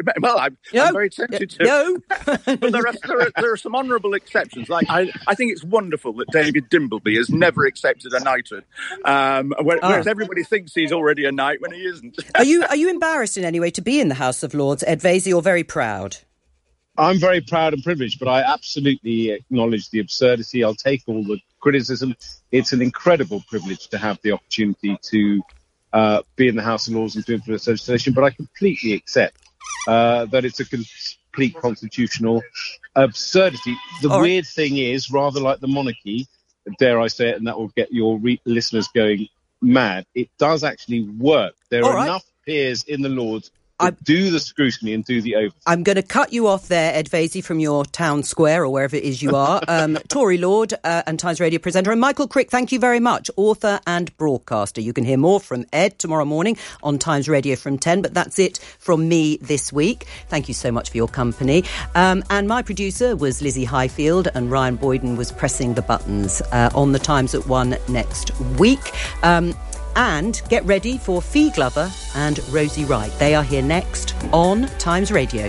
Well, I'm very tempted to. No. But there are some honourable exceptions. Like I think it's wonderful that David Dimbleby has never accepted a knighthood, whereas everybody thinks he's already a knight when he isn't. Are you embarrassed in any way to be in the House of Lords, Ed Vaizey, or very proud? I'm very proud and privileged, but I absolutely acknowledge the absurdity. I'll take all the criticism. It's an incredible privilege to have the opportunity to be in the House of Lords and do influence legislation, but I completely accept that it's a complete constitutional absurdity. The weird thing is, rather like the monarchy, dare I say it, and that will get your listeners going mad, it does actually work. There are enough peers in the Lords do the scrutiny and do the oversight. I'm going to cut you off there, Ed Vaizey, from your town square or wherever it is you are. Tory Lord and Times Radio presenter. And Michael Crick, thank you very much, author and broadcaster. You can hear more from Ed tomorrow morning on Times Radio from 10. But that's it from me this week. Thank you so much for your company. And my producer was Lizzie Highfield, and Ryan Boyden was pressing the buttons on the Times at 1 next week. And get ready for Fee Glover and Rosie Wright. They are here next on Times Radio.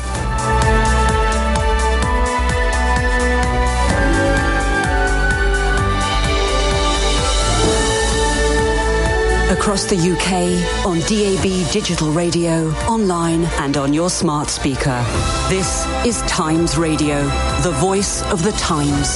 Across the UK, on DAB digital radio, online and on your smart speaker. This is Times Radio, the voice of the Times.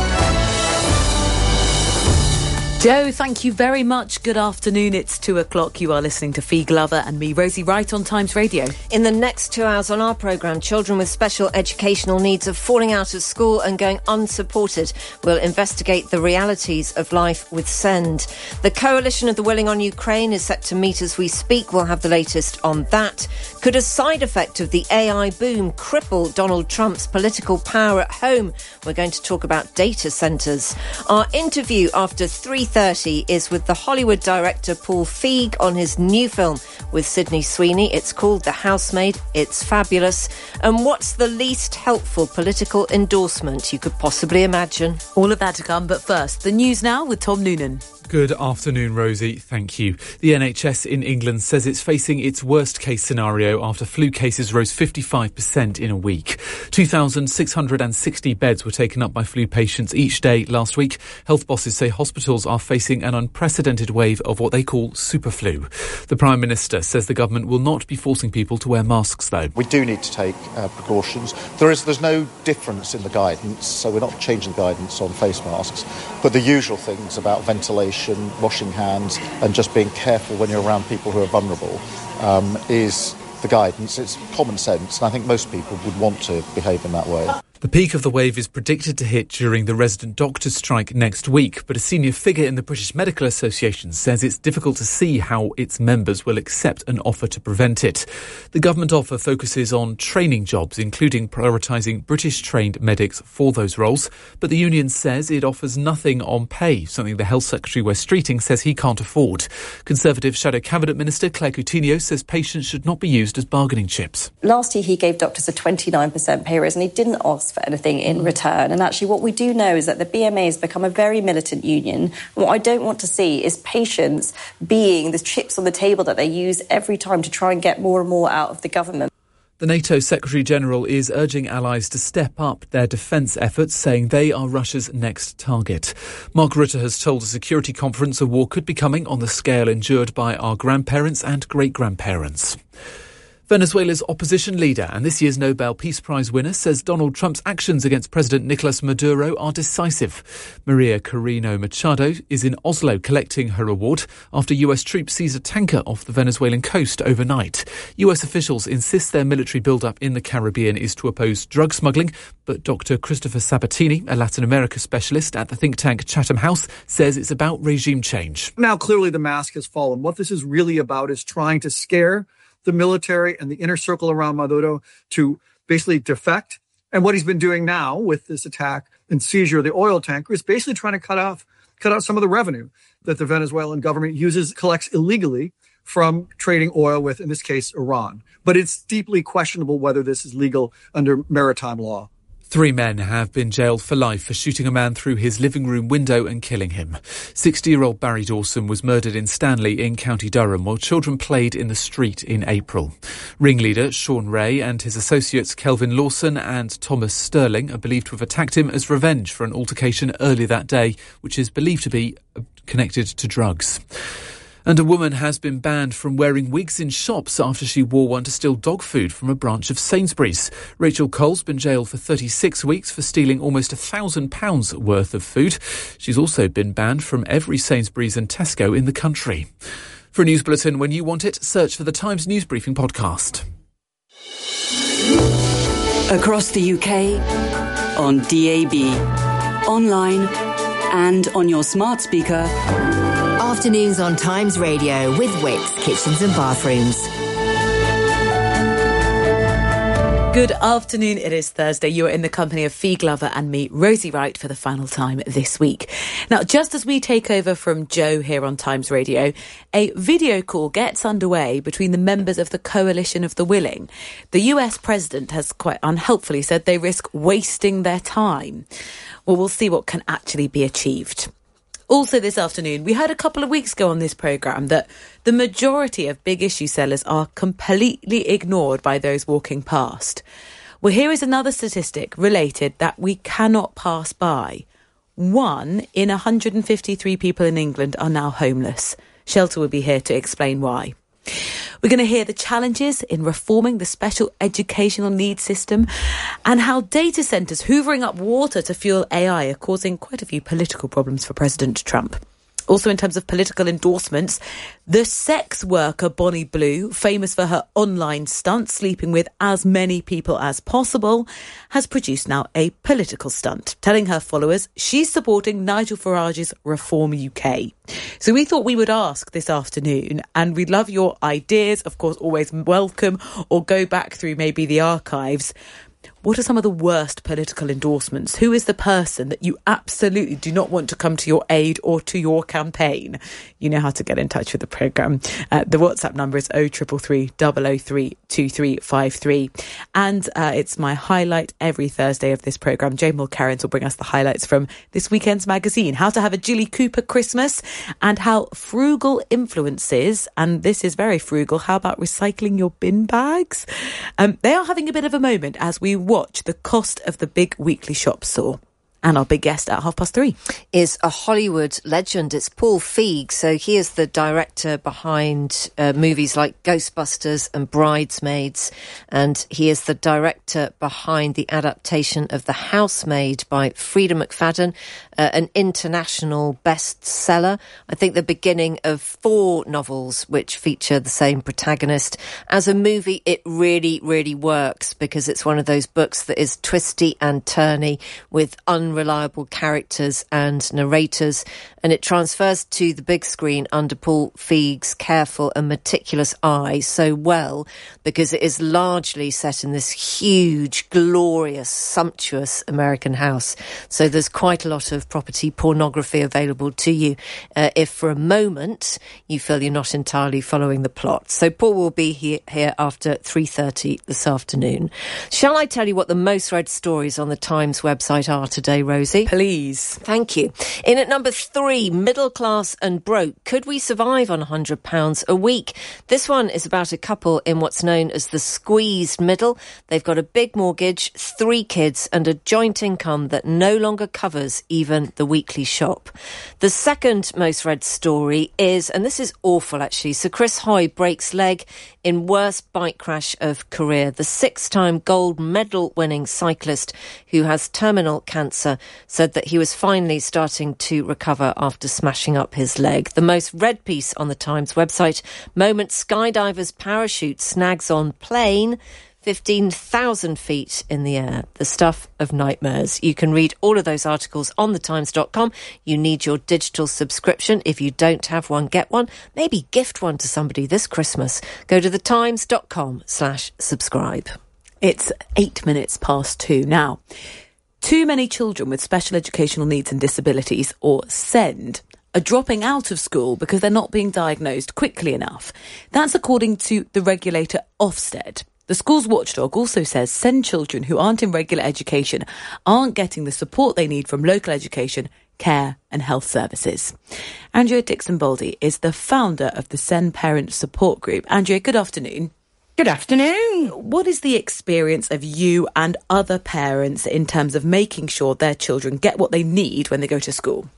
Joe, thank you very much. Good afternoon. It's 2:00. You are listening to Fee Glover and me, Rosie Wright, on Times Radio. In the next 2 hours on our programme, children with special educational needs are falling out of school and going unsupported. We'll investigate the realities of life with SEND. The Coalition of the Willing on Ukraine is set to meet as we speak. We'll have the latest on that. Could a side effect of the AI boom cripple Donald Trump's political power at home? We're going to talk about data centres. Our interview after 3:30 is with the Hollywood director Paul Feig on his new film with Sydney Sweeney. It's called The Housemaid. It's fabulous. And what's the least helpful political endorsement you could possibly imagine? All of that to come, but first, the news now with Tom Noonan. Good afternoon, Rosie. Thank you. The NHS in England says it's facing its worst-case scenario after flu cases rose 55% in a week. 2,660 beds were taken up by flu patients each day last week. Health bosses say hospitals are facing an unprecedented wave of what they call superflu. The Prime Minister says the government will not be forcing people to wear masks, though. We do need to take precautions. There's no difference in the guidance, so we're not changing the guidance on face masks. But the usual things about ventilation, washing hands and just being careful when you're around people who are vulnerable is the guidance. It's common sense, and I think most people would want to behave in that way. The peak of the wave is predicted to hit during the resident doctors' strike next week, but a senior figure in the British Medical Association says it's difficult to see how its members will accept an offer to prevent it. The government offer focuses on training jobs, including prioritising British-trained medics for those roles, but the union says it offers nothing on pay, something the Health Secretary Wes Streeting says he can't afford. Conservative Shadow Cabinet Minister Claire Coutinho says patients should not be used as bargaining chips. Last year he gave doctors a 29% pay rise and he didn't ask for anything in return. And actually what we do know is that the BMA has become a very militant union. And what I don't want to see is patients being the chips on the table that they use every time to try and get more and more out of the government. The NATO Secretary-General is urging allies to step up their defence efforts, saying they are Russia's next target. Mark Rutte has told a security conference a war could be coming on the scale endured by our grandparents and great-grandparents. Venezuela's opposition leader and this year's Nobel Peace Prize winner says Donald Trump's actions against President Nicolas Maduro are decisive. Maria Corina Machado is in Oslo collecting her award after US troops seized a tanker off the Venezuelan coast overnight. US officials insist their military build-up in the Caribbean is to oppose drug smuggling, but Dr. Christopher Sabatini, a Latin America specialist at the think tank Chatham House, says it's about regime change. Now, clearly the mask has fallen. What this is really about is trying to scare the military and the inner circle around Maduro to basically defect. And what he's been doing now with this attack and seizure of the oil tanker is basically trying to cut out some of the revenue that the Venezuelan government collects illegally from trading oil with, in this case, Iran. But it's deeply questionable whether this is legal under maritime law. 3 men have been jailed for life for shooting a man through his living room window and killing him. 60-year-old Barry Dawson was murdered in Stanley in County Durham while children played in the street in April. Ringleader Sean Ray and his associates Kelvin Lawson and Thomas Sterling are believed to have attacked him as revenge for an altercation earlier that day, which is believed to be connected to drugs. And a woman has been banned from wearing wigs in shops after she wore one to steal dog food from a branch of Sainsbury's. Rachel Cole's been jailed for 36 weeks for stealing almost £1,000 worth of food. She's also been banned from every Sainsbury's and Tesco in the country. For a news bulletin when you want it, search for the Times News Briefing podcast. Across the UK, on DAB, online and on your smart speaker. Afternoons on Times Radio with Wickes Kitchens and Bathrooms. Good afternoon. It is Thursday. You are in the company of Fee Glover and me, Rosie Wright, for the final time this week. Now, just as we take over from Joe here on Times Radio, a video call gets underway between the members of the Coalition of the Willing. The US president has quite unhelpfully said they risk wasting their time. Well, we'll see what can actually be achieved. Also this afternoon, we heard a couple of weeks ago on this programme that the majority of big issue sellers are completely ignored by those walking past. Well, here is another statistic related that we cannot pass by. 1 in 153 people in England are now homeless. Shelter will be here to explain why. We're going to hear the challenges in reforming the special educational needs system and how data centres hoovering up water to fuel AI are causing quite a few political problems for President Trump. Also, in terms of political endorsements, the sex worker Bonnie Blue, famous for her online stunt, sleeping with as many people as possible, has produced now a political stunt, telling her followers she's supporting Nigel Farage's Reform UK. So we thought we would ask this afternoon, and we'd love your ideas, of course, always welcome, or go back through maybe the archives. What are some of the worst political endorsements? Who is the person that you absolutely do not want to come to your aid or to your campaign? You know how to get in touch with the programme. The WhatsApp number is 0333 003 2353. And it's my highlight every Thursday of this programme. Jane Mulcarrins will bring us the highlights from this weekend's magazine. How to have a Jilly Cooper Christmas and how frugal influences, and this is very frugal, how about recycling your bin bags? They are having a bit of a moment as we watch the cost of the big weekly shop soar. And our big guest at 3:30 is a Hollywood legend. It's Paul Feig. So he is the director behind movies like Ghostbusters and Bridesmaids. And he is the director behind the adaptation of The Housemaid by Freda McFadden, an international bestseller. I think the beginning of 4 novels which feature the same protagonist. As a movie, it really, really works because it's one of those books that is twisty and turny with unreliable characters and narrators, and it transfers to the big screen under Paul Feig's careful and meticulous eye so well because it is largely set in this huge, glorious, sumptuous American house. So there's quite a lot of property pornography available to you if for a moment you feel you're not entirely following the plot. So Paul will be here after 3:30 this afternoon. Shall I tell you what the most read stories on the Times website are today, Rosie? Please. Thank you. In at number 3, middle class and broke. Could we survive on £100 a week? This one is about a couple in what's known as the squeezed middle. They've got a big mortgage, 3 kids and a joint income that no longer covers even the weekly shop. The second most read story is, and this is awful actually, Sir Chris Hoy breaks leg in worst bike crash of career. The 6-time gold medal winning cyclist who has terminal cancer said that he was finally starting to recover after smashing up his leg. The most read piece on the Times website, moment skydiver's parachute snags on plane 15,000 feet in the air. The stuff of nightmares. You can read all of those articles on thetimes.com. You need your digital subscription. If you don't have one, get one. Maybe gift one to somebody this Christmas. Go to thetimes.com/subscribe. It's 8 minutes past 2 now. Too many children with special educational needs and disabilities, or SEND, are dropping out of school because they're not being diagnosed quickly enough. That's according to the regulator Ofsted. The school's watchdog also says SEND children who aren't in regular education aren't getting the support they need from local education, care and health services. Andrea Dixon-Baldy is the founder of the SEND Parent Support Group. Andrea, good afternoon. Good afternoon. What is the experience of you and other parents in terms of making sure their children get what they need when they go to school?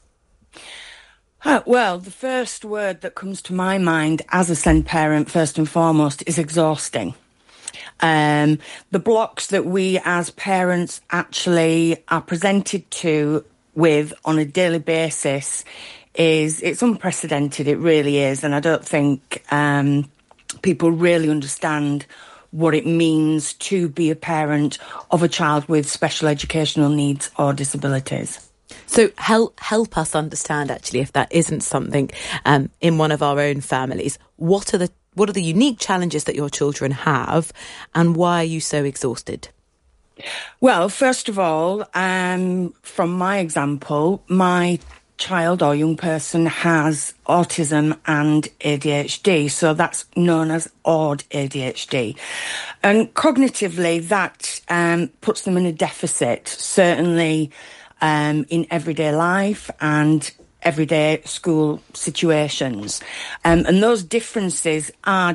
Well, the first word that comes to my mind as a SEND parent, first and foremost, is exhausting. The blocks that we as parents actually are presented with on a daily basis it's unprecedented. It really is. And I don't think people really understand what it means to be a parent of a child with special educational needs or disabilities. So help us understand, actually, if that isn't something in one of our own families, what are the unique challenges that your children have, and why are you so exhausted? Well, first of all, from my example, my child or young person has autism and ADHD, so that's known as ORD ADHD. And cognitively, that puts them in a deficit, certainly in everyday life and everyday school situations. And those differences are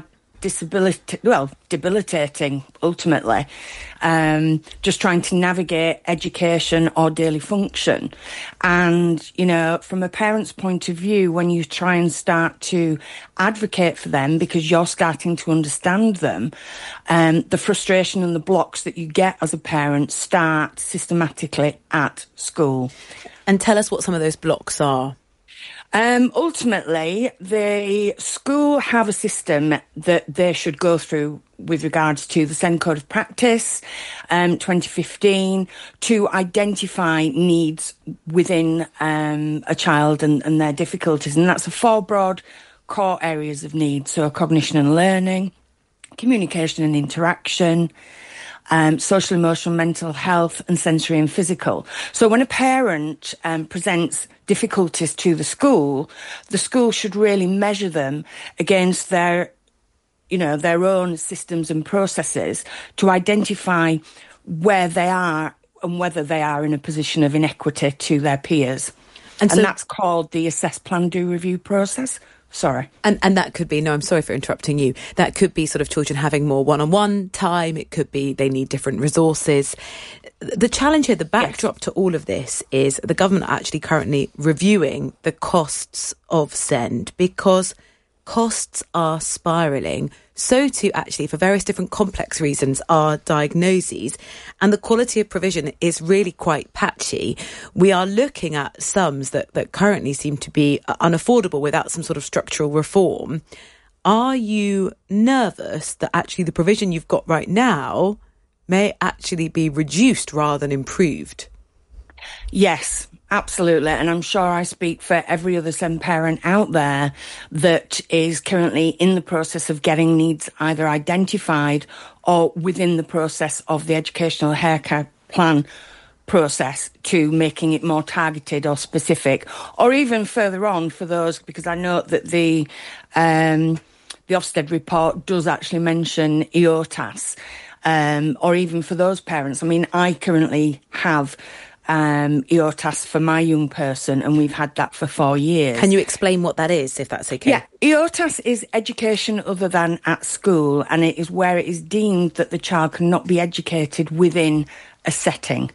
debilitating, ultimately. Just trying to navigate education or daily function. And, you know, from a parent's point of view, when you try and start to advocate for them because you're starting to understand them, the frustration and the blocks that you get as a parent start systematically at school. And tell us what some of those blocks are. Ultimately, the school have a system that they should go through with regards to the SEND Code of Practice, 2015, to identify needs within a child and their difficulties. And that's the 4 broad core areas of need. So cognition and learning, communication and interaction, social, emotional, mental health, and sensory and physical. So when a parent presents difficulties to the school should really measure them against their own systems and processes to identify where they are and whether they are in a position of inequity to their peers. And that's called the Assess, Plan, Do, Review process. Sorry. And that could be, no, I'm sorry for interrupting you. That could be sort of children having more one-on-one time. It could be they need different resources. The challenge here, the backdrop to all of this is the government are actually currently reviewing the costs of SEND because costs are spiralling. So too, actually, for various different complex reasons, are diagnoses. And the quality of provision is really quite patchy. We are looking at sums that currently seem to be unaffordable without some sort of structural reform. Are you nervous that actually the provision you've got right now may actually be reduced rather than improved? Yes, absolutely. And I'm sure I speak for every other SEND parent out there that is currently in the process of getting needs either identified or within the process of the educational haircut plan process to making it more targeted or specific, or even further on for those, because I know that the Ofsted report does actually mention EOTAS, or even for those parents. I mean, I currently have EOTAS for my young person, and we've had that for 4 years. Can you explain what that is, if that's okay? Yeah, EOTAS is education other than at school, and it is where it is deemed that the child cannot be educated within a setting.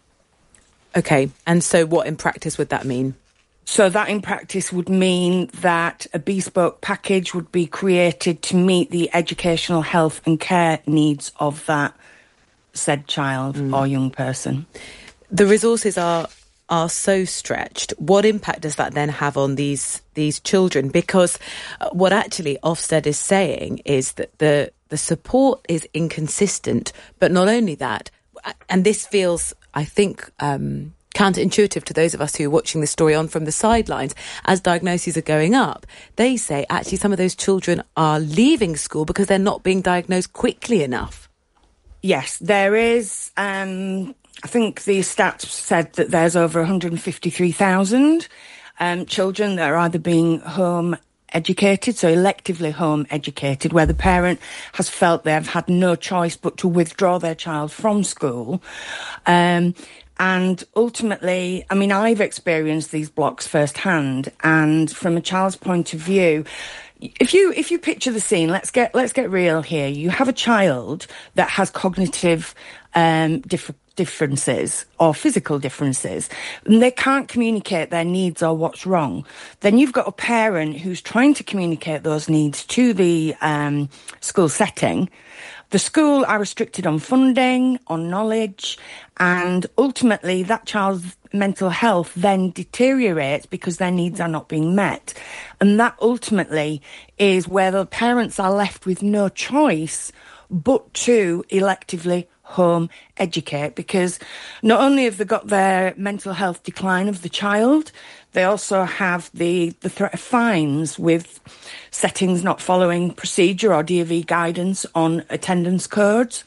Okay, and so what in practice would that mean? So that in practice would mean that a bespoke package would be created to meet the educational, health and care needs of that said child or young person. The resources are so stretched. What impact does that then have on these children? Because what actually Ofsted is saying is that the support is inconsistent, but not only that, and this feels, I think, counterintuitive to those of us who are watching this story on from the sidelines, as diagnoses are going up, they say actually some of those children are leaving school because they're not being diagnosed quickly enough. Yes, there is. I think the stats said that there's over 153,000 children that are either being home educated, so electively home educated, where the parent has felt they've had no choice but to withdraw their child from school. And ultimately, I mean, I've experienced these blocks firsthand, and from a child's point of view, if you picture the scene, let's get real here. You have a child that has cognitive differences or physical differences, and they can't communicate their needs or what's wrong. Then you've got a parent who's trying to communicate those needs to the school setting. The school are restricted on funding, on knowledge, and ultimately that child's mental health then deteriorates because their needs are not being met. And that ultimately is where the parents are left with no choice but to electively home educate, because not only have they got their mental health decline of the child, they also have the threat of fines with settings not following procedure or DAV guidance on attendance codes.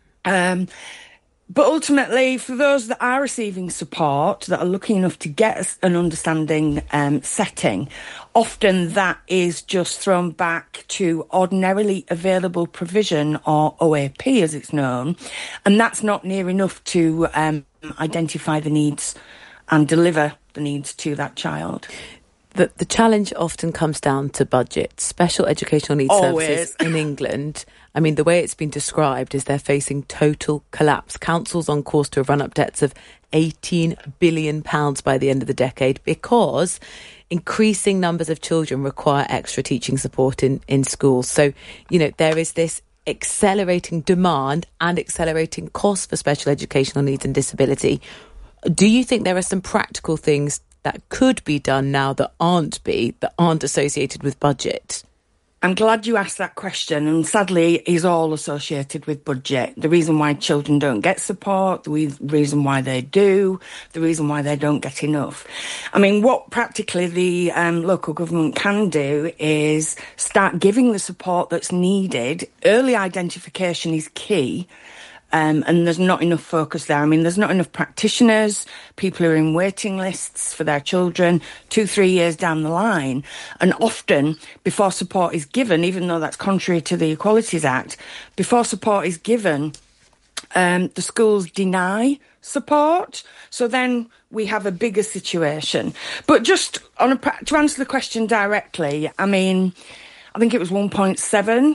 But ultimately, for those that are receiving support, that are lucky enough to get an understanding setting, often that is just thrown back to ordinarily available provision, or OAP as it's known, and that's not near enough to identify the needs and deliver the needs to that child. The challenge often comes down to budget. Special educational needs services in England, I mean, the way it's been described is they're facing total collapse. Councils on course to have run up debts of £18 billion by the end of the decade, because increasing numbers of children require extra teaching support in schools. So, you know, there is this accelerating demand and accelerating costs for special educational needs and disability. Do you think there are some practical things that could be done now that aren't associated with budget? I'm glad you asked that question, and sadly is all associated with budget. The reason why children don't get support, the reason why they do, the reason why they don't get enough. I mean, what practically the local government can do is start giving the support that's needed. Early identification is key. And there's not enough focus there. I mean, there's not enough practitioners. People are in waiting lists for their children 2-3 years down the line. And often, before support is given, even though that's contrary to the Equalities Act, before support is given, the schools deny support. So then we have a bigger situation. But just to answer the question directly, I mean, I think it was 1.7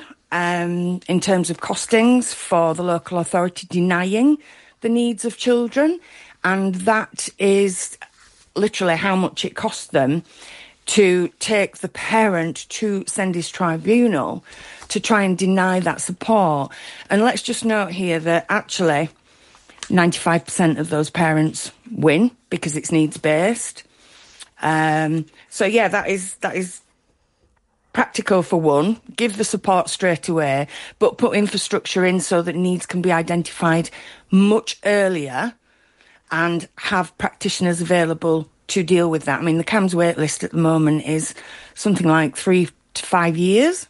in terms of costings for the local authority denying the needs of children. And that is literally how much it costs them to take the parent to Sendis Tribunal to try and deny that support. And let's just note here that actually 95% of those parents win because it's needs-based. So yeah, that is practical for one, give the support straight away, but put infrastructure in so that needs can be identified much earlier and have practitioners available to deal with that. I mean, the CAMHS wait list at the moment is something like 3 to 5 years.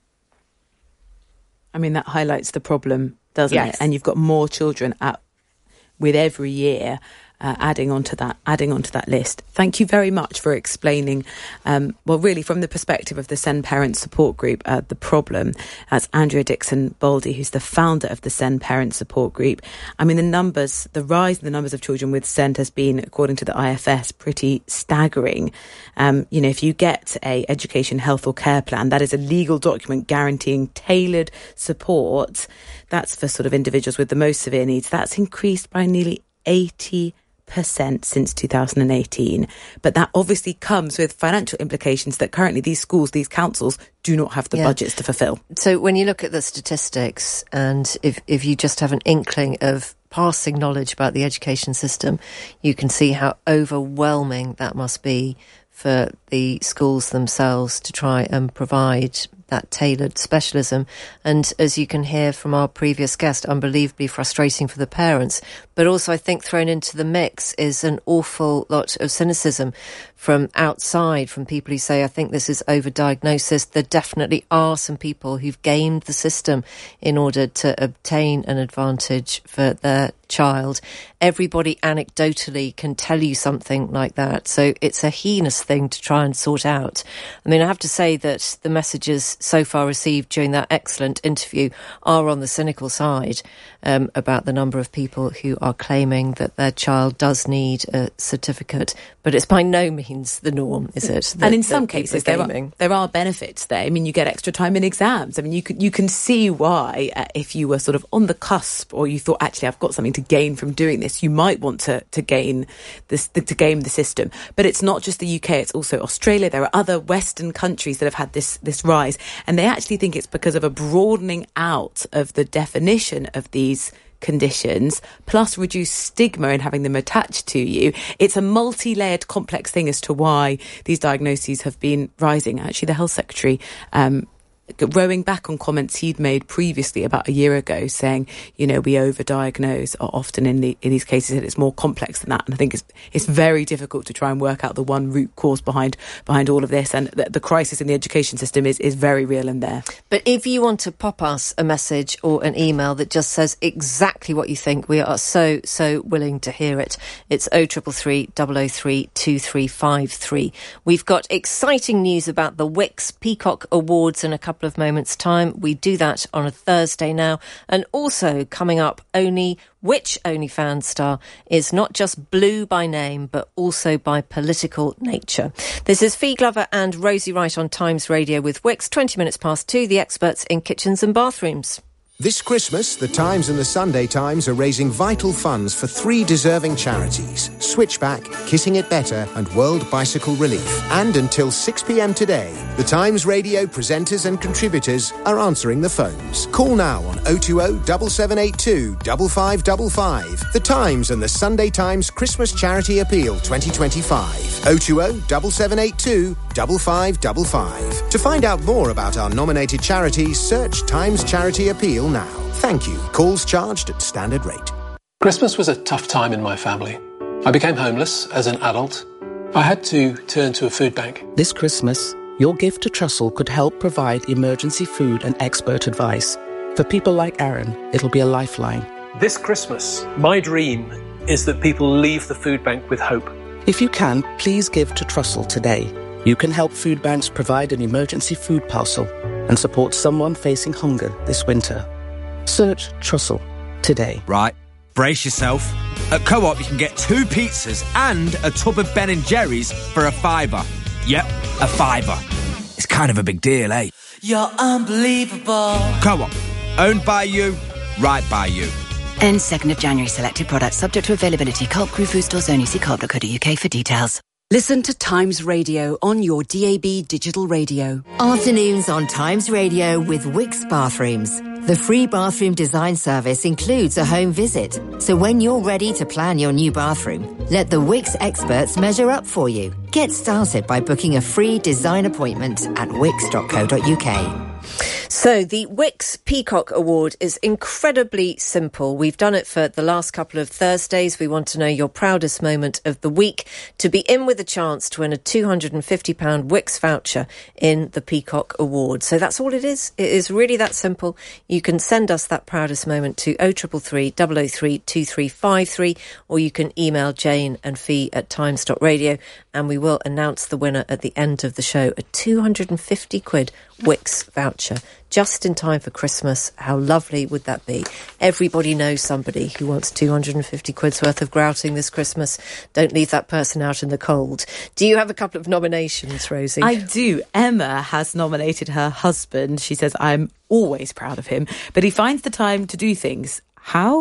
I mean, that highlights the problem, doesn't Yes. it? And you've got more children with every year adding onto that list. Thank you very much for explaining, well, really from the perspective of the Send Parents Support Group, the problem. That's Andrea Dixon-Baldy, who's the founder of the Send Parents Support Group. I mean, the rise in the numbers of children with Send has been, according to the IFS, pretty staggering. You know, if you get a education, health or care plan, that is a legal document guaranteeing tailored support. That's for sort of individuals with the most severe needs. That's increased by nearly 80% since 2018. But that obviously comes with financial implications that currently these schools, these councils do not have the budgets to fulfil. So when you look at the statistics, and if you just have an inkling of passing knowledge about the education system, you can see how overwhelming that must be for the schools themselves to try and provide that tailored specialism. And as you can hear from our previous guest, unbelievably frustrating for the parents. But also I think thrown into the mix is an awful lot of cynicism from outside, from people who say, I think this is overdiagnosis. There definitely are some people who've gamed the system in order to obtain an advantage for their child. Everybody anecdotally can tell you something like that. So it's a heinous thing to try and sort out. I mean, I have to say that the messages so far received during that excellent interview are on the cynical side about the number of people who are claiming that their child does need a certificate. But it's by no means the norm, is it? And in some cases, there are benefits there. I mean, you get extra time in exams. I mean, you can see why if you were sort of on the cusp or you thought, actually, I've got something to gain from doing this, you might want to game the system. But it's not just the UK, it's also Australia. There are other Western countries that have had this rise, and they actually think it's because of a broadening out of the definition of these conditions, plus reduced stigma in having them attached to you. It's a multi-layered, complex thing as to why these diagnoses have been rising. Actually, the Health Secretary rowing back on comments he'd made previously about a year ago, saying, we overdiagnose often in these cases, and it's more complex than that. And I think it's very difficult to try and work out the one root cause behind all of this. And the crisis in the education system is very real in there. But if you want to pop us a message or an email that just says exactly what you think, we are so willing to hear it. It's 0333 003 2353. We've got exciting news about the Wix Peacock Awards in a couple of moments' time. We do that on a Thursday now. And also coming up, which OnlyFans star is not just blue by name, but also by political nature. This is Fee Glover and Rosie Wright on Times Radio with Wix, 20 minutes past 2, the experts in kitchens and bathrooms. This Christmas, the Times and the Sunday Times are raising vital funds for 3 deserving charities: Switchback, Kissing It Better and World Bicycle Relief. And until 6 p.m. today, the Times Radio presenters and contributors are answering the phones. Call now on 020 7782 5555. The Times and the Sunday Times Christmas Charity Appeal 2025. 020 7782 5555. To find out more about our nominated charities, search Times Charity Appeal now. Thank you. Calls charged at standard rate. Christmas was a tough time in my family. I became homeless as an adult. I had to turn to a food bank. This Christmas, your gift to Trussell could help provide emergency food and expert advice. For people like Aaron, it'll be a lifeline. This Christmas, my dream is that people leave the food bank with hope. If you can, please give to Trussell today. You can help food banks provide an emergency food parcel and support someone facing hunger this winter. Search Trussell today. Right, brace yourself. At Co-op, you can get 2 pizzas and a tub of Ben & Jerry's for $5. Yep, $5. It's kind of a big deal, eh? You're unbelievable. Co-op, owned by you, right by you. End 2nd of January. Selected products subject to availability. Co-op Group food stores only. See co-op.co.uk for details. Listen to Times Radio on your DAB digital radio. Afternoons on Times Radio with Wix Bathrooms. The free bathroom design service includes a home visit. So when you're ready to plan your new bathroom, let the Wix experts measure up for you. Get started by booking a free design appointment at wix.co.uk. So the Wix Peacock Award is incredibly simple. We've done it for the last couple of Thursdays. We want to know your proudest moment of the week to be in with a chance to win a £250 Wix voucher in the Peacock Award. So that's all it is. It is really that simple. You can send us that proudest moment to 0333 003 2353, or you can email Jane and Fee at times.radio, and we will announce the winner at the end of the show. A £250 Wix voucher, just in time for Christmas. How lovely would that be? Everybody knows somebody who wants 250 quid's worth of grouting this Christmas. Don't leave that person out in the cold. Do you have a couple of nominations, Rosie? I do. Emma has nominated her husband. She says, I'm always proud of him, but he finds the time to do things. How?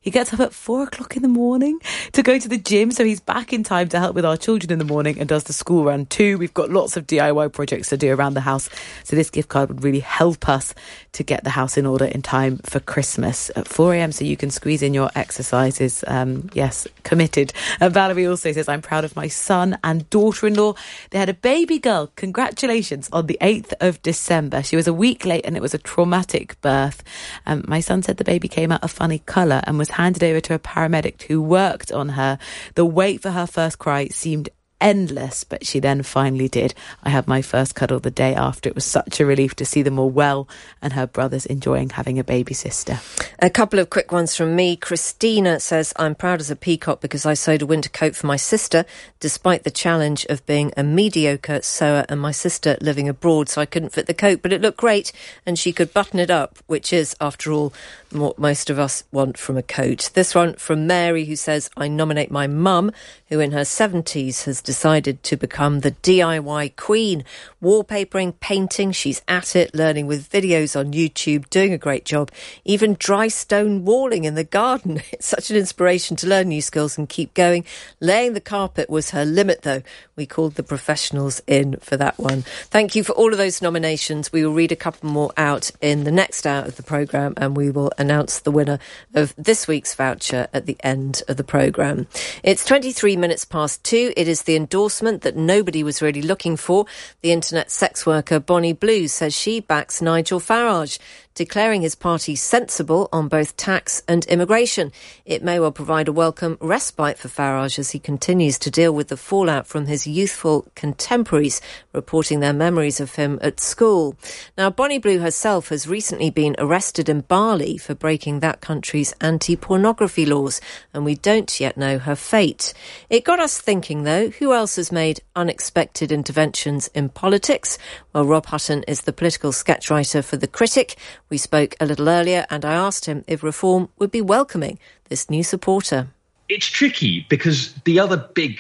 He gets up at 4 o'clock in the morning to go to the gym, so he's back in time to help with our children in the morning and does the school run too. We've got lots of DIY projects to do around the house, so this gift card would really help us to get the house in order in time for Christmas at 4 a.m, so you can squeeze in your exercises. Yes, committed. Valerie also says, I'm proud of my son and daughter-in-law. They had a baby girl. Congratulations, on the 8th of December. She was a week late and it was a traumatic birth. My son said the baby came out a funny colour and was handed over to a paramedic who worked on her. The wait for her first cry seemed endless, but she then finally did. I had my first cuddle the day after. It was such a relief to see them all well and her brothers enjoying having a baby sister. A couple of quick ones from me. Christina says, I'm proud as a peacock because I sewed a winter coat for my sister despite the challenge of being a mediocre sewer and my sister living abroad, so I couldn't fit the coat, but it looked great and she could button it up, which is, after all, what most of us want from a coat. This one from Mary, who says, I nominate my mum, who in her 70s has decided to become the DIY queen. Wallpapering, painting, she's at it, learning with videos on YouTube, doing a great job. Even dry stone walling in the garden. It's such an inspiration to learn new skills and keep going. Laying the carpet was her limit, though. We called the professionals in for that one. Thank you for all of those nominations. We will read a couple more out in the next hour of the programme, and we will announce the winner of this week's voucher at the end of the programme. It's 23 minutes past 2. It is the endorsement that nobody was really looking for. The internet sex worker Bonnie Blue says she backs Nigel Farage, declaring his party sensible on both tax and immigration. It may well provide a welcome respite for Farage as he continues to deal with the fallout from his youthful contemporaries reporting their memories of him at school. Now, Bonnie Blue herself has recently been arrested in Bali for breaking that country's anti-pornography laws, and we don't yet know her fate. It got us thinking, though, who else has made unexpected interventions in politics? Well, Rob Hutton is the political sketch writer for The Critic. We spoke a little earlier and I asked him if Reform would be welcoming this new supporter. It's tricky because the other big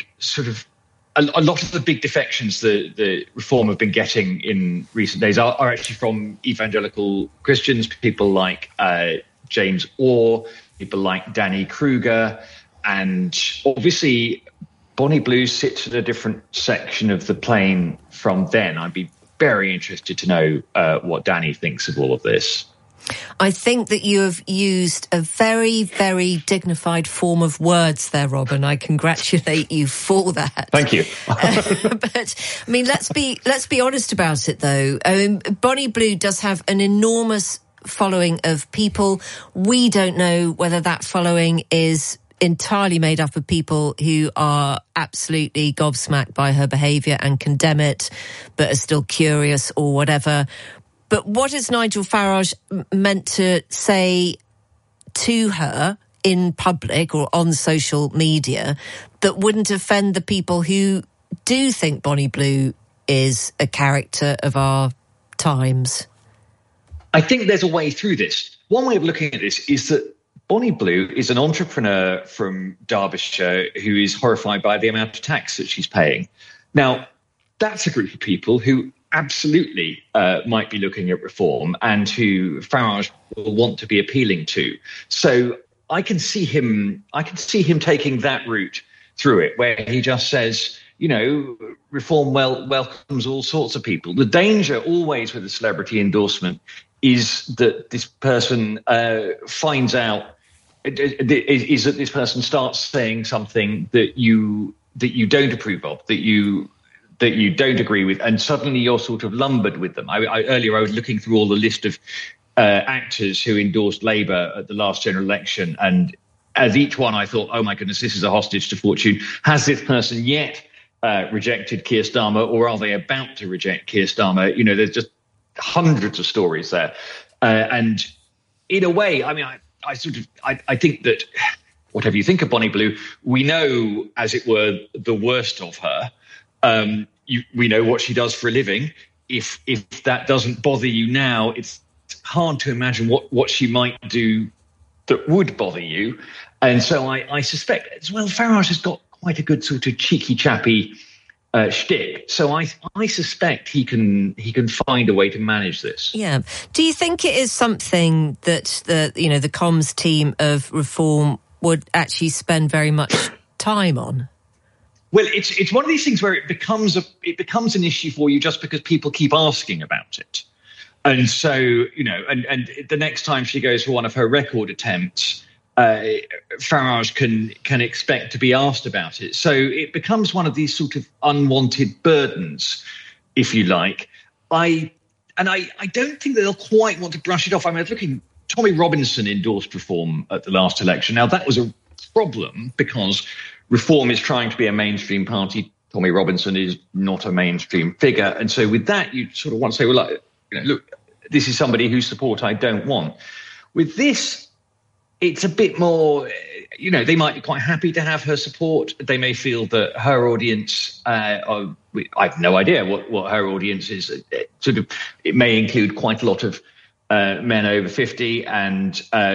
a lot of the big defections the Reform have been getting in recent days are actually from evangelical Christians, people like James Orr, people like Danny Kruger, and obviously Bonnie Blue sits at a different section of the plane from then. I'd be very interested to know what Danny thinks of all of this. I think that you have used a very, very dignified form of words there, Rob, and I congratulate you for that. Thank you. But I mean, let's be honest about it, though. Bonnie Blue does have an enormous following of people. We don't know whether that following is entirely made up of people who are absolutely gobsmacked by her behaviour and condemn it, but are still curious or whatever. But what is Nigel Farage meant to say to her in public or on social media that wouldn't offend the people who do think Bonnie Blue is a character of our times? I think there's a way through this. One way of looking at this is that Bonnie Blue is an entrepreneur from Derbyshire who is horrified by the amount of tax that she's paying. Now, that's a group of people who absolutely might be looking at Reform and who Farage will want to be appealing to. So I can see him taking that route through it, where he just says, you know, Reform welcomes all sorts of people. The danger always with a celebrity endorsement is that this person finds out, is that this person starts saying something that you don't approve of, that you don't agree with, and suddenly you're sort of lumbered with them. Earlier I was looking through all the list of actors who endorsed Labour at the last general election, and as each one I thought, oh my goodness, this is a hostage to fortune. Has this person yet rejected Keir Starmer, or are they about to reject Keir Starmer? You know, there's just hundreds of stories there. And in a way, I mean, I think that whatever you think of Bonnie Blue, we know, as it were, the worst of her. We know what she does for a living. If that doesn't bother you now, it's hard to imagine what she might do that would bother you. And so I suspect as well, Farage has got quite a good sort of cheeky chappy shtick. So I suspect he can find a way to manage this. Yeah. Do you think it is something that the comms team of Reform would actually spend very much time on? Well, it's one of these things where it becomes an issue for you just because people keep asking about it. And so, and the next time she goes for one of her record attempts, Farage can expect to be asked about it. So it becomes one of these sort of unwanted burdens, if you like. I don't think that they'll quite want to brush it off. I mean, I was looking, Tommy Robinson endorsed Reform at the last election. Now, that was a problem because Reform is trying to be a mainstream party. Tommy Robinson is not a mainstream figure. And so with that, you sort of want to say, well, look, this is somebody whose support I don't want. With this, it's a bit more, they might be quite happy to have her support. They may feel that her audience, I have no idea what her audience is. It may include quite a lot of men over 50 and,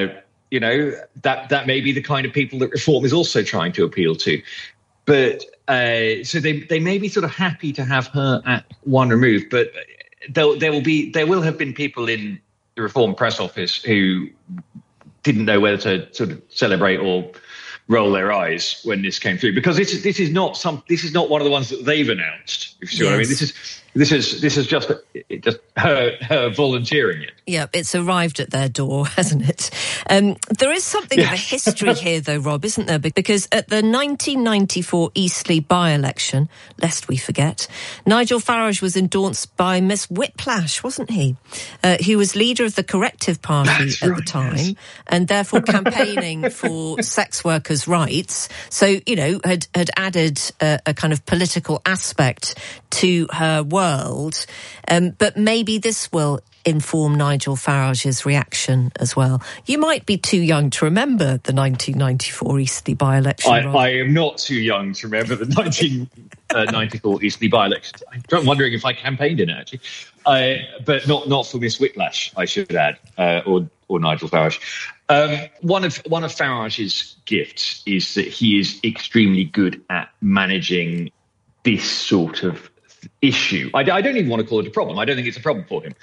that may be the kind of people that Reform is also trying to appeal to. But so they may be sort of happy to have her at one remove, but there will have been people in the Reform press office who didn't know whether to sort of celebrate or roll their eyes when this came through, because this is not one of the ones that they've announced. If you see what I mean, this is just her volunteering it. Yeah, it's arrived at their door, hasn't it? There is something of a history here, though, Rob, isn't there? Because at the 1994 Eastleigh by-election, lest we forget, Nigel Farage was endorsed by Miss Whiplash, wasn't he? Who was leader of the Corrective Party the time, and therefore campaigning for sex workers' rights. So, had added a kind of political aspect to her world. But maybe this will inform Nigel Farage's reaction as well. You might be too young to remember the 1994 Eastleigh by-election. I am not too young to remember the 1994 Eastleigh by-election. I'm wondering if I campaigned in it, actually. But not for Miss Whiplash, I should add, or Nigel Farage. One of Farage's gifts is that he is extremely good at managing this sort of issue. I don't even want to call it a problem. I don't think it's a problem for him.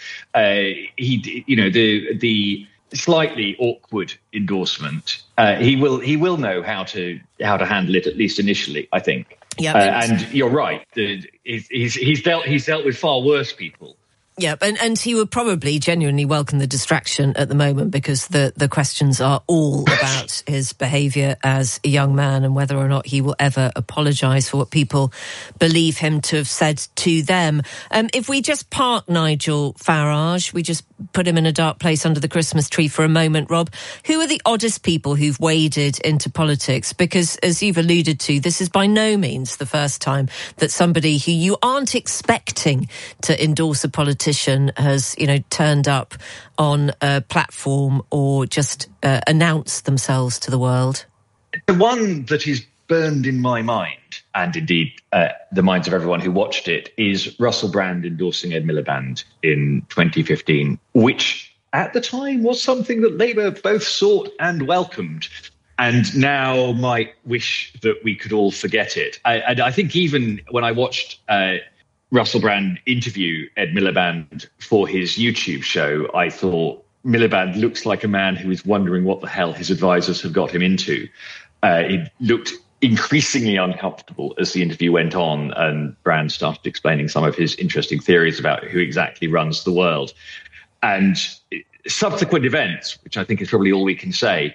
The slightly awkward endorsement, he will know how to handle it, at least initially, I think. Yeah, and you're right. He's dealt with far worse people. Yeah, and he would probably genuinely welcome the distraction at the moment, because the questions are all about his behaviour as a young man and whether or not he will ever apologise for what people believe him to have said to them. If we just park Nigel Farage, we just put him in a dark place under the Christmas tree for a moment, Rob, who are the oddest people who've waded into politics? Because, as you've alluded to, this is by no means the first time that somebody who you aren't expecting to endorse a politician has, turned up on a platform or just announced themselves to the world. The one that is burned in my mind, and indeed the minds of everyone who watched it, is Russell Brand endorsing Ed Miliband in 2015, which at the time was something that Labour both sought and welcomed, and now might wish that we could all forget it. I think even when I watched Russell Brand interview Ed Miliband for his YouTube show, I thought Miliband looks like a man who is wondering what the hell his advisors have got him into. He looked increasingly uncomfortable as the interview went on, and Brand started explaining some of his interesting theories about who exactly runs the world. And subsequent events, which I think is probably all we can say,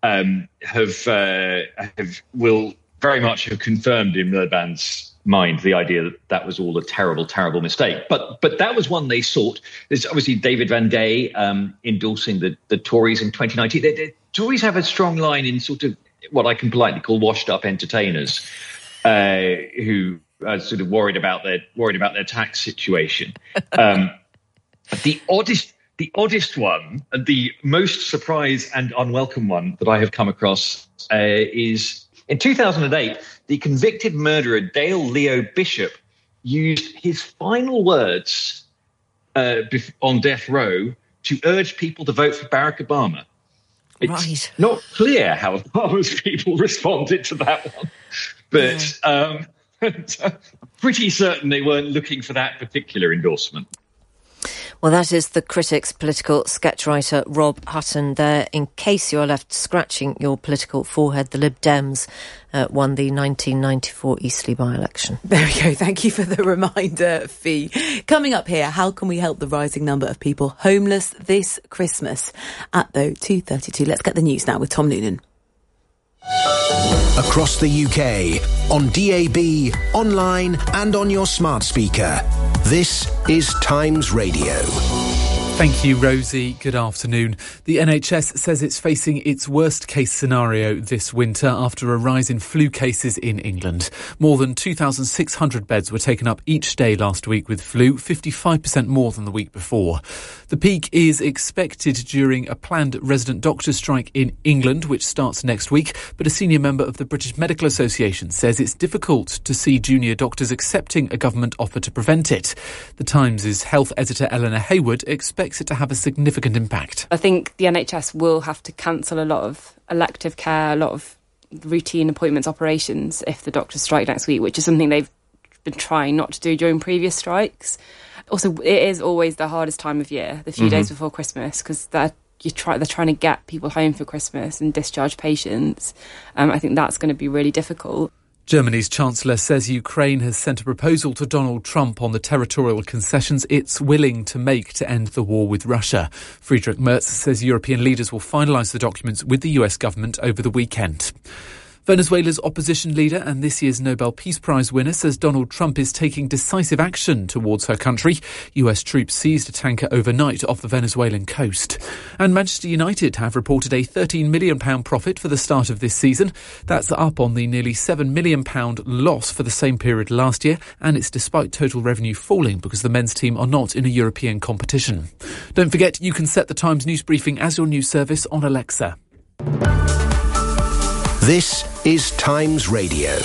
will very much have confirmed in Miliband's mind the idea that that was all a terrible, terrible mistake. But that was one they sought. There's obviously David Van Gay endorsing the Tories in 2019. The Tories have a strong line in sort of what I can politely call washed-up entertainers who are sort of worried about their tax situation. The oddest one, and the most surprised and unwelcome one that I have come across is in 2008, the convicted murderer Dale Leo Bishop used his final words on death row to urge people to vote for Barack Obama. It's not clear how Obama's people responded to that one. But Pretty certain they weren't looking for that particular endorsement. Well, that is the Critic's political sketchwriter Rob Hutton there. In case you are left scratching your political forehead, the Lib Dems won the 1994 Eastleigh by-election. There we go. Thank you for the reminder, Fee. Coming up here, how can we help the rising number of people homeless this Christmas? At, 2:32. Let's get the news now with Tom Noonan. Across the UK, on DAB, online and on your smart speaker. This is Times Radio. Thank you, Rosie. Good afternoon. The NHS says it's facing its worst-case scenario this winter after a rise in flu cases in England. More than 2,600 beds were taken up each day last week with flu, 55% more than the week before. The peak is expected during a planned resident doctors' strike in England, which starts next week, but a senior member of the British Medical Association says it's difficult to see junior doctors accepting a government offer to prevent it. The Times' health editor Eleanor Hayward expects it to have a significant impact. I think the NHS will have to cancel a lot of elective care, a lot of routine appointments, operations if the doctors strike next week, which is something they've been trying not to do during previous strikes. Also, it is always the hardest time of year, the few days before Christmas, because they're trying to get people home for Christmas and discharge patients. I think that's going to be really difficult. Germany's Chancellor says Ukraine has sent a proposal to Donald Trump on the territorial concessions it's willing to make to end the war with Russia. Friedrich Merz says European leaders will finalise the documents with the US government over the weekend. Venezuela's opposition leader and this year's Nobel Peace Prize winner says Donald Trump is taking decisive action towards her country. US troops seized a tanker overnight off the Venezuelan coast. And Manchester United have reported a £13 million profit for the start of this season. That's up on the nearly £7 million loss for the same period last year, and it's despite total revenue falling because the men's team are not in a European competition. Don't forget, you can set the Times news briefing as your news service on Alexa. This is Times Radio.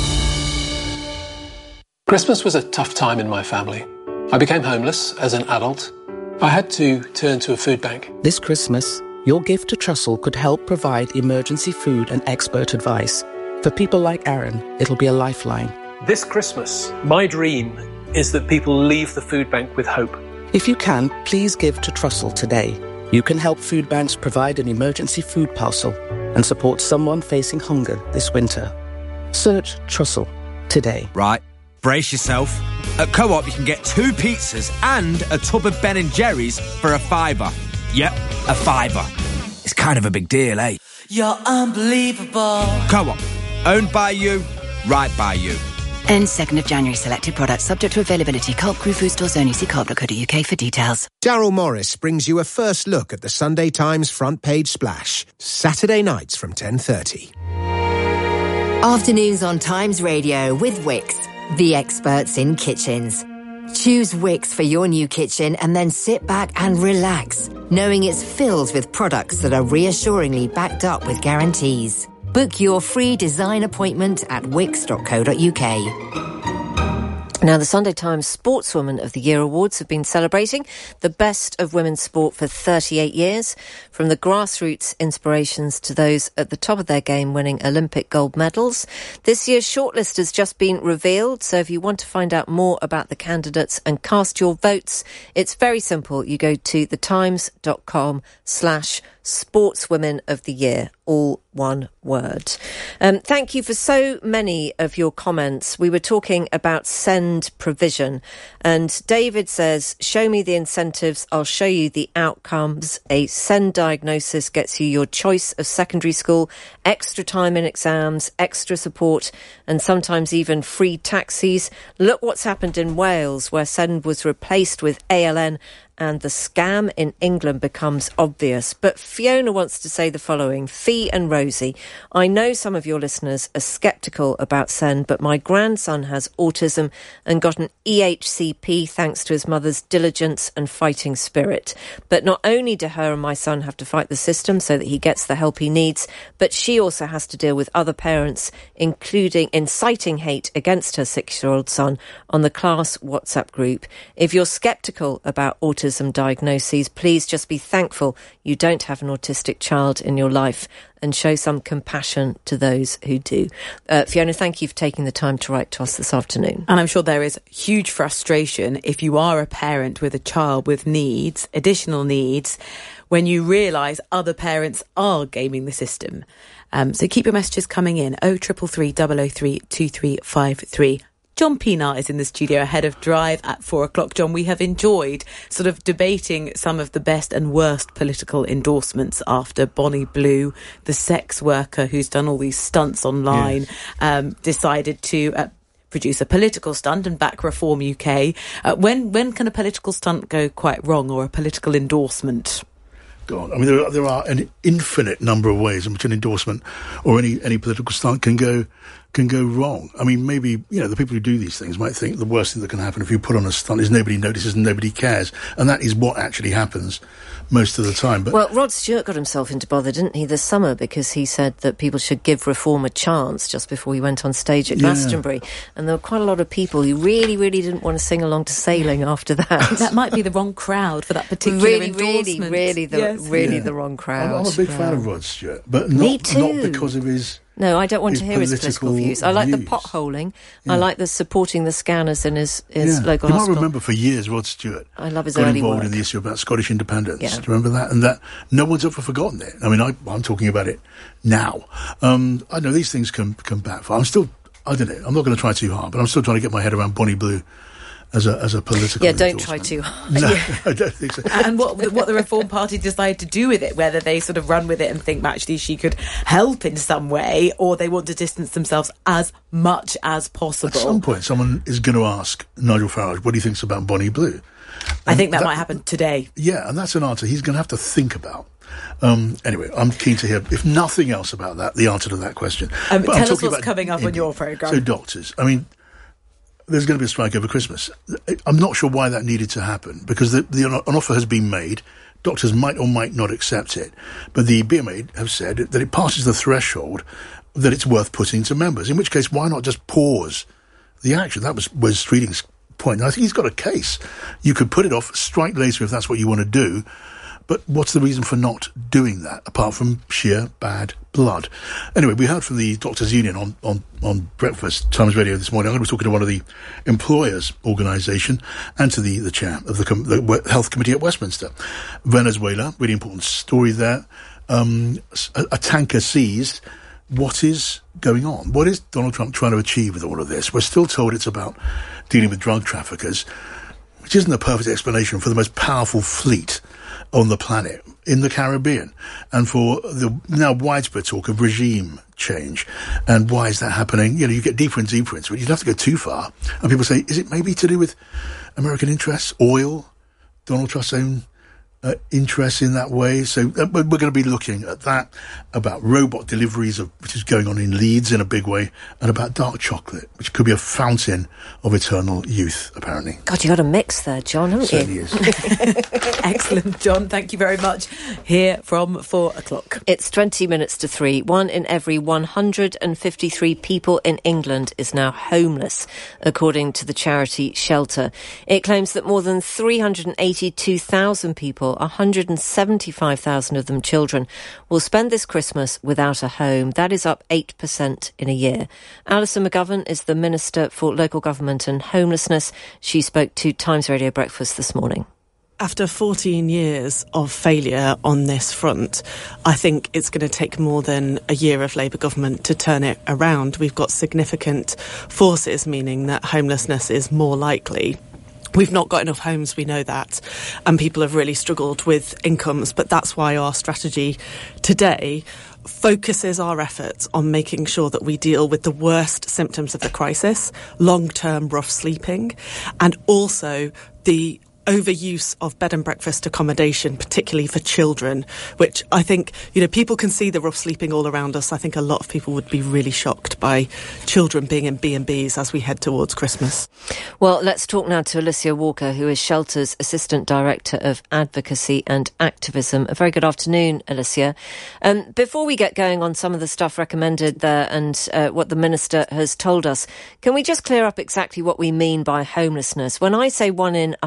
Christmas was a tough time in my family. I became homeless as an adult. I had to turn to a food bank. This Christmas, your gift to Trussell could help provide emergency food and expert advice. For people like Aaron, it'll be a lifeline. This Christmas, my dream is that people leave the food bank with hope. If you can, please give to Trussell today. You can help food banks provide an emergency food parcel and support someone facing hunger this winter. Search Trussell today. Right, brace yourself. At Co-op, you can get 2 pizzas and a tub of Ben & Jerry's for a £5. Yep, a £5. It's kind of a big deal, eh? You're unbelievable. Co-op, owned by you, right by you. Ends 2nd of January. Selected products subject to availability. Co-op Crew Food Stores only. See co-op.co.uk for details. Daryl Morris brings you a first look at the Sunday Times front page splash. Saturday nights from 10:30. Afternoons on Times Radio with Wix, the experts in kitchens. Choose Wix for your new kitchen and then sit back and relax, knowing it's filled with products that are reassuringly backed up with guarantees. Book your free design appointment at wix.co.uk. Now, the Sunday Times Sportswoman of the Year Awards have been celebrating the best of women's sport for 38 years, from the grassroots inspirations to those at the top of their game winning Olympic gold medals. This year's shortlist has just been revealed, so if you want to find out more about the candidates and cast your votes, it's very simple. You go to thetimes.com/Sportswomen of the Year, all one word. Thank you for so many of your comments. We were talking about SEND provision, and David says, show me the incentives, I'll show you the outcomes. A SEND diagnosis gets you your choice of secondary school, extra time in exams, extra support, and sometimes even free taxis. Look what's happened in Wales, where SEND was replaced with ALN, and the scam in England becomes obvious. But Fiona wants to say the following. Fee and Rosie, I know some of your listeners are sceptical about SEND, but my grandson has autism and got an EHCP thanks to his mother's diligence and fighting spirit. But not only do her and my son have to fight the system so that he gets the help he needs, but she also has to deal with other parents, including inciting hate against her 6-year-old son on the class WhatsApp group. If you're sceptical about autism, autism diagnoses. Please just be thankful you don't have an autistic child in your life and show some compassion to those who do. Fiona, thank you for taking the time to write to us this afternoon. And I'm sure there is huge frustration if you are a parent with a child with needs, additional needs, when you realise other parents are gaming the system. So keep your messages coming in. 0333 003 2353. John Pienaar is in the studio ahead of Drive at 4:00. John, we have enjoyed sort of debating some of the best and worst political endorsements after Bonnie Blue, the sex worker who's done all these stunts online, decided to produce a political stunt and back Reform UK. When can a political stunt go quite wrong, or a political endorsement? God, I mean, there are an infinite number of ways in which an endorsement or any political stunt can go wrong. I mean, maybe, the people who do these things might think the worst thing that can happen if you put on a stunt is nobody notices and nobody cares. And that is what actually happens most of the time. But well, Rod Stewart got himself into bother, didn't he, this summer, because he said that people should give Reform a chance just before he went on stage at Glastonbury. And there were quite a lot of people who really, really didn't want to sing along to Sailing after that. That might be the wrong crowd for that particular endorsement. Really the wrong crowd. I'm a big fan of Rod Stewart, but not because of his... No, I don't want to hear his political views. I like the potholing. Yeah. I like the supporting the scanners in his local hospital. You might remember for years Rod Stewart I love his got early involved work in the issue about Scottish independence. Yeah. Do you remember that? And that no one's ever forgotten it. I mean, I'm talking about it now. I know these things can backfire. I don't know. I'm not going to try too hard, but I'm still trying to get my head around Bonnie Blue as a political don't try too hard. No, I don't think so. And what the Reform Party decide to do with it, whether they sort of run with it and think actually she could help in some way, or they want to distance themselves as much as possible. At some point, someone is going to ask Nigel Farage what he thinks about Bonnie Blue. I think that might happen today. Yeah, and that's an answer he's going to have to think about. Anyway, I'm keen to hear, if nothing else about that, the answer to that question. Tell us what's coming up on your programme. So doctors, I mean... There's going to be a strike over Christmas. I'm not sure why that needed to happen, because an offer has been made. Doctors might or might not accept it. But the BMA have said that it passes the threshold that it's worth putting to members, in which case, why not just pause the action? That was Wes Streeting's point. And I think he's got a case. You could put it off, strike later if that's what you want to do. But what's the reason for not doing that, apart from sheer bad blood? Anyway, we heard from the Doctors' Union on Breakfast Times Radio this morning. I'm going to be talking to one of the employers' organisation and to the chair of the Health Committee at Westminster. Venezuela, really important story there. A tanker seized. What is going on? What is Donald Trump trying to achieve with all of this? We're still told it's about dealing with drug traffickers, which isn't a perfect explanation for the most powerful fleet on the planet, in the Caribbean, and for the now widespread talk of regime change. And why is that happening? You get deeper and deeper into it. You don't have to go too far. And people say, is it maybe to do with American interests, oil, Donald Trump's own interests in that way? So we're going to be looking at that, about robot deliveries, which is going on in Leeds in a big way, and about dark chocolate, which could be a fountain of eternal youth, apparently. God, you got a mix there, John, haven't you? Certainly is. Excellent, John. Thank you very much. Here from 4:00. It's 20 minutes to 3. 1 in every 153 people in England is now homeless, according to the charity Shelter. It claims that more than 382,000 people, 175,000 of them children, will spend this Christmas without a home. That is up 8% in a year. Alison McGovern is the Minister for Local Government and Homelessness. She spoke to Times Radio Breakfast this morning. After 14 years of failure on this front, I think it's going to take more than a year of Labour government to turn it around. We've got significant forces, meaning that homelessness is more likely. We've not got enough homes, we know that, and people have really struggled with incomes, but that's why our strategy today focuses our efforts on making sure that we deal with the worst symptoms of the crisis, long-term rough sleeping, and also the overuse of bed and breakfast accommodation, particularly for children, which I think, people can see the rough sleeping all around us. I think a lot of people would be really shocked by children being in B&Bs as we head towards Christmas. Well, let's talk now to Alicia Walker, who is Shelter's Assistant Director of Advocacy and Activism. A very good afternoon, Alicia. Before we get going on some of the stuff recommended there and what the Minister has told us, can we just clear up exactly what we mean by homelessness? When I say 1 in 153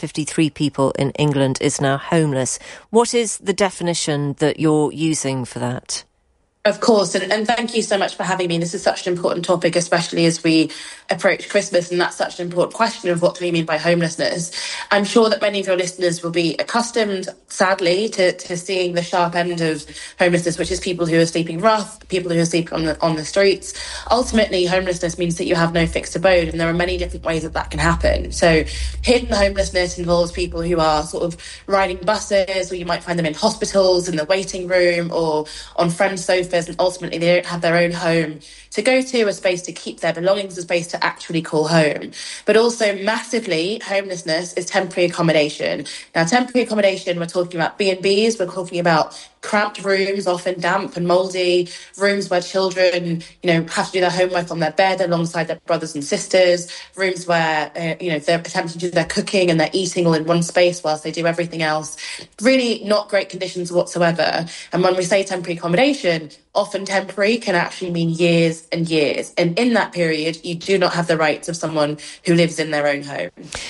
153 people in England is now homeless. What is the definition that you're using for that? Of course, and thank you so much for having me. This is such an important topic, especially as we approach Christmas, and that's such an important question of what do we mean by homelessness. I'm sure that many of your listeners will be accustomed, sadly, to seeing the sharp end of homelessness, which is people who are sleeping rough, people who are sleeping on the streets. Ultimately, homelessness means that you have no fixed abode, and there are many different ways that can happen. So hidden homelessness involves people who are sort of riding buses, or you might find them in hospitals, in the waiting room, or on friends' sofas, and ultimately they don't have their own home to go to, a space to keep their belongings, a space to actually call home. But also massively, homelessness is temporary accommodation. Now, temporary accommodation, we're talking about B&Bs, we're talking about cramped rooms, often damp and mouldy, rooms where children, have to do their homework on their bed alongside their brothers and sisters, rooms where, they're attempting to do their cooking and they're eating all in one space whilst they do everything else. Really not great conditions whatsoever. And when we say temporary accommodation, often temporary can actually mean years and years. And in that period, you do not have the rights of someone who lives in their own home.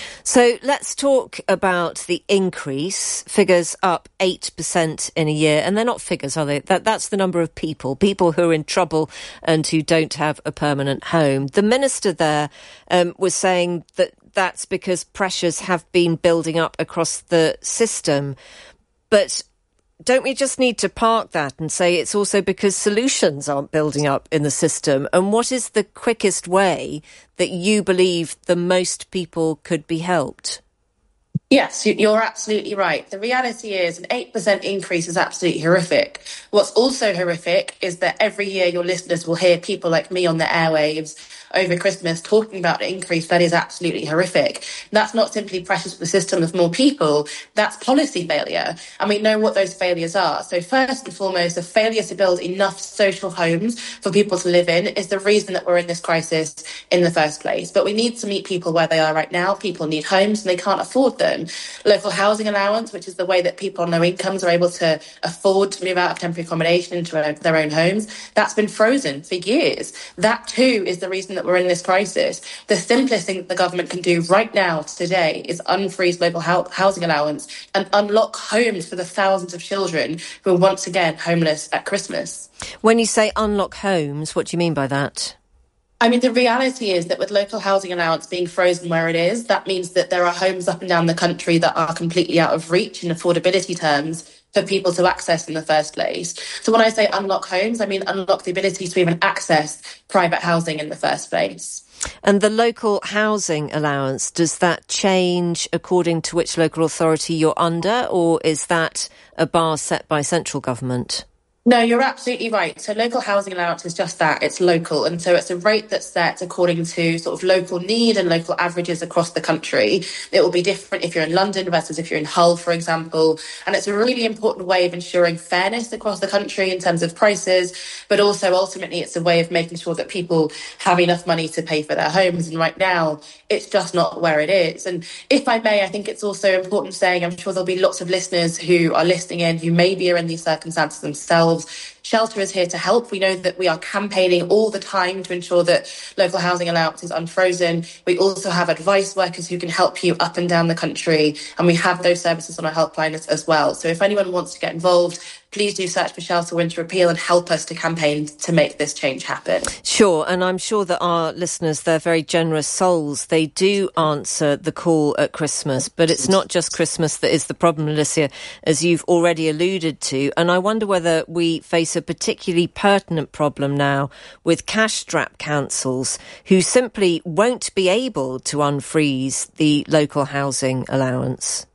So let's talk about the increase. Figures up 8% in a year. And they're not figures, are they? That's the number of people who are in trouble and who don't have a permanent home. The minister there was saying that that's because pressures have been building up across the system. But don't we just need to park that and say it's also because solutions aren't building up in the system? And what is the quickest way that you believe the most people could be helped? Yes, you're absolutely right. The reality is an 8% increase is absolutely horrific. What's also horrific is that every year your listeners will hear people like me on the airwaves over Christmas talking about an increase that is absolutely horrific. That's not simply pressures of the system of more people, that's policy failure. And we know what those failures are. So first and foremost, the failure to build enough social homes for people to live in is the reason that we're in this crisis in the first place. But we need to meet people where they are right now. People need homes and they can't afford them. Local housing allowance, which is the way that people on low incomes are able to afford to move out of temporary accommodation into their own homes, that's been frozen for years. That too is the reason that we're in this crisis. The simplest thing that the government can do right now, today, is unfreeze local housing allowance and unlock homes for the thousands of children who are once again homeless at Christmas. When you say unlock homes, what do you mean by that? I mean, the reality is that with local housing allowance being frozen where it is, that means that there are homes up and down the country that are completely out of reach in affordability terms for people to access in the first place. So when I say unlock homes, I mean unlock the ability to even access private housing in the first place. And the local housing allowance, does that change according to which local authority you're under, or is that a bar set by central government? No, you're absolutely right. So local housing allowance is just that. It's local. And so it's a rate that's set according to sort of local need and local averages across the country. It will be different if you're in London versus if you're in Hull, for example. And it's a really important way of ensuring fairness across the country in terms of prices, but also ultimately it's a way of making sure that people have enough money to pay for their homes. And right now, it's just not where it is. And if I may, I think it's also important saying, I'm sure there'll be lots of listeners who are listening in who maybe are in these circumstances themselves. Shelter is here to help. We know that we are campaigning all the time to ensure that local housing allowance is unfrozen. We also have advice workers who can help you up and down the country, and we have those services on our helpline as well. So if anyone wants to get involved, please do search for Shelter Winter Appeal and help us to campaign to make this change happen. Sure, and I'm sure that our listeners, they're very generous souls. They do answer the call at Christmas, but it's not just Christmas that is the problem, Alicia, as you've already alluded to. And I wonder whether we face a particularly pertinent problem now with cash-strapped councils who simply won't be able to unfreeze the local housing allowance.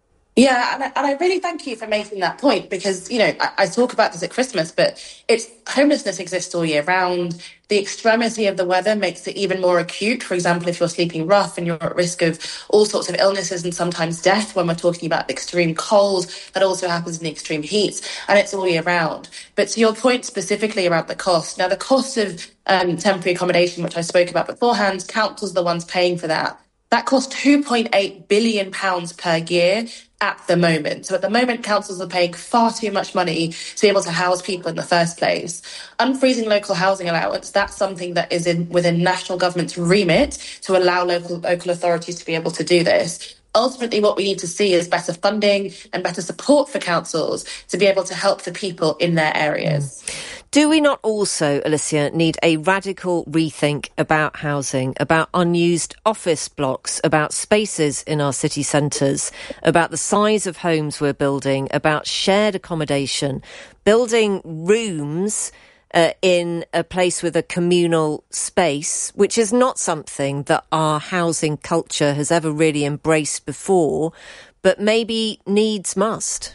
Yeah, and I really thank you for making that point because, I talk about this at Christmas, but homelessness exists all year round. The extremity of the weather makes it even more acute. For example, if you're sleeping rough and you're at risk of all sorts of illnesses and sometimes death when we're talking about the extreme cold, that also happens in the extreme heat, and it's all year round. But to your point specifically about the cost, now the cost of temporary accommodation, which I spoke about beforehand, councils are the ones paying for that. That costs £2.8 billion per year at the moment. So at the moment, councils are paying far too much money to be able to house people in the first place. Unfreezing local housing allowance, that's something that is within national government's remit to allow local authorities to be able to do this. Ultimately, what we need to see is better funding and better support for councils to be able to help the people in their areas. Do we not also, Alicia, need a radical rethink about housing, about unused office blocks, about spaces in our city centres, about the size of homes we're building, about shared accommodation, building rooms in a place with a communal space, which is not something that our housing culture has ever really embraced before, but maybe needs must?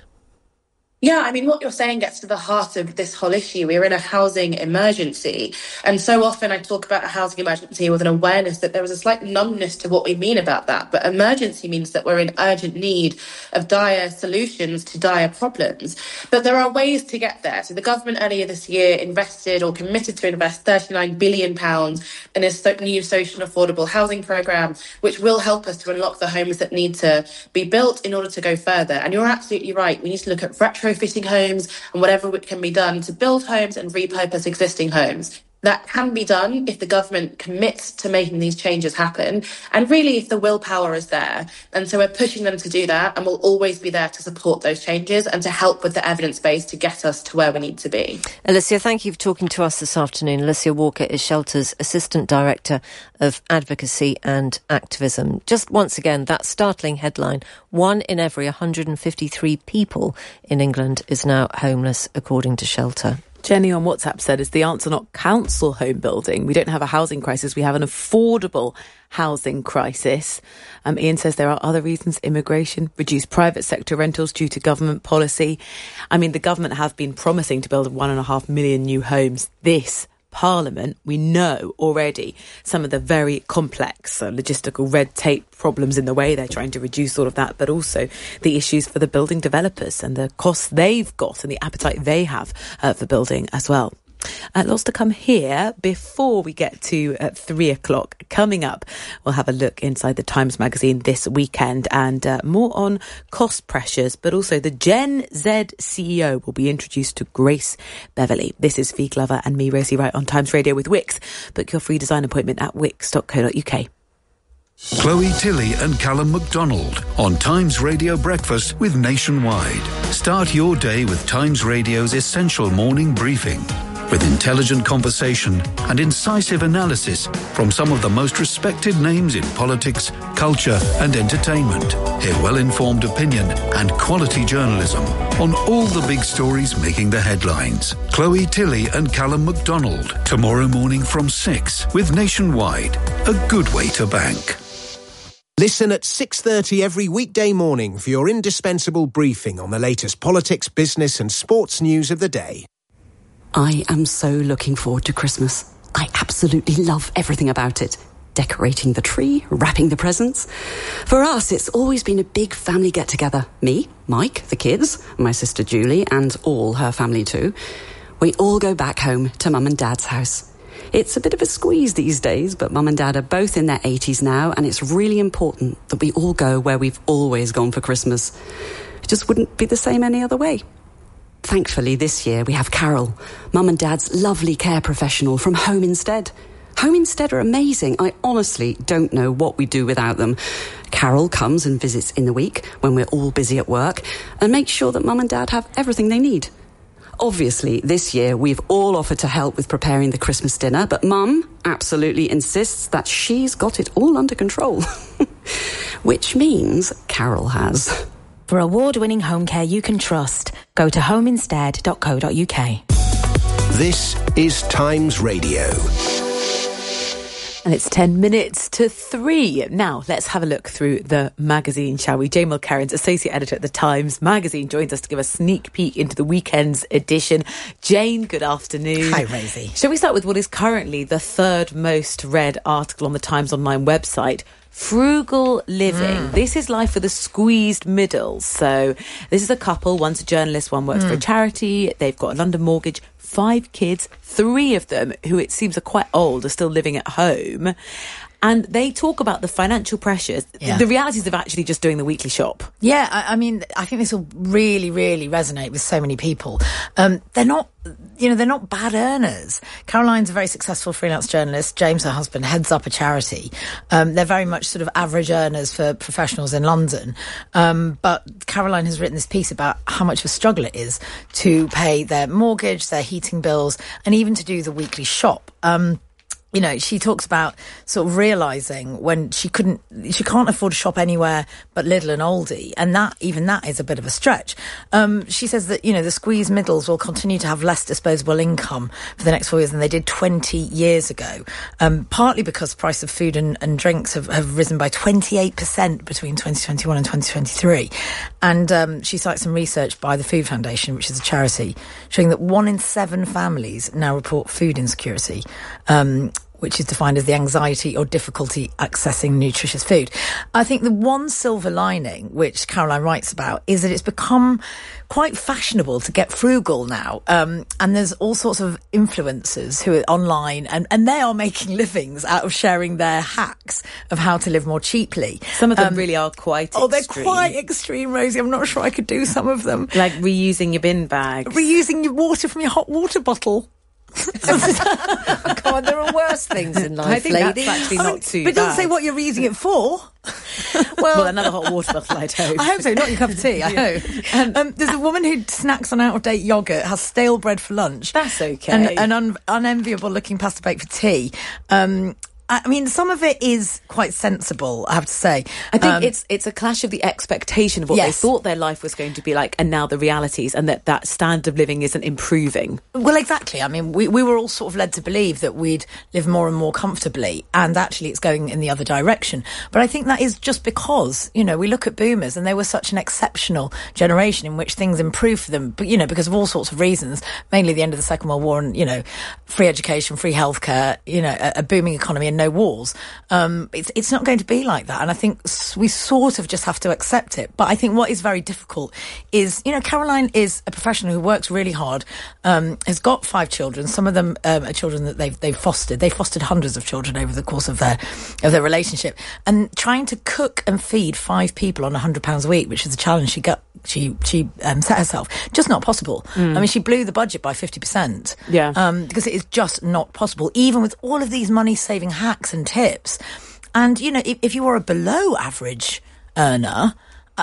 Yeah, I mean, what you're saying gets to the heart of this whole issue. We're in a housing emergency. And so often I talk about a housing emergency with an awareness that there is a slight numbness to what we mean about that. But emergency means that we're in urgent need of dire solutions to dire problems. But there are ways to get there. So the government earlier this year invested or committed to invest £39 billion in a new social and affordable housing programme, which will help us to unlock the homes that need to be built in order to go further. And you're absolutely right. We need to look at retrofitting homes and whatever can be done to build homes and repurpose existing homes. That can be done if the government commits to making these changes happen, and really if the willpower is there. And so we're pushing them to do that, and we'll always be there to support those changes and to help with the evidence base to get us to where we need to be. Alicia, thank you for talking to us this afternoon. Alicia Walker is Shelter's Assistant Director of Advocacy and Activism. Just once again, that startling headline, 1 in every 153 people in England is now homeless, according to Shelter. Jenny on WhatsApp said, is the answer not council home building? We don't have a housing crisis. We have an affordable housing crisis. Ian says there are other reasons: immigration, reduced private sector rentals due to government policy. I mean, the government have been promising to build 1.5 million new homes this Parliament. We know already some of the very complex logistical red tape problems in the way they're trying to reduce all of that, but also the issues for the building developers and the costs they've got and the appetite they have for building as well. Lots to come here before we get to 3 o'clock. Coming up, we'll have a look inside the Times magazine this weekend and more on cost pressures, but also the Gen Z CEO will be introduced to Grace Beverley. This is Fee Glover and me, Rosie Wright, on Times Radio with Wix. Book your free design appointment at wix.co.uk. Chloe Tilley and Callum MacDonald on Times Radio Breakfast with Nationwide. Start your day with Times Radio's essential morning briefing, with intelligent conversation and incisive analysis from some of the most respected names in politics, culture and entertainment. Hear well-informed opinion and quality journalism on all the big stories making the headlines. Chloe Tilley and Callum MacDonald, tomorrow morning from 6 with Nationwide. A good way to bank. Listen at 6:30 every weekday morning for your indispensable briefing on the latest politics, business and sports news of the day. I am so looking forward to Christmas. I absolutely love everything about it. Decorating the tree, wrapping the presents. For us, it's always been a big family get-together. Me, Mike, the kids, my sister Julie, and all her family too. We all go back home to Mum and Dad's house. It's a bit of a squeeze these days, but Mum and Dad are both in their 80s now, and it's really important that we all go where we've always gone for Christmas. It just wouldn't be the same any other way. Thankfully, this year we have Carol, Mum and Dad's lovely care professional from Home Instead. Home Instead are amazing. I honestly don't know what we do without them. Carol comes and visits in the week when we're all busy at work and makes sure that Mum and Dad have everything they need. Obviously, this year we've all offered to help with preparing the Christmas dinner, but Mum absolutely insists that she's got it all under control. Which means Carol has. For award-winning home care you can trust, go to homeinstead.co.uk. This is Times Radio. And it's 10 minutes to 3. Now, let's have a look through the magazine, shall we? Jane Mulkerrins, Associate Editor at The Times Magazine, joins us to give a sneak peek into the weekend's edition. Jane, good afternoon. Hi, Rosie. Shall we start with what is currently the third most read article on the Times Online website? Frugal living. This is life for the squeezed middle. So this is a couple. One's a journalist, one works for a charity. They've got a London mortgage, 5 kids, 3 of them, who it seems are quite old, are still living at home. And they talk about the financial pressures, the realities of actually just doing the weekly shop. Yeah, I mean, I think this will really, really resonate with so many people. They're not bad earners. Caroline's a very successful freelance journalist. James, her husband, heads up a charity. They're very much sort of average earners for professionals in London. But Caroline has written this piece about how much of a struggle it is to pay their mortgage, their heating bills, and even to do the weekly shop. She talks about sort of realising when she can't afford to shop anywhere but Lidl and Aldi, and that is a bit of a stretch. She says that, the squeezed middles will continue to have less disposable income for the next 4 years than they did 20 years ago, partly because the price of food and drinks have risen by 28% between 2021 and 2023. And she cites some research by the Food Foundation, which is a charity, showing that 1 in 7 families now report food insecurity, which is defined as the anxiety or difficulty accessing nutritious food. I think the one silver lining, which Caroline writes about, is that it's become quite fashionable to get frugal now. And there's all sorts of influencers who are online and they are making livings out of sharing their hacks of how to live more cheaply. Some of them really are quite extreme. Oh, they're quite extreme, Rosie. I'm not sure I could do some of them. Like reusing your bin bags. Reusing your water from your hot water bottle. Oh, come on, there are worse things in life, I think lady. that's actually not too bad. But it doesn't say what you're using it for. Well, another hot water bottle, I'd hope. I hope so, not your cup of tea, I hope. There's a woman who snacks on out-of-date yoghurt, has stale bread for lunch. That's okay. And unenviable-looking pasta bake for tea. I mean, some of it is quite sensible, I have to say. I think it's a clash of the expectation of what they thought their life was going to be like and now the realities, and that standard of living isn't improving. Well, exactly. I mean, we were all sort of led to believe that we'd live more and more comfortably, and actually it's going in the other direction. But I think that is just because, we look at boomers and they were such an exceptional generation in which things improved for them, but, because of all sorts of reasons, mainly the end of the Second World War and, free education, free healthcare, a booming economy and no wars. It's not going to be like that, and I think we sort of just have to accept it. But I think what is very difficult is, Caroline is a professional who works really hard, has got 5 children. Some of them are children that they've fostered. They fostered hundreds of children over the course of their relationship, and trying to cook and feed 5 people on £100 a week, which is a challenge she set herself, just not possible. I mean, she blew the budget by 50%. Because it is just not possible, even with all of these money-saving hacks and tips. And, if you are a below average earner,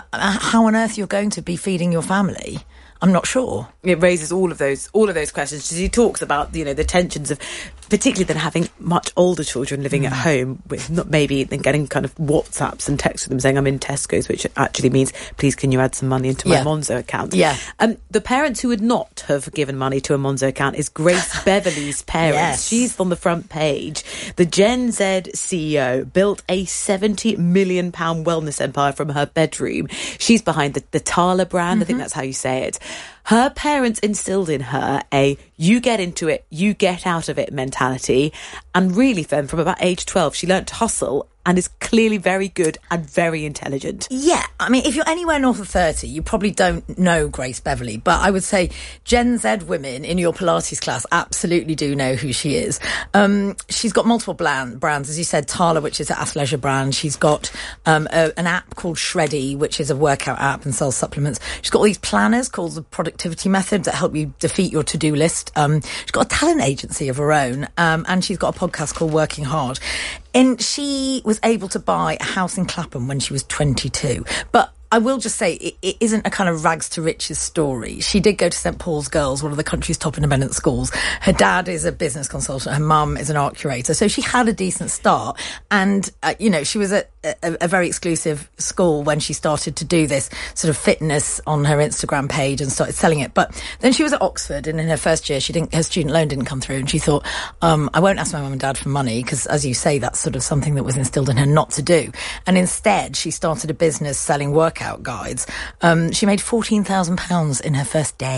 how on earth you're going to be feeding your family? I'm not sure. It raises all of those questions. She talks about, the tensions of, particularly than having much older children living at home with not maybe then getting kind of WhatsApps and texts with them saying I'm in Tesco's, which actually means please can you add some money into my Monzo account. The parents who would not have given money to a Monzo account is Grace Beverley's parents. She's on the front page. The Gen Z CEO built a £70 million wellness empire from her bedroom. She's behind the Tala brand. I think that's how you say it. Her parents instilled in her a you get into it, you get out of it mentality. And really, then, from about age 12, she learnt to hustle and is clearly very good and very intelligent. Yeah, I mean, if you're anywhere north of 30, you probably don't know Grace Beverley, but I would say Gen Z women in your Pilates class absolutely do know who she is. She's got multiple brands, as you said, Tala, which is an athleisure brand. She's got an app called Shreddy, which is a workout app and sells supplements. She's got all these planners called the Productivity Method that help you defeat your to-do list. She's got a talent agency of her own, and she's got a podcast called Working Hard. And she was able to buy a house in Clapham when she was 22. But I will just say it isn't a kind of rags to riches story. She did go to St Paul's Girls, one of the country's top independent schools. Her dad is a business consultant. Her mum is an art curator. So she had a decent start. And, she was at a very exclusive school when she started to do this sort of fitness on her Instagram page and started selling it. But then she was at Oxford, and in her first year, her student loan didn't come through. And she thought, I won't ask my mum and dad for money because, as you say, that's sort of something that was instilled in her not to do. And instead, she started a business selling workout guides. She made £14,000 in her first day.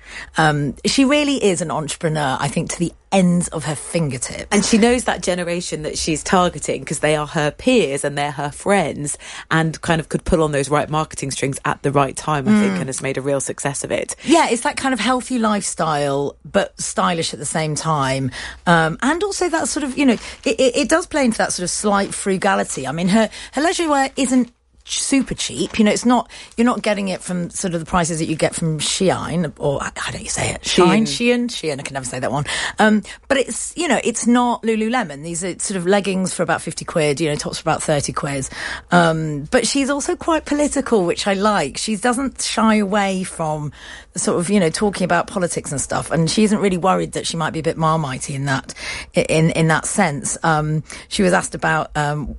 She really is an entrepreneur, I think, to the ends of her fingertips. And she knows that generation that she's targeting because they are her peers and they're her friends, and kind of could pull on those right marketing strings at the right time, I think, and has made a real success of it. Yeah, it's that kind of healthy lifestyle, but stylish at the same time. And also that sort of, it does play into that sort of slight frugality. I mean, her leisure wear isn't super cheap. It's not, you're not getting it from sort of the prices that you get from Shein, or how do you say it? Shein, I can never say that one. But it's, it's not Lululemon. These are sort of leggings for about 50 quid, tops for about 30 quid. But she's also quite political, which I like. She doesn't shy away from sort of, talking about politics and stuff. And she isn't really worried that she might be a bit Marmitey in that sense. She was asked about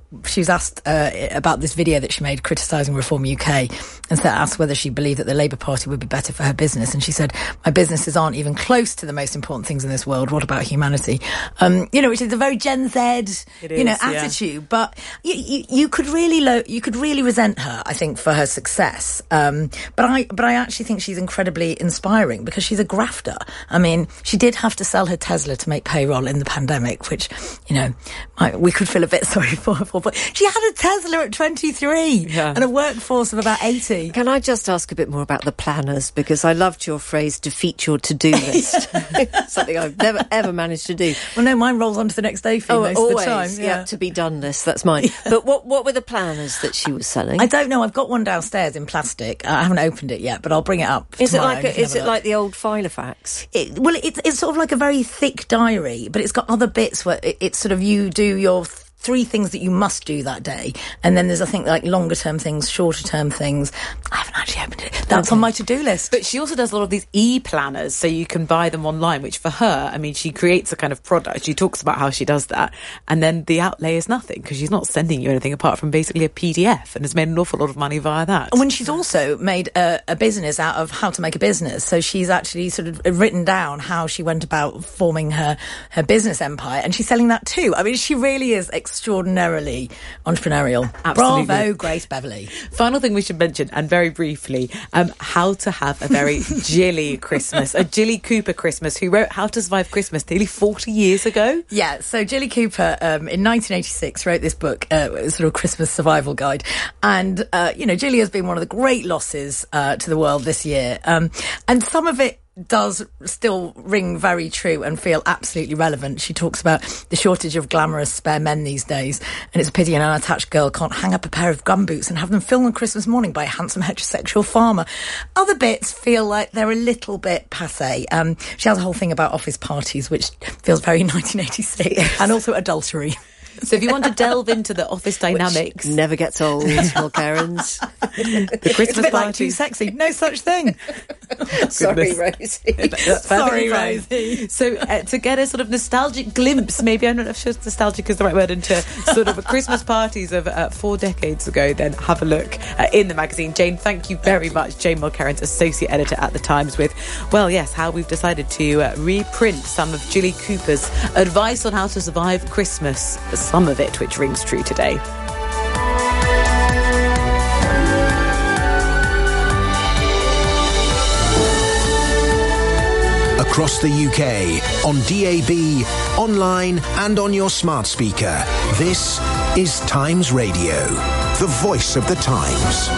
this video that she made criticising Reform UK, and asked whether she believed that the Labour Party would be better for her business, and she said, "My businesses aren't even close to the most important things in this world. What about humanity?" Which is a very Gen Z, attitude. Yeah. But you could really resent her, I think, for her success. But I actually think she's incredibly inspiring because she's a grafter. I mean, she did have to sell her Tesla to make payroll in the pandemic, which we could feel a bit sorry for her for. But she had a Tesla at 23. Yeah. And a workforce of about 80. Can I just ask a bit more about the planners? Because I loved your phrase, defeat your to-do list. Something I've never, ever managed to do. Well, no, mine rolls on to the next day for you most always, of the time. Yeah, to-be-done list, that's mine. Yeah. But what were the planners that she was selling? I don't know. I've got one downstairs in plastic. I haven't opened it yet, but I'll bring it up tomorrow. Is it like the old Filofax? It's sort of like a very thick diary, but it's got other bits where it's sort of you do your 3 things that you must do that day, and then there's, I think, like longer term things, shorter term things. I haven't actually opened it. That's on my to-do list. But she also does a lot of these e-planners, so you can buy them online, which for her, I mean, she creates a kind of product. She talks about how she does that, and then the outlay is nothing because she's not sending you anything apart from basically a PDF, and has made an awful lot of money via that. And when she's also made a business out of how to make a business, so she's actually sort of written down how she went about forming her business empire, and she's selling that too. I mean, she really is extraordinarily entrepreneurial. Absolutely. Bravo, Grace Beverley. Final thing we should mention, and very briefly, how to have a very Jilly Christmas, a Jilly Cooper Christmas, who wrote How to Survive Christmas nearly 40 years ago. Yeah, so Jilly Cooper in 1986 wrote this book, sort of Christmas survival guide, and Jilly has been one of the great losses to the world this year, and some of it does still ring very true and feel absolutely relevant. She talks about the shortage of glamorous spare men these days, and it's a pity an unattached girl can't hang up a pair of gumboots and have them filmed on Christmas morning by a handsome heterosexual farmer. Other bits feel like they're a little bit passé. She has a whole thing about office parties, which feels very 1986, and also adultery. So if you want to delve into the office dynamics... Which never gets old, Will Cairns. The Christmas party. Like Too Sexy. No such thing. Sorry, Rosie. Sorry, Rosie. So to get a sort of nostalgic glimpse, maybe I'm not sure if nostalgic is the right word, into sort of Christmas parties of 4 decades ago, then have a look in the magazine. Jane, thank you very much. Jane Mulcairns, Associate Editor at The Times, with, well, yes, how we've decided to reprint some of Jilly Cooper's advice on how to survive Christmas. Some of it which rings true today. Across the UK, on DAB, online and on your smart speaker. This is Times Radio, the voice of the Times.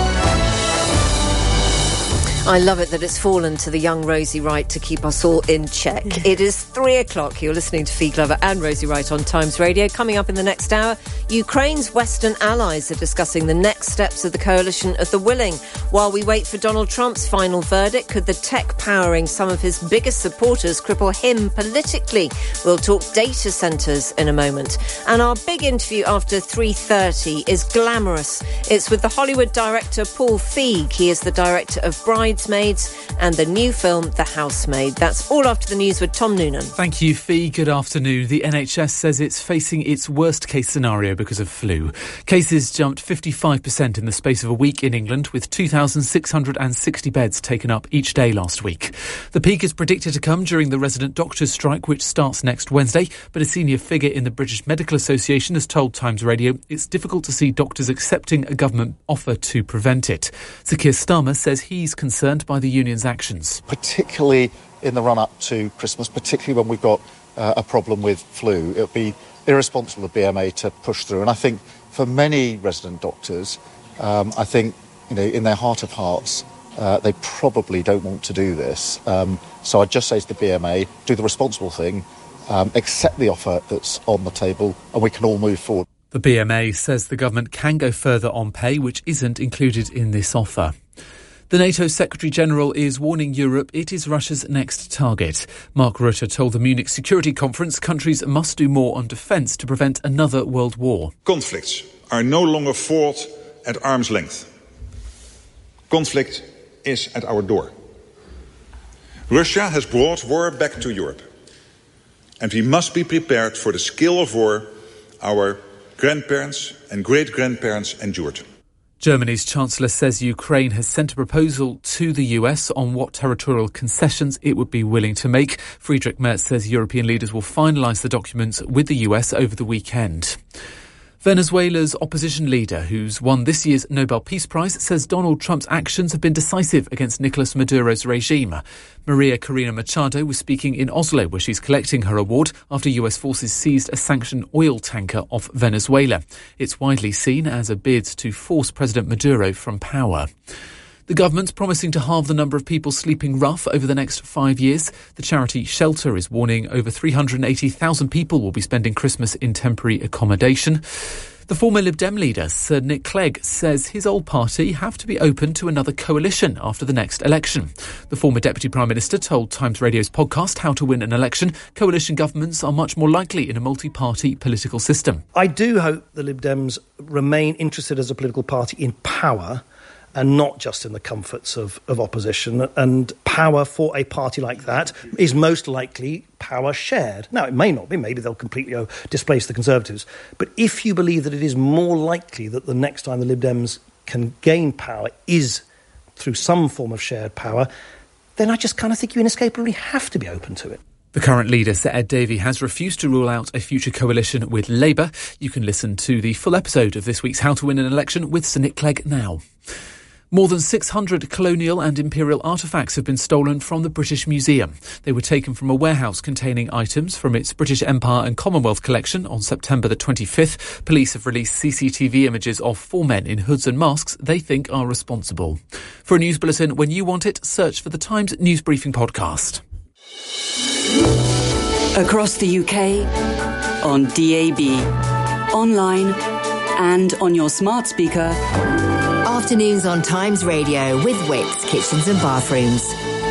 I love it that it's fallen to the young Rosie Wright to keep us all in check. It is 3 o'clock. You're listening to Fee Glover and Rosie Wright on Times Radio. Coming up in the next hour, Ukraine's Western allies are discussing the next steps of the coalition of the willing. While we wait for Donald Trump's final verdict, could the tech powering some of his biggest supporters cripple him politically? We'll talk data centres in a moment. And our big interview after 3:30 is glamorous. It's with the Hollywood director Paul Feig. He is the director of Bridesmaids and the new film The Housemaid. That's all after the news with Tom Noonan. Thank you, Fee. Good afternoon. The NHS says it's facing its worst case scenario because of flu. Cases jumped 55% in the space of a week in England, with 2,660 beds taken up each day last week. The peak is predicted to come during the resident doctors' strike, which starts next Wednesday, but a senior figure in the British Medical Association has told Times Radio it's difficult to see doctors accepting a government offer to prevent it. Sir Keir Starmer says he's concerned concerned by the union's actions. Particularly in the run-up to Christmas, particularly when we've got a problem with flu, it would be irresponsible of BMA to push through. And I think for many resident doctors, I think, in their heart of hearts, they probably don't want to do this. So I'd just say to the BMA, do the responsible thing, accept the offer that's on the table, and we can all move forward. The BMA says the government can go further on pay, which isn't included in this offer. The NATO Secretary-General is warning Europe it is Russia's next target. Mark Rutte told the Munich Security Conference countries must do more on defence to prevent another world war. Conflicts are no longer fought at arm's length. Conflict is at our door. Russia has brought war back to Europe. And we must be prepared for the scale of war our grandparents and great-grandparents endured. Germany's Chancellor says Ukraine has sent a proposal to the US on what territorial concessions it would be willing to make. Friedrich Merz says European leaders will finalise the documents with the US over the weekend. Venezuela's opposition leader, who's won this year's Nobel Peace Prize, says Donald Trump's actions have been decisive against Nicolas Maduro's regime. Maria Corina Machado was speaking in Oslo, where she's collecting her award after US forces seized a sanctioned oil tanker off Venezuela. It's widely seen as a bid to force President Maduro from power. The government's promising to halve the number of people sleeping rough over the next 5 years. The charity Shelter is warning over 380,000 people will be spending Christmas in temporary accommodation. The former Lib Dem leader, Sir Nick Clegg, says his old party have to be open to another coalition after the next election. The former Deputy Prime Minister told Times Radio's podcast How to Win an Election coalition governments are much more likely in a multi-party political system. I do hope the Lib Dems remain interested as a political party in power and not just in the comforts of opposition. And power for a party like that is most likely power shared. Now, it may not be. Maybe they'll completely displace the Conservatives. But if you believe that it is more likely that the next time the Lib Dems can gain power is through some form of shared power, then I just kind of think you inescapably have to be open to it. The current leader, Sir Ed Davey, has refused to rule out a future coalition with Labour. You can listen to the full episode of this week's How to Win an Election with Sir Nick Clegg now. More than 600 colonial and imperial artefacts have been stolen from the British Museum. They were taken from a warehouse containing items from its British Empire and Commonwealth collection on September the 25th. Police have released CCTV images of 4 men in hoods and masks they think are responsible. For a news bulletin when you want it, search for the Times News Briefing podcast. Across the UK, on DAB, online and on your smart speaker. Afternoons on Times Radio with Wickes Kitchens and Bathrooms.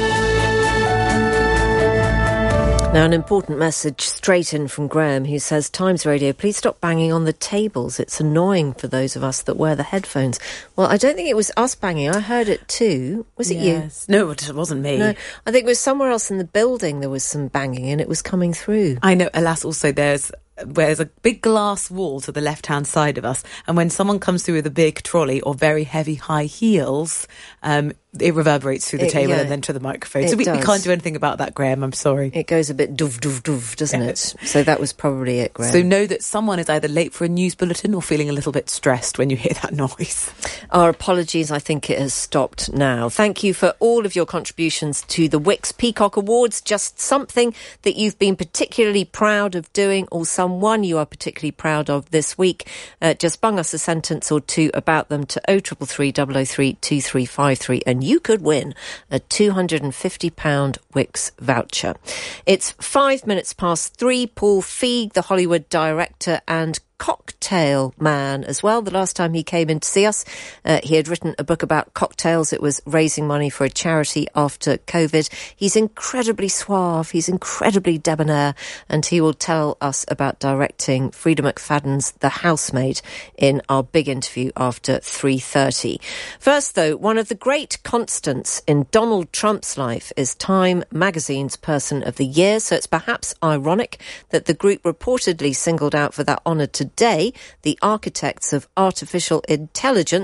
Now, an important message straight in from Graham, who says, Times Radio, please stop banging on the tables. It's annoying for those of us that wear the headphones. Well, I don't think it was us banging. I heard it too. Was it you? No, it wasn't me. No, I think it was somewhere else in the building there was some banging and it was coming through. I know, alas, also there's a big glass wall to the left-hand side of us, and when someone comes through with a big trolley or very heavy high heels, it reverberates through the table and then to the microphone. So we can't do anything about that, Graham, I'm sorry. It goes a bit doof, doof, doof, doesn't it? So that was probably it, Graham. So know that someone is either late for a news bulletin or feeling a little bit stressed when you hear that noise. Our apologies, I think it has stopped now. Thank you for all of your contributions to the Wickes Peacock Awards. Just something that you've been particularly proud of doing, or someone you are particularly proud of this week. Just bung us a sentence or two about them to 0333 003 2353 and you could win a £250 Wickes voucher. It's 5 minutes past 3. Paul Feig, the Hollywood director and cocktail man as well. The last time he came in to see us, he had written a book about cocktails. It was raising money for a charity after COVID. He's incredibly suave, he's incredibly debonair, and he will tell us about directing Frida McFadden's The Housemaid in our big interview after 3:30. First, though, one of the great constants in Donald Trump's life is Time magazine's Person of the Year, so it's perhaps ironic that the group reportedly singled out for that honour today the architects of artificial intelligence,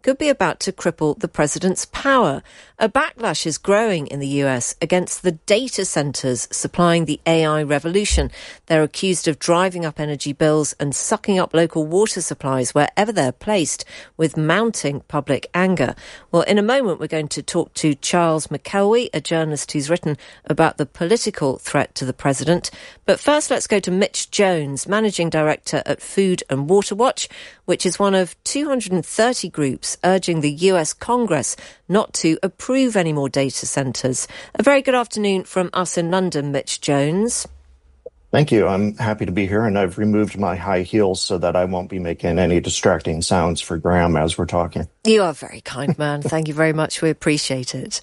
could be about to cripple the president's power. A backlash is growing in the US against the data centres supplying the AI revolution. They're accused of driving up energy bills and sucking up local water supplies wherever they're placed, with mounting public anger. Well, in a moment, we're going to talk to Charles McKelwey, a journalist who's written about the political threat to the president. But first, let's go to Mitch Jones, Managing Director at Food and Water Watch, which is one of 230 groups urging the US Congress not to approve any more data centres. A very good afternoon from us in London, Mitch Jones. Thank you. I'm happy to be here, and I've removed my high heels so that I won't be making any distracting sounds for Graham as we're talking. You are a very kind man. Thank you very much. We appreciate it.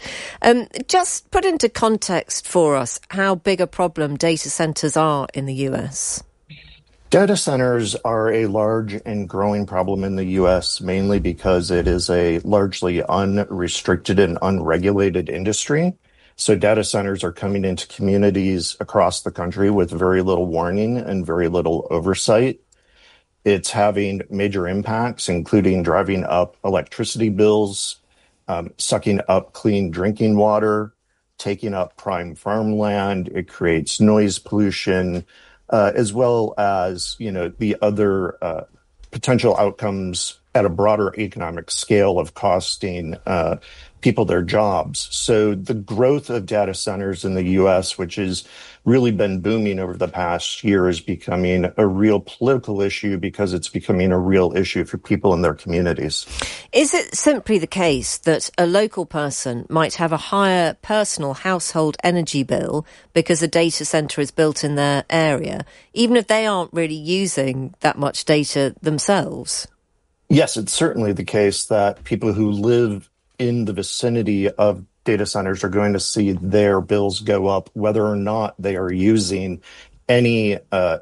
Just put into context for us how big a problem data centres are in the US. Data centers are a large and growing problem in the U.S., mainly because it is a largely unrestricted and unregulated industry. So data centers are coming into communities across the country with very little warning and very little oversight. It's having major impacts, including driving up electricity bills, sucking up clean drinking water, taking up prime farmland. It creates noise pollution, as well as, the other potential outcomes at a broader economic scale of costing people their jobs. So the growth of data centers in the U.S., which has really been booming over the past year, is becoming a real political issue because it's becoming a real issue for people in their communities. Is it simply the case that a local person might have a higher personal household energy bill because a data centre is built in their area, even if they aren't really using that much data themselves? Yes, it's certainly the case that people who live in the vicinity of data centers are going to see their bills go up, whether or not they are using any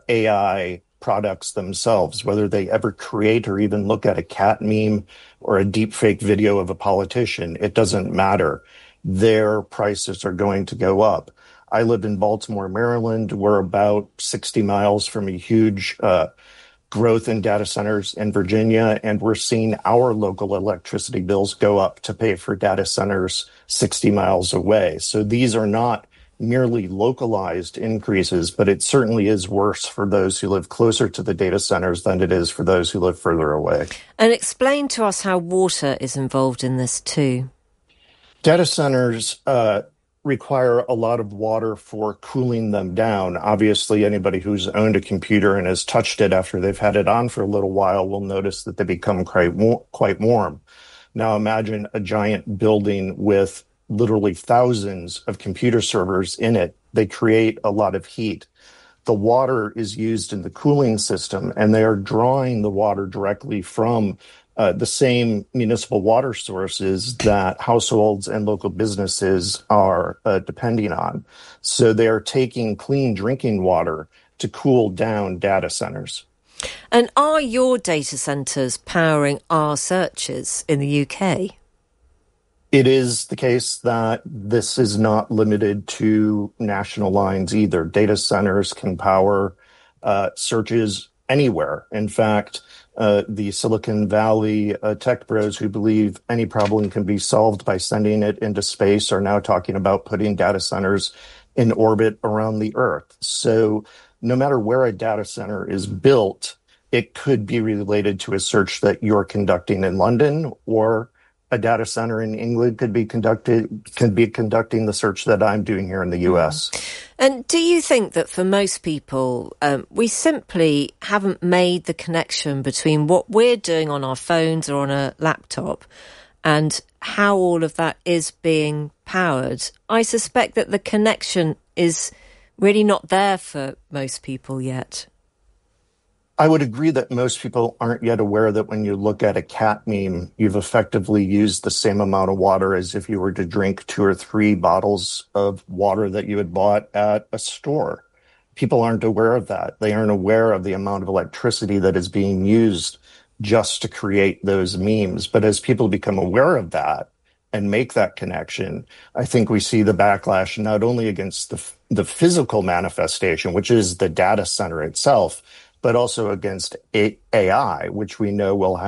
AI products themselves, whether they ever create or even look at a cat meme or a deepfake video of a politician. It doesn't matter. Their prices are going to go up. I live in Baltimore, Maryland. We're about 60 miles from a huge growth in data centers in Virginia, and we're seeing our local electricity bills go up to pay for data centers 60 miles away. So these are not merely localized increases, but it certainly is worse for those who live closer to the data centers than it is for those who live further away. And explain to us how water is involved in this too. Data centers require a lot of water for cooling them down. Obviously, anybody who's owned a computer and has touched it after they've had it on for a little while will notice that they become quite warm. Now imagine a giant building with literally thousands of computer servers in it. They create a lot of heat. The water is used in the cooling system, and they are drawing the water directly from the same municipal water sources that households and local businesses are depending on. So they are taking clean drinking water to cool down data centers. And are your data centres powering our searches in the UK? It is the case that this is not limited to national lines either. Data centers can power searches anywhere. In fact, the Silicon Valley tech bros who believe any problem can be solved by sending it into space are now talking about putting data centers in orbit around the Earth. So no matter where a data center is built, it could be related to a search that you're conducting in London, or a data center in England could be conducting the search that I'm doing here in the US. And do you think that for most people, we simply haven't made the connection between what we're doing on our phones or on a laptop and how all of that is being powered? I suspect that the connection is really not there for most people yet. I would agree that most people aren't yet aware that when you look at a cat meme, you've effectively used the same amount of water as if you were to drink 2 or 3 bottles of water that you had bought at a store. People aren't aware of that. They aren't aware of the amount of electricity that is being used just to create those memes. But as people become aware of that and make that connection, I think we see the backlash not only against the physical manifestation, which is the data center itself, but also against AI, which we know will have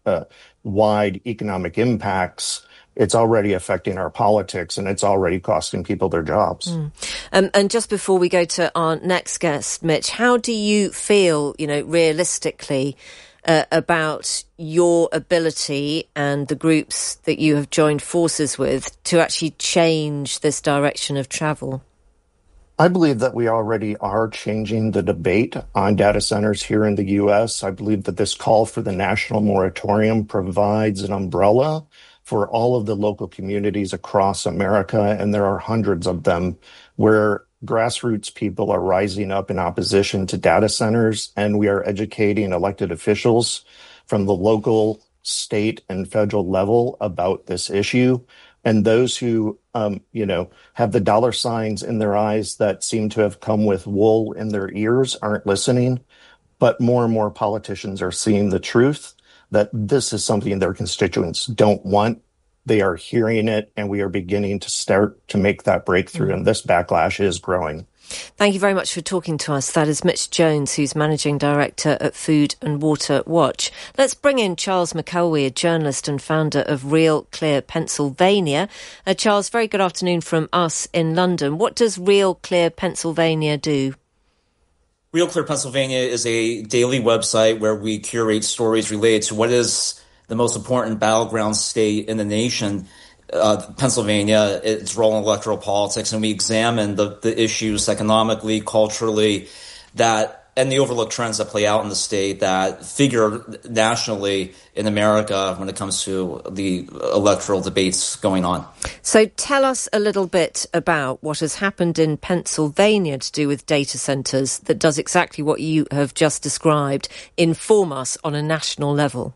wide economic impacts. It's already affecting our politics, and it's already costing people their jobs. And just before we go to our next guest, Mitch, how do you feel, realistically, about your ability and the groups that you have joined forces with to actually change this direction of travel? I believe that we already are changing the debate on data centers here in the U.S. I believe that this call for the national moratorium provides an umbrella for all of the local communities across America, and there are hundreds of them, where grassroots people are rising up in opposition to data centers, and we are educating elected officials from the local, state, and federal level about this issue. And those who, have the dollar signs in their eyes that seem to have come with wool in their ears aren't listening. But more and more politicians are seeing the truth, that this is something their constituents don't want. They are hearing it, and we are beginning to start to make that breakthrough, and this backlash is growing. Thank you very much for talking to us. That is Mitch Jones, who's Managing Director at Food and Water Watch. Let's bring in Charles McElwee, a journalist and founder of Real Clear Pennsylvania. Charles, very good afternoon from us in London. What does Real Clear Pennsylvania do? Real Clear Pennsylvania is a daily website where we curate stories related to what is the most important battleground state in the nation, Pennsylvania, its role in electoral politics, and we examine the issues economically, culturally, and the overlooked trends that play out in the state that figure nationally in America when it comes to the electoral debates going on. So tell us a little bit about what has happened in Pennsylvania to do with data centres that does exactly what you have just described. Inform us on a national level.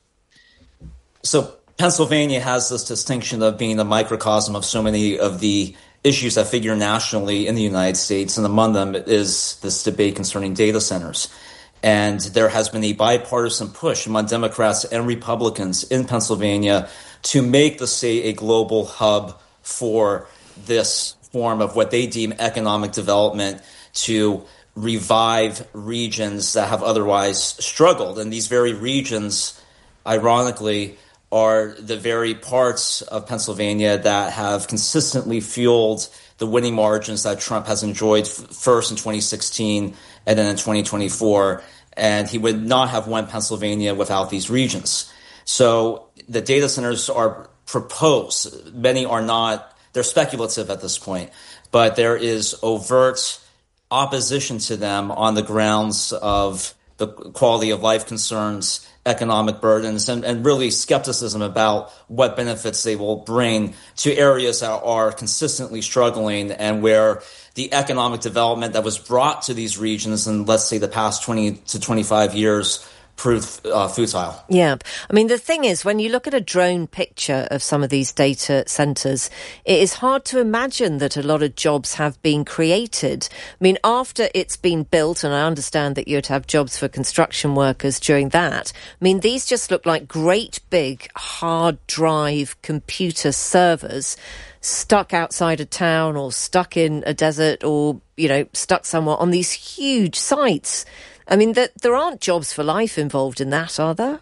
So Pennsylvania has this distinction of being a microcosm of so many of the issues that figure nationally in the United States, and among them is this debate concerning data centers. And there has been a bipartisan push among Democrats and Republicans in Pennsylvania to make the state a global hub for this form of what they deem economic development, to revive regions that have otherwise struggled. And these very regions, ironically, are the very parts of Pennsylvania that have consistently fueled the winning margins that Trump has enjoyed first in 2016 and then in 2024. And he would not have won Pennsylvania without these regions. So the data centers are proposed. Many are not, they're speculative at this point, but there is overt opposition to them on the grounds of the quality of life concerns, economic burdens, and really skepticism about what benefits they will bring to areas that are consistently struggling and where the economic development that was brought to these regions in, let's say, the past 20 to 25 years proved futile. Yeah. I mean, the thing is, when you look at a drone picture of some of these data centres, it is hard to imagine that a lot of jobs have been created. I mean, after it's been built, and I understand that you'd have jobs for construction workers during that, I mean, these just look like great big hard drive computer servers stuck outside a town or stuck in a desert or, stuck somewhere on these huge sites. I mean, there aren't jobs for life involved in that, are there?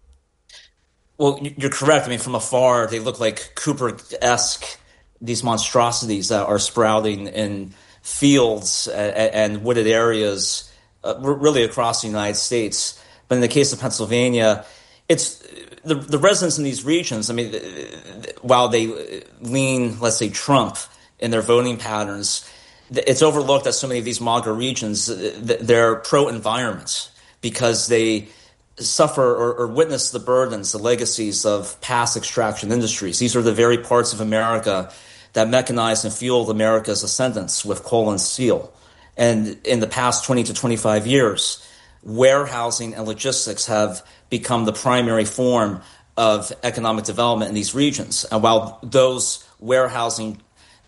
Well, you're correct. I mean, from afar, they look like Cooper-esque, these monstrosities that are sprouting in fields and wooded areas really across the United States. But in the case of Pennsylvania, it's the residents in these regions, I mean, while they lean, let's say, Trump in their voting patterns, it's overlooked that so many of these MAGA regions, they're pro-environment because they suffer or witness the burdens, the legacies of past extraction industries. These are the very parts of America that mechanized and fueled America's ascendance with coal and steel. And in the past 20 to 25 years, warehousing and logistics have become the primary form of economic development in these regions. And while those warehousing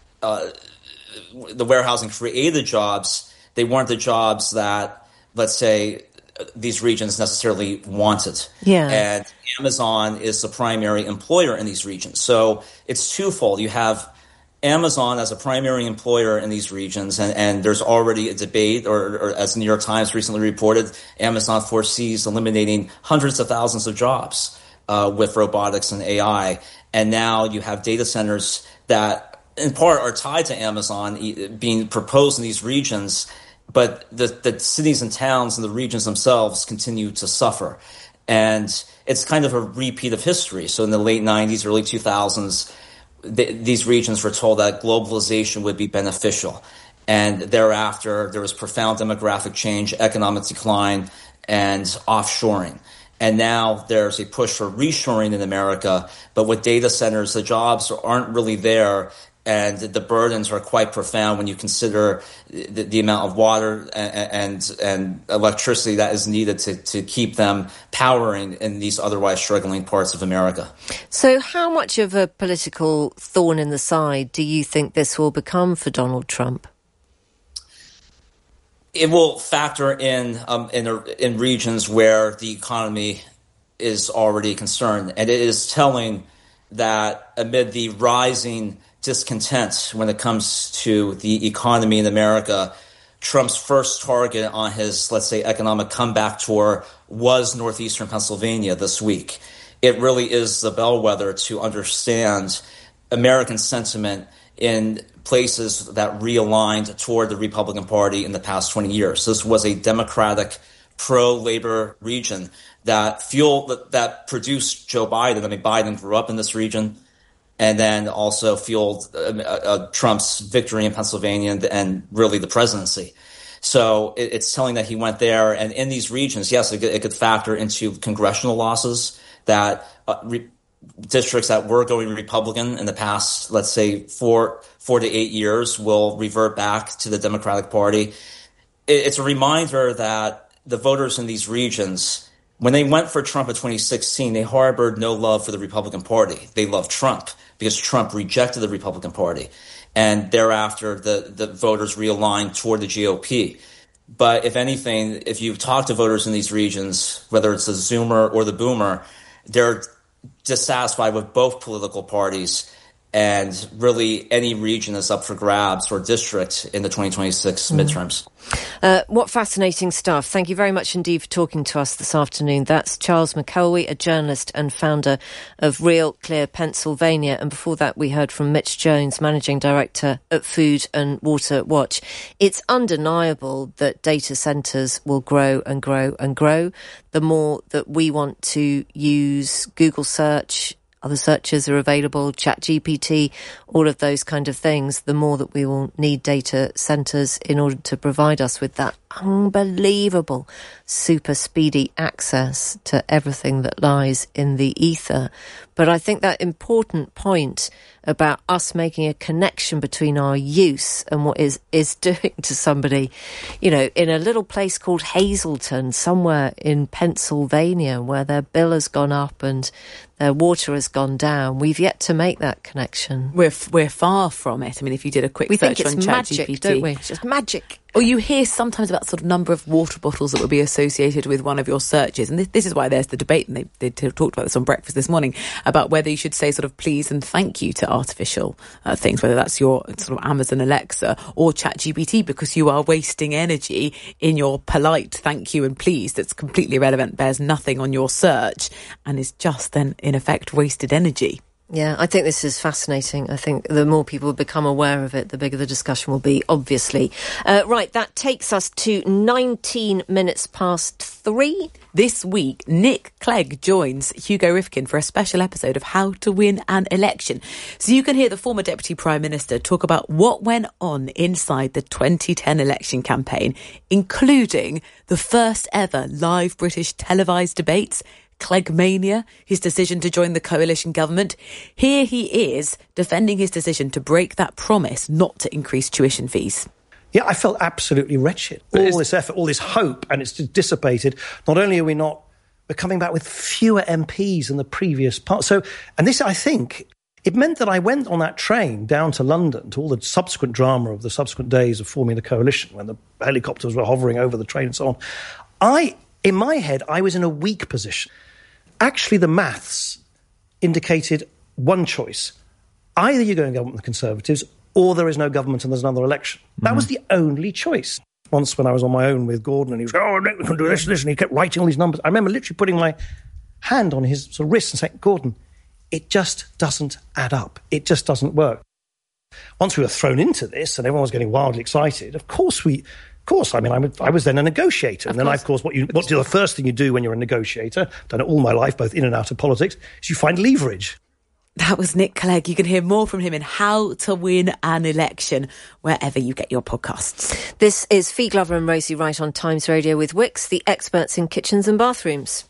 created jobs, they weren't the jobs that, let's say, these regions necessarily wanted. Yeah. And Amazon is the primary employer in these regions. So it's twofold. You have Amazon as a primary employer in these regions, and there's already a debate, or as the New York Times recently reported, Amazon foresees eliminating hundreds of thousands of jobs. with robotics and AI. And now you have data centers that in part are tied to Amazon being proposed in these regions, but the cities and towns and the regions themselves continue to suffer. And it's kind of a repeat of history. So in the late 90s, early 2000s, these regions were told that globalization would be beneficial. And thereafter, there was profound demographic change, economic decline, and offshoring. And now there's a push for reshoring in America. But with data centers, the jobs aren't really there. And the burdens are quite profound when you consider the amount of water and electricity that is needed to keep them powering in these otherwise struggling parts of America. So how much of a political thorn in the side do you think this will become for Donald Trump? It will factor in regions where the economy is already concerned. And it is telling that amid the rising discontent when it comes to the economy in America, Trump's first target on his, let's say, economic comeback tour was northeastern Pennsylvania this week. It really is the bellwether to understand American sentiment in places that realigned toward the Republican Party in the past 20 years. This was a Democratic pro-labor region that produced Joe Biden. I mean, Biden grew up in this region, and then also fueled Trump's victory in Pennsylvania and really the presidency. So it's telling that he went there. And in these regions, yes, it could factor into congressional losses that districts that were going Republican in the past, let's say, 4 to 8 years will revert back to the Democratic Party. It's a reminder that the voters in these regions, when they went for Trump in 2016, they harbored no love for the Republican Party. They loved Trump because Trump rejected the Republican Party. And thereafter, the voters realigned toward the GOP. But if anything, if you talk to voters in these regions, whether it's the Zoomer or the Boomer, they're dissatisfied with both political parties. And really, any region is up for grabs or district in the 2026 midterms. What fascinating stuff. Thank you very much indeed for talking to us this afternoon. That's Charles McElwee, a journalist and founder of Real Clear Pennsylvania. And before that, we heard from Mitch Jones, Managing Director at Food and Water Watch. It's undeniable that data centres will grow and grow and grow. The more that we want to use Google search, other searches are available, ChatGPT, all of those kind of things, the more that we will need data centres in order to provide us with that unbelievable, super speedy access to everything that lies in the ether. But I think that important point about us making a connection between our use and what is doing to somebody, you know, in a little place called Hazleton, somewhere in Pennsylvania, where their bill has gone up and their water has gone down. We've yet to make that connection. We're far from it. I mean, if you did a quick search on ChatGPT, we think it's magic, don't we? It's just magic. Or you hear sometimes about sort of number of water bottles that will be associated with one of your searches. And this is why there's the debate, and they talked about this on Breakfast this morning, about whether you should say sort of please and thank you to artificial things, whether that's your sort of Amazon Alexa or ChatGPT, because you are wasting energy in your polite thank you and please that's completely irrelevant, bears nothing on your search, and is just then, in effect, wasted energy. Yeah, I think this is fascinating. I think the more people become aware of it, the bigger the discussion will be, obviously. Right, that takes us to 19 minutes past 3. This week, Nick Clegg joins Hugo Rifkin for a special episode of How to Win an Election. So you can hear the former Deputy Prime Minister talk about what went on inside the 2010 election campaign, including the first ever live British televised debates, Cleggmania, his decision to join the coalition government. Here he is defending his decision to break that promise not to increase tuition fees. Yeah, I felt absolutely wretched. All this effort, all this hope, and it's just dissipated. Not only are we're coming back with fewer MPs than the previous part. So, and this, I think, it meant that I went on that train down to London to all the subsequent drama of the subsequent days of forming the coalition, when the helicopters were hovering over the train and so on. In my head, I was in a weak position. Actually, the maths indicated one choice. Either you go in government with the Conservatives, or there is no government and there's another election. That was the only choice. Once when I was on my own with Gordon, and he was going, oh, Nick, we can do this, and he kept writing all these numbers. I remember literally putting my hand on his sort of wrist and say, Gordon, it just doesn't add up. It just doesn't work. Once we were thrown into this and everyone was getting wildly excited, I was then a negotiator. And then, of course, the first thing you do when you're a negotiator, done it all my life, both in and out of politics, is you find leverage. That was Nick Clegg. You can hear more from him in How to Win an Election, wherever you get your podcasts. This is Fee Glover and Rosie Wright on Times Radio with Wix, the experts in kitchens and bathrooms.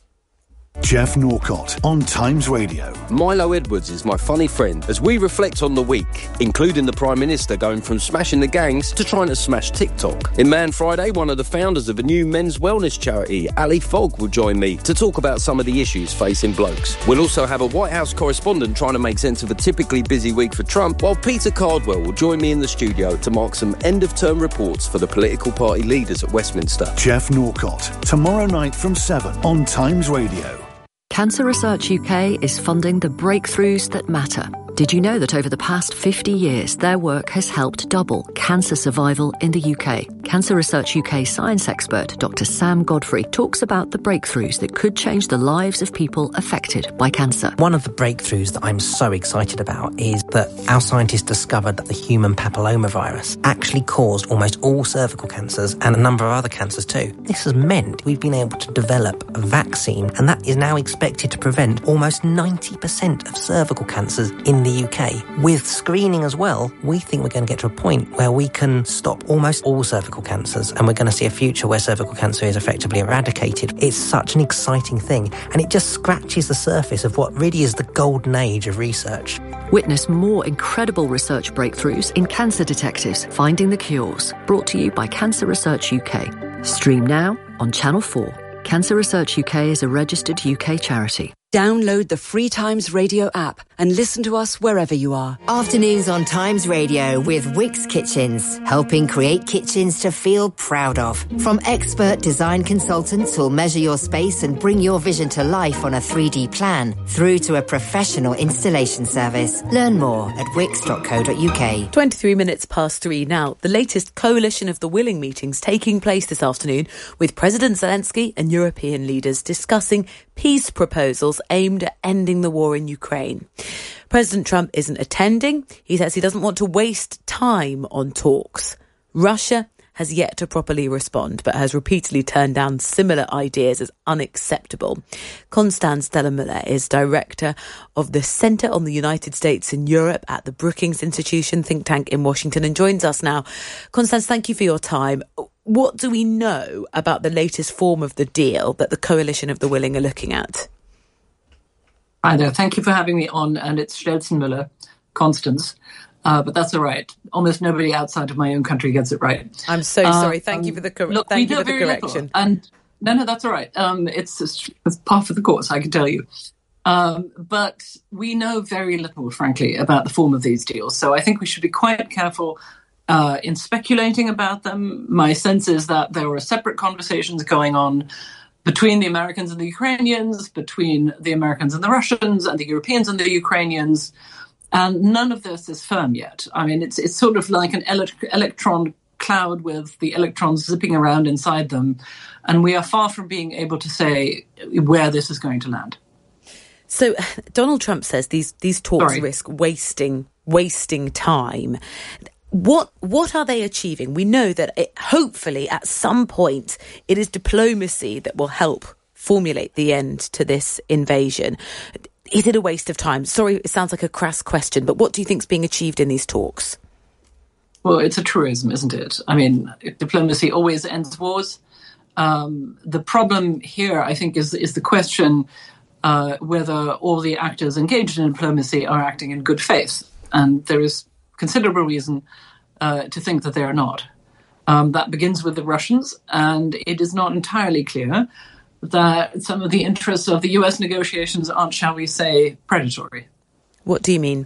Jeff Norcott on Times Radio. Milo Edwards is my funny friend as we reflect on the week, including the Prime Minister going from smashing the gangs to trying to smash TikTok. In Man Friday, one of the founders of a new men's wellness charity, Ali Fogg, will join me to talk about some of the issues facing blokes. We'll also have a White House correspondent trying to make sense of a typically busy week for Trump, while Peter Cardwell will join me in the studio to mark some end-of-term reports for the political party leaders at Westminster. Jeff Norcott, tomorrow night from 7 on Times Radio. Cancer Research UK is funding the breakthroughs that matter. Did you know that over the past 50 years, their work has helped double cancer survival in the UK? Cancer Research UK science expert Dr. Sam Godfrey talks about the breakthroughs that could change the lives of people affected by cancer. One of the breakthroughs that I'm so excited about is that our scientists discovered that the human papillomavirus actually caused almost all cervical cancers and a number of other cancers too. This has meant we've been able to develop a vaccine, and that is now expected to prevent almost 90% of cervical cancers in the UK. With screening as well, we think we're going to get to a point where we can stop almost all cervical cancers, and we're going to see a future where cervical cancer is effectively eradicated. It's such an exciting thing, and it just scratches the surface of what really is the golden age of research. Witness more incredible research breakthroughs in Cancer Detectives, Finding the Cures, brought to you by Cancer Research UK. Stream now on Channel 4. Cancer Research UK is a registered UK charity. Download the free Times Radio app and listen to us wherever you are. Afternoons on Times Radio with Wix Kitchens, helping create kitchens to feel proud of. From expert design consultants who'll measure your space and bring your vision to life on a 3D plan, through to a professional installation service. Learn more at wix.co.uk. 23 minutes past 3 now. The latest Coalition of the Willing meetings taking place this afternoon with President Zelensky and European leaders discussing peace proposals aimed at ending the war in Ukraine. President Trump isn't attending. He says he doesn't want to waste time on talks. Russia has yet to properly respond, but has repeatedly turned down similar ideas as unacceptable. Constance Delamere is director of the Centre on the United States and Europe at the Brookings Institution think tank in Washington and joins us now. Constance, thank you for your time. What do we know about the latest form of the deal that the Coalition of the Willing are looking at? Hi there. Thank you for having me on. And it's Stelzenmüller, Constance. But that's all right. Almost nobody outside of my own country gets it right. I'm so sorry. Thank you for the correction. Little. And no, that's all right. It's part of the course, I can tell you. But we know very little, frankly, about the form of these deals. So I think we should be quite careful in speculating about them. My sense is that there were separate conversations going on between the Americans and the Ukrainians, between the Americans and the Russians, and the Europeans and the Ukrainians. And none of this is firm yet. I mean, it's sort of like an electron cloud with the electrons zipping around inside them. And we are far from being able to say where this is going to land. So Donald Trump says these talks risk wasting time. What are they achieving? We know that hopefully at some point it is diplomacy that will help formulate the end to this invasion. Is it a waste of time? Sorry, it sounds like a crass question, but what do you think is being achieved in these talks? Well, it's a truism, isn't it? I mean, diplomacy always ends wars. The problem here, I think, is the question whether all the actors engaged in diplomacy are acting in good faith. And there is considerable reason to think that they are not. That begins with the Russians, and it is not entirely clear that some of the interests of the US negotiations aren't, shall we say, predatory. What do you mean?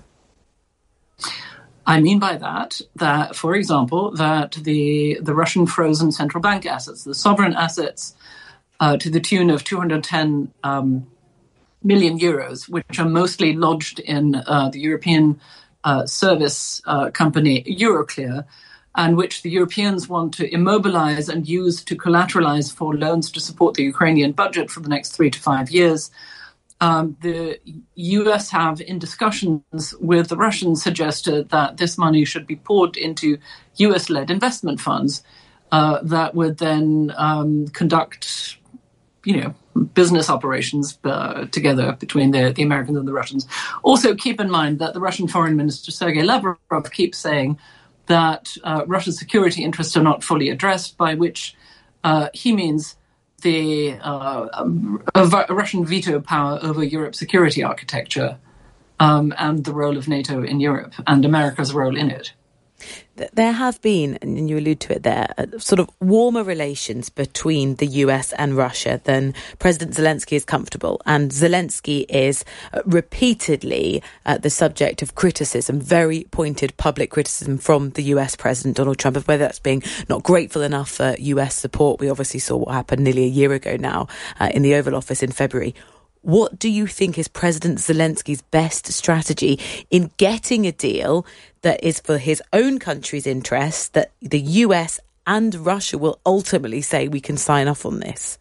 I mean by that, for example, that the Russian frozen central bank assets, the sovereign assets to the tune of 210 million euros, which are mostly lodged in the European service company Euroclear, and which the Europeans want to immobilize and use to collateralize for loans to support the Ukrainian budget for the next 3 to 5 years. the US have, in discussions with the Russians, suggested that this money should be poured into US-led investment funds that would then conduct, business operations together between the Americans and the Russians. Also, keep in mind that the Russian Foreign Minister Sergei Lavrov keeps saying that Russia's security interests are not fully addressed, by which he means the Russian veto power over Europe's security architecture and the role of NATO in Europe and America's role in it. There have been, and you allude to it there, sort of warmer relations between the US and Russia than President Zelensky is comfortable. And Zelensky is repeatedly the subject of criticism, very pointed public criticism from the US President Donald Trump, of whether that's being not grateful enough for US support. We obviously saw what happened nearly a year ago now in the Oval Office in February. What do you think is President Zelensky's best strategy in getting a deal that is for his own country's interests, that the US and Russia will ultimately say we can sign off on this?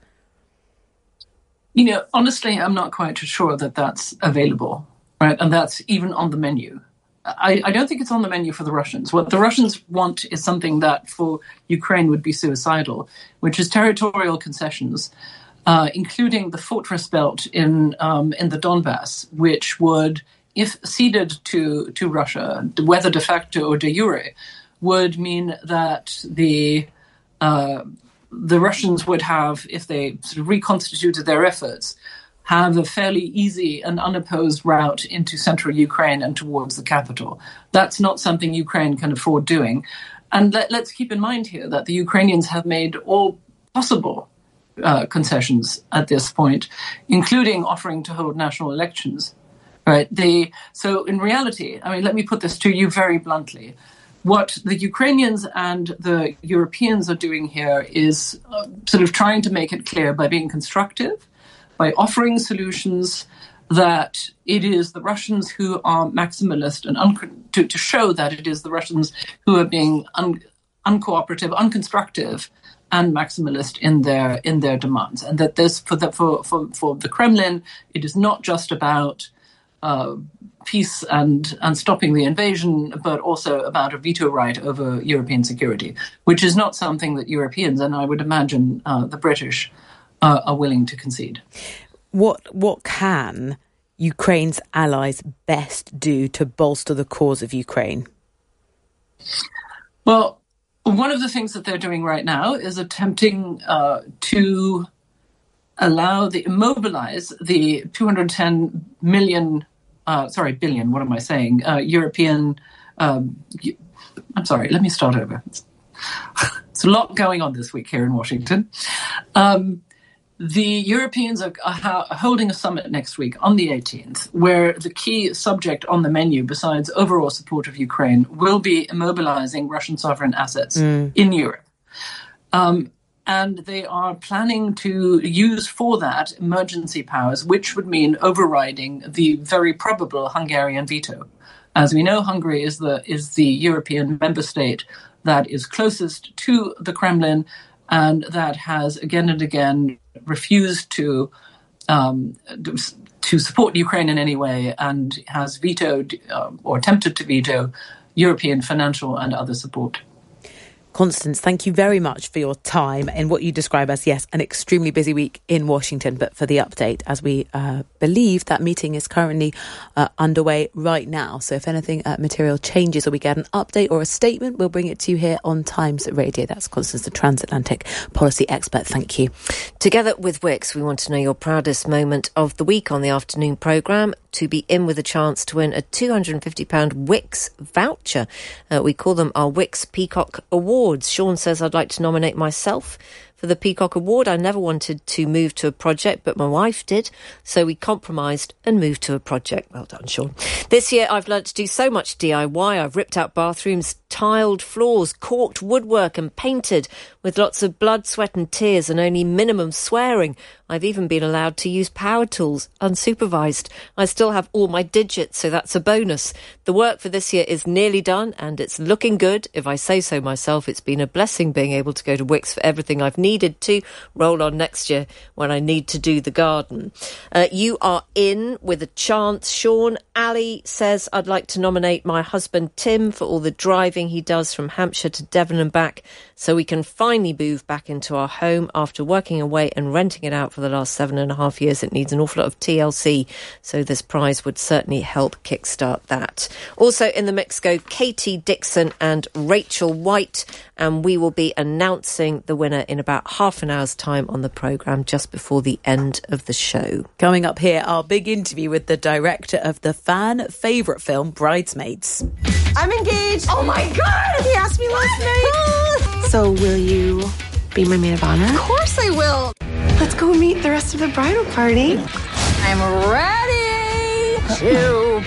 Honestly, I'm not quite sure that that's available, right? And that's even on the menu. I don't think it's on the menu for the Russians. What the Russians want is something that for Ukraine would be suicidal, which is territorial concessions, including the fortress belt in the Donbass, which would, if ceded to Russia, whether de facto or de jure, would mean that the Russians would have, if they sort of reconstituted their efforts, have a fairly easy and unopposed route into central Ukraine and towards the capital. That's not something Ukraine can afford doing. And let's keep in mind here that the Ukrainians have made all possible concessions at this point, including offering to hold national elections. Right. So in reality, let me put this to you very bluntly. What the Ukrainians and the Europeans are doing here is sort of trying to make it clear by being constructive, by offering solutions, that it is the Russians who are maximalist, and to show that it is the Russians who are being uncooperative, unconstructive, and maximalist in their demands, and that this for the Kremlin, it is not just about peace and stopping the invasion, but also about a veto right over European security, which is not something that Europeans, and I would imagine the British, are willing to concede. What can Ukraine's allies best do to bolster the cause of Ukraine? Well, one of the things that they're doing right now is attempting to mobilize the 210 billion, what am I saying? European, I'm sorry, let me start over. It's a lot going on this week here in Washington. The Europeans are holding a summit next week on the 18th, where the key subject on the menu, besides overall support of Ukraine, will be immobilizing Russian sovereign assets in Europe. And they are planning to use for that emergency powers, which would mean overriding the very probable Hungarian veto. As we know, Hungary is the European member state that is closest to the Kremlin, and that has again and again refused to support Ukraine in any way, and has vetoed or attempted to veto European financial and other support. Constance, thank you very much for your time in what you describe as, yes, an extremely busy week in Washington, but for the update, as we believe that meeting is currently underway right now. So if anything material changes or we get an update or a statement, we'll bring it to you here on Times Radio. That's Constance, the transatlantic policy expert. Thank you. Together with Wix, we want to know your proudest moment of the week on the afternoon programme, to be in with a chance to win a £250 Wix voucher. We call them our Wix Peacock Awards. Sean says, I'd like to nominate myself for the Peacock Award. I never wanted to move to a project, but my wife did. So we compromised and moved to a project. Well done, Sean. This year, I've learnt to do so much DIY. I've ripped out bathrooms, tiled floors, corked woodwork and painted with lots of blood, sweat and tears and only minimum swearing. I've even been allowed to use power tools unsupervised. I still have all my digits, so that's a bonus. The work for this year is nearly done and it's looking good. If I say so myself, it's been a blessing being able to go to Wix for everything I've needed needed to. Roll on next year when I need to do the garden. You are in with a chance. Sean, Ali says, I'd like to nominate my husband Tim for all the driving he does from Hampshire to Devon and back so we can finally move back into our home after working away and renting it out for the last 7.5 years. It needs an awful lot of TLC, so this prize would certainly help kickstart that. Also in the mix go Katie Dixon and Rachel White, and we will be announcing the winner in about half an hour's time on the programme just before the end of the show. Coming up here, our big interview with the director of the fan favourite film Bridesmaids. I'm engaged. Oh my God! He asked me last night. So will you be my maid of honor? Of course I will. Let's go meet the rest of the bridal party. I'm ready to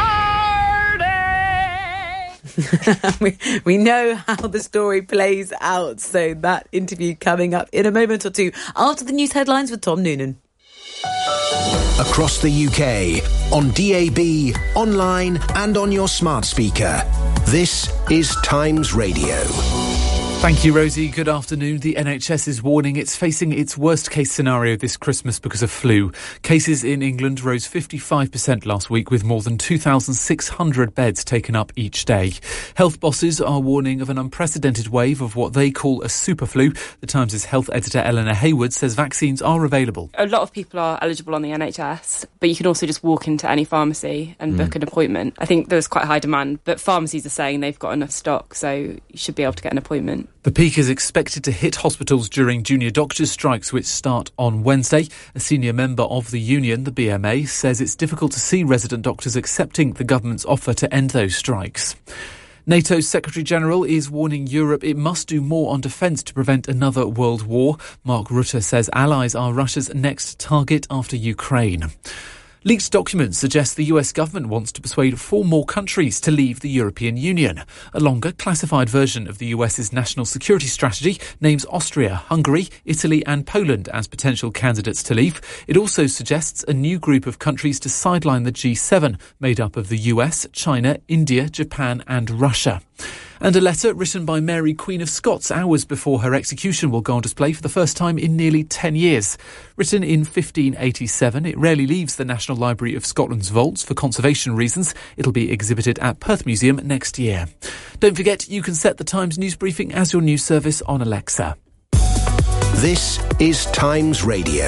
party. We know how the story plays out, so that interview coming up in a moment or two after the news headlines with Tom Noonan. Across the UK, on DAB, online and on your smart speaker. This is Times Radio. Thank you, Rosie. Good afternoon. The NHS is warning it's facing its worst-case scenario this Christmas because of flu. Cases in England rose 55% last week, with more than 2,600 beds taken up each day. Health bosses are warning of an unprecedented wave of what they call a super flu. The Times' health editor Eleanor Hayward says vaccines are available. A lot of people are eligible on the NHS, but you can also just walk into any pharmacy and book an appointment. I think there's quite high demand, but pharmacies are saying they've got enough stock, so you should be able to get an appointment. The peak is expected to hit hospitals during junior doctors' strikes, which start on Wednesday. A senior member of the union, the BMA, says it's difficult to see resident doctors accepting the government's offer to end those strikes. NATO's Secretary-General is warning Europe it must do more on defence to prevent another world war. Mark Rutte says allies are Russia's next target after Ukraine. Leaked documents suggest the US government wants to persuade 4 more countries to leave the European Union. A longer, classified version of the US's national security strategy names Austria, Hungary, Italy and Poland as potential candidates to leave. It also suggests a new group of countries to sideline the G7, made up of the US, China, India, Japan and Russia. And a letter written by Mary, Queen of Scots, hours before her execution, will go on display for the first time in nearly 10 years. Written in 1587, it rarely leaves the National Library of Scotland's vaults for conservation reasons. It'll be exhibited at Perth Museum next year. Don't forget, you can set the Times news briefing as your news service on Alexa. This is Times Radio.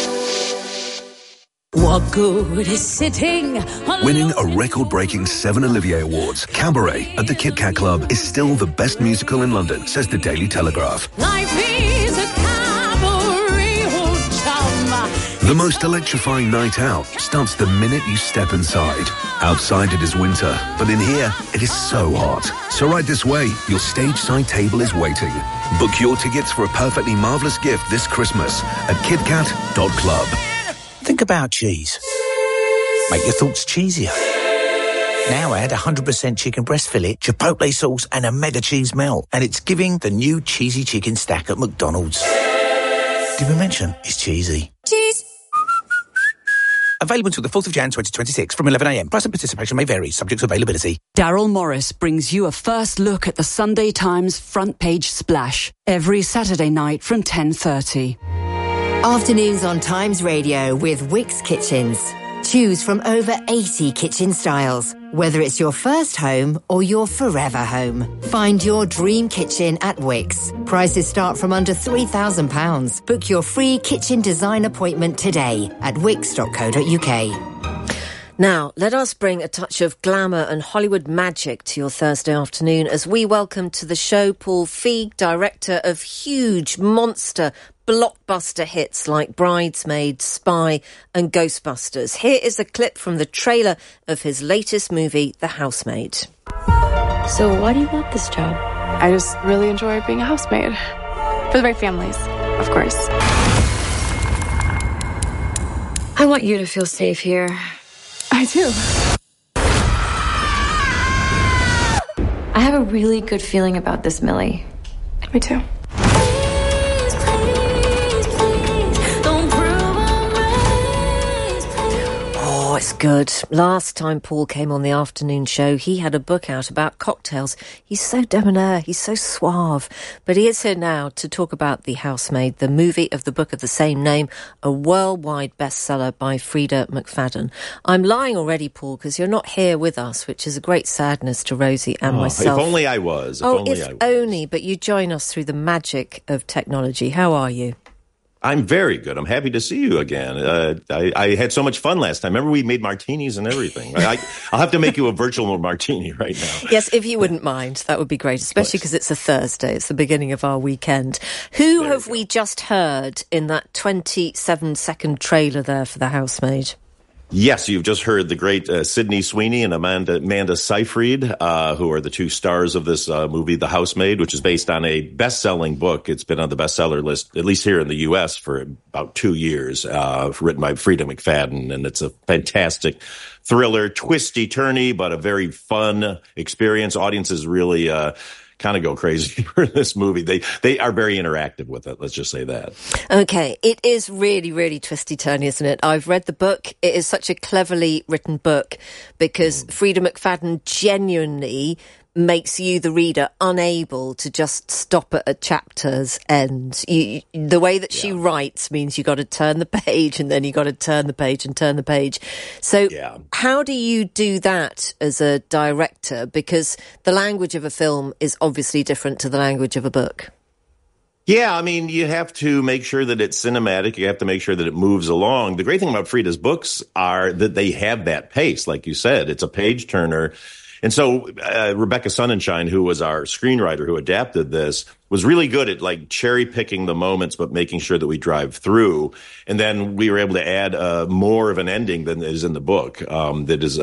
What good is sitting on... Winning a record-breaking 7 Olivier Awards, Cabaret at the Kit Kat Club is still the best musical in London, says the Daily Telegraph. Life is a cabaret, oh chum. The most electrifying night out starts the minute you step inside. Outside it is winter, but in here it is so hot. So right this way, your stage side table is waiting. Book your tickets for a perfectly marvellous gift this Christmas at kitkat.club. Think about cheese. Make your thoughts cheesier. Now add 100% chicken breast fillet, chipotle sauce and a mega cheese melt. And it's giving the new cheesy chicken stack at McDonald's. Did we mention it's cheesy? Cheese. Available until the 4th of Jan 2026 from 11am. Price and participation may vary, subject to availability. Daryl Morris brings you a first look at the Sunday Times front page splash every Saturday night from 10:30. Afternoons on Times Radio with Wickes Kitchens. Choose from over 80 kitchen styles. Whether it's your first home or your forever home. Find your dream kitchen at Wickes. Prices start from under £3,000. Book your free kitchen design appointment today at wickes.co.uk. Now, let us bring a touch of glamour and Hollywood magic to your Thursday afternoon as we welcome to the show Paul Feig, director of huge monster blockbuster hits like Bridesmaids, Spy and Ghostbusters. Here is a clip from the trailer of his latest movie, The Housemaid. So why do you want this job? I just really enjoy being a housemaid. For the right families, of course. I want you to feel safe here. I do. I have a really good feeling about this, Millie. Me too. Oh, it's good. Last time Paul came on the afternoon show, he had a book out about cocktails. He's so debonair, he's so suave. But he is here now to talk about The Housemaid, the movie of the book of the same name, a worldwide bestseller by Freda McFadden. I'm lying already, Paul, because you're not here with us, which is a great sadness to Rosie and myself. If only I was. But you join us through the magic of technology. How are you? I'm very good. I'm happy to see you again. I had so much fun last time. Remember, we made martinis and everything. I'll have to make you a virtual martini right now. Yes, if you wouldn't mind. That would be great, especially because it's a Thursday. It's the beginning of our weekend. Who have we just heard in that 27-second trailer there for The Housemaid? Yes, you've just heard the great Sydney Sweeney and Amanda Seyfried, who are the two stars of this movie, The Housemaid, which is based on a best-selling book. It's been on the bestseller list, at least here in the U.S., for about 2 years, written by Freda McFadden, and it's a fantastic thriller, twisty-turny, but a very fun experience. Audiences really kind of go crazy for this movie. They are very interactive with it. Let's just say that. Okay. It is really, really twisty-turny, isn't it? I've read the book. It is such a cleverly written book because Freda McFadden genuinely makes you, the reader, unable to just stop at a chapter's end. The way that she writes means you got to turn the page and then you got to turn the page and turn the page. So how do you do that as a director? Because the language of a film is obviously different to the language of a book. Yeah, I mean, you have to make sure that it's cinematic. You have to make sure that it moves along. The great thing about Freda's books are that they have that pace. Like you said, it's a page turner. And so Rebecca Sonnenschein, who was our screenwriter who adapted this, was really good at like cherry picking the moments, but making sure that we drive through. And then we were able to add more of an ending than is in the book. That is,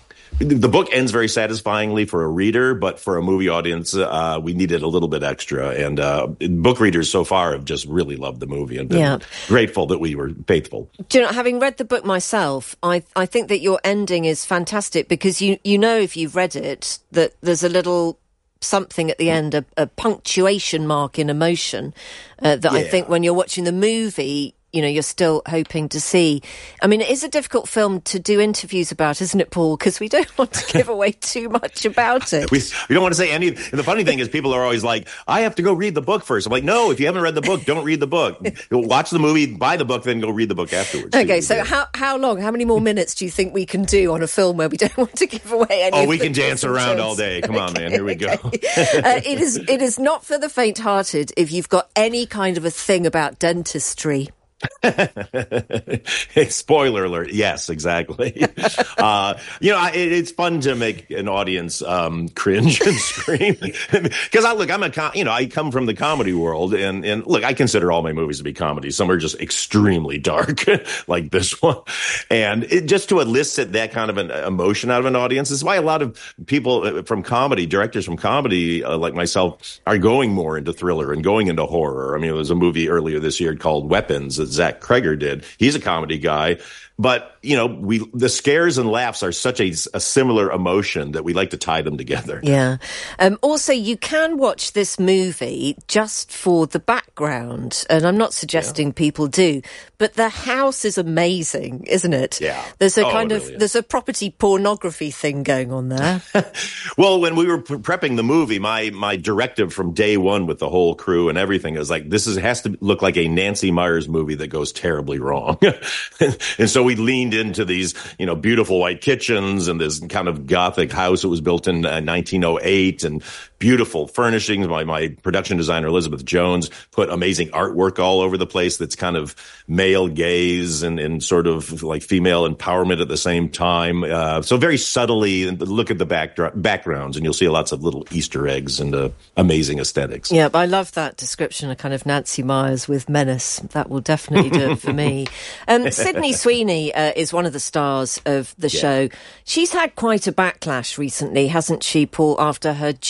the book ends very satisfyingly for a reader, but for a movie audience, we needed a little bit extra. And book readers so far have just really loved the movie and been grateful that we were faithful. Do you know, having read the book myself, I think that your ending is fantastic because you know if you've read it that there's a little something at the end, a punctuation mark in emotion that I think when you're watching the movie, you know, you're still hoping to see. I mean, it is a difficult film to do interviews about, isn't it, Paul? Because we don't want to give away too much about it. We don't want to say any. And the funny thing is people are always like, I have to go read the book first. I'm like, no, if you haven't read the book, don't read the book. You'll watch the movie, buy the book, then go read the book afterwards. Okay, so how long, how many more minutes do you think we can do on a film where we don't want to give away any? Oh, we can dance around all day. Come on, man. Here we go. It is not for the faint-hearted if you've got any kind of a thing about dentistry. Spoiler alert. Yes, exactly. It's fun to make an audience cringe and scream because I come from the comedy world and look, I consider all my movies to be comedies. Some are just extremely dark like this one. And just to elicit that kind of an emotion out of an audience is why a lot of people from comedy, directors from comedy like myself are going more into thriller and going into horror. I mean, there was a movie earlier this year called Weapons that Zach Kreger did. He's a comedy guy. But, you know, the scares and laughs are such a similar emotion that we like to tie them together. Yeah. Also, you can watch this movie just for the background. And I'm not suggesting people do. But the house is amazing, isn't it? Yeah. There's there's a property pornography thing going on there. Well, when we were prepping the movie, my directive from day one with the whole crew and everything is like, has to look like a Nancy Meyers movie that goes terribly wrong. And so we leaned into these, beautiful white kitchens and this kind of gothic house that was built in 1908 and beautiful furnishings. My production designer, Elizabeth Jones, put amazing artwork all over the place that's kind of male gaze and sort of like female empowerment at the same time. So very subtly look at the backgrounds and you'll see lots of little Easter eggs and amazing aesthetics. Yeah, I love that description of kind of Nancy Meyers with menace. That will definitely do it for me. Sydney Sweeney is one of the stars of the show. She's had quite a backlash recently, hasn't she, Paul, after her jeans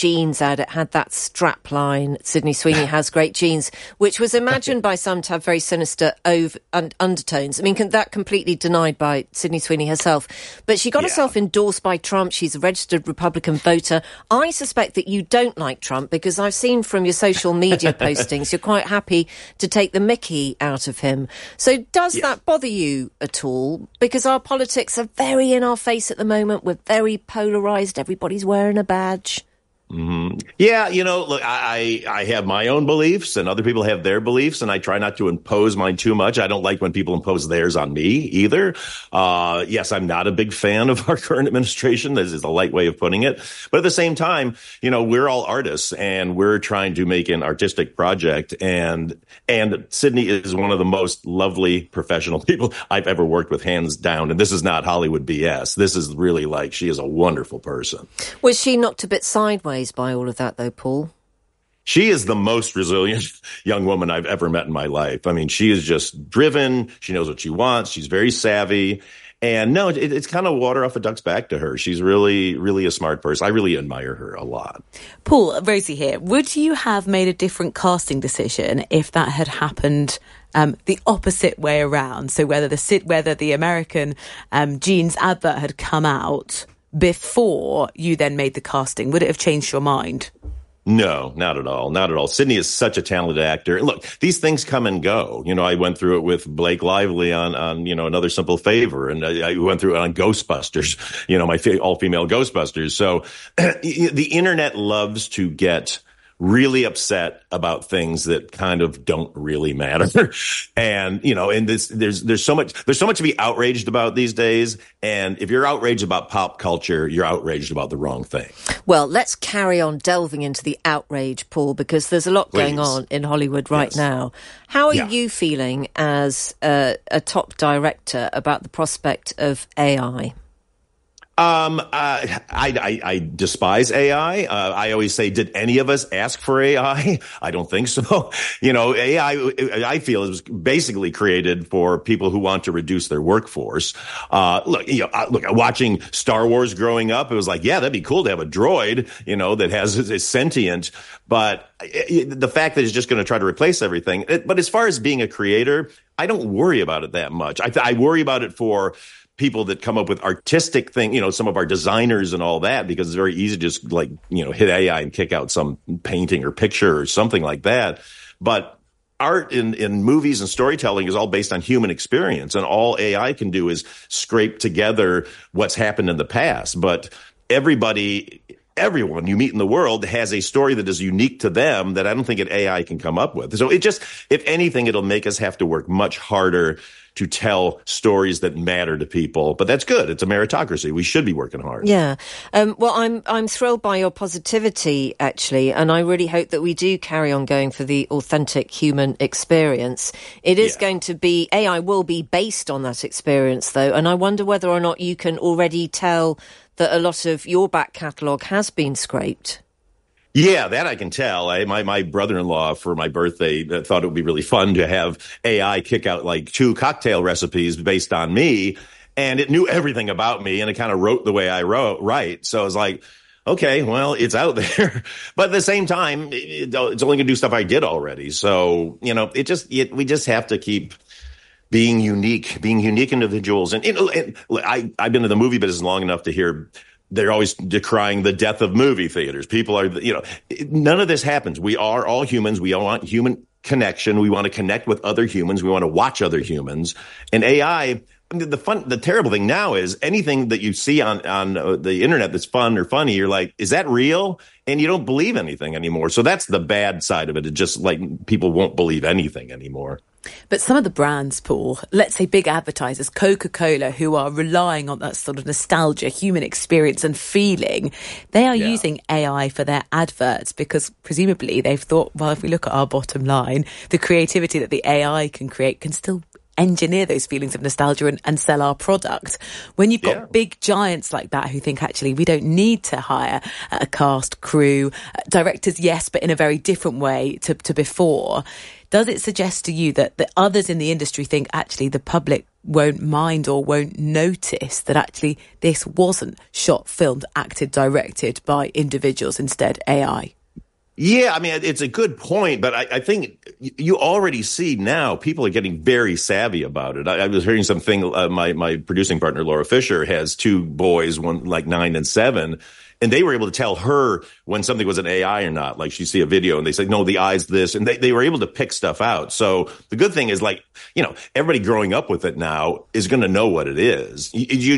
ad, it had that strap line, Sydney Sweeney has great genes, which was imagined by some to have very sinister undertones. I mean, that completely denied by Sydney Sweeney herself. But she got herself endorsed by Trump. She's a registered Republican voter. I suspect that you don't like Trump because I've seen from your social media postings you're quite happy to take the mickey out of him. So does that bother you at all? Because our politics are very in our face at the moment. We're very polarised. Everybody's wearing a badge. Mm-hmm. Yeah, look, I have my own beliefs and other people have their beliefs, and I try not to impose mine too much. I don't like when people impose theirs on me either. Yes, I'm not a big fan of our current administration. This is a light way of putting it. But at the same time, we're all artists and we're trying to make an artistic project. And Sydney is one of the most lovely professional people I've ever worked with, hands down. And this is not Hollywood BS. This is really she is a wonderful person. Was she knocked a bit sideways by all of that, though, Paul? She is the most resilient young woman I've ever met in my life. I mean, she is just driven. She knows what she wants. She's very savvy. And no, it's kind of water off a duck's back to her. She's really, really a smart person. I really admire her a lot. Paul, Rosie here. Would you have made a different casting decision if that had happened the opposite way around? So whether the American Genes advert had come out before you then made the casting, would it have changed your mind? No, not at all. Not at all. Sydney is such a talented actor. Look, these things come and go. I went through it with Blake Lively on Another Simple Favor, and I went through it on Ghostbusters, my all-female Ghostbusters. So the internet loves to get really upset about things that kind of don't really matter. And, there's so much to be outraged about these days. And if you're outraged about pop culture, you're outraged about the wrong thing. Well, let's carry on delving into the outrage, Paul, because there's a lot going on in Hollywood right now. How are you feeling as a top director about the prospect of AI? I despise AI. I always say, did any of us ask for AI? I don't think so. AI, I feel, is basically created for people who want to reduce their workforce. Look, watching Star Wars growing up, it was like, yeah, that'd be cool to have a droid, that is sentient. But the fact that it's just going to try to replace everything. But as far as being a creator, I don't worry about it that much. I worry about it for people that come up with artistic things, some of our designers and all that, because it's very easy to just hit AI and kick out some painting or picture or something like that. But art in movies and storytelling is all based on human experience, and all AI can do is scrape together what's happened in the past. But everyone you meet in the world has a story that is unique to them that I don't think an AI can come up with. So if anything, it'll make us have to work much harder to tell stories that matter to people. But that's good. It's a meritocracy. We should be working hard. Yeah. Well, I'm thrilled by your positivity, actually, and I really hope that we do carry on going for the authentic human experience. It is going to be, AI will be based on that experience, though, and I wonder whether or not you can already tell that a lot of your back catalogue has been scraped. Yeah, that I can tell. My brother-in-law, for my birthday, thought it would be really fun to have AI kick out 2 cocktail recipes based on me, and it knew everything about me, and it kind of wrote the way I write. So I was like, okay, well, it's out there. But at the same time, it's only going to do stuff I did already. So, we just have to keep being unique individuals. And I've been in the movie business long enough to hear they're always decrying the death of movie theaters. People are, none of this happens. We are all humans. We all want human connection. We want to connect with other humans. We want to watch other humans. And AI, the terrible thing now is anything that you see on the internet that's fun or funny, you're like, is that real? And you don't believe anything anymore. So that's the bad side of it. It's just people won't believe anything anymore. But some of the brands, Paul, let's say big advertisers, Coca-Cola, who are relying on that sort of nostalgia, human experience and feeling, they are using AI for their adverts because presumably they've thought, well, if we look at our bottom line, the creativity that the AI can create can still engineer those feelings of nostalgia and sell our product. When you've got big giants like that who think, actually, we don't need to hire a cast, crew, directors, yes, but in a very different way to before, does it suggest to you that the others in the industry think, actually, the public won't mind or won't notice that actually this wasn't shot, filmed, acted, directed by individuals, instead AI? Yeah, I mean, it's a good point, but I think you already see now people are getting very savvy about it. I was hearing something, my producing partner, Laura Fisher, has 2 boys, one like 9 and 7, and they were able to tell her when something was an AI or not. Like she'd see a video and they say, no, the eye's this, and they were able to pick stuff out. So the good thing is, like, you know, everybody growing up with it now is going to know what it is.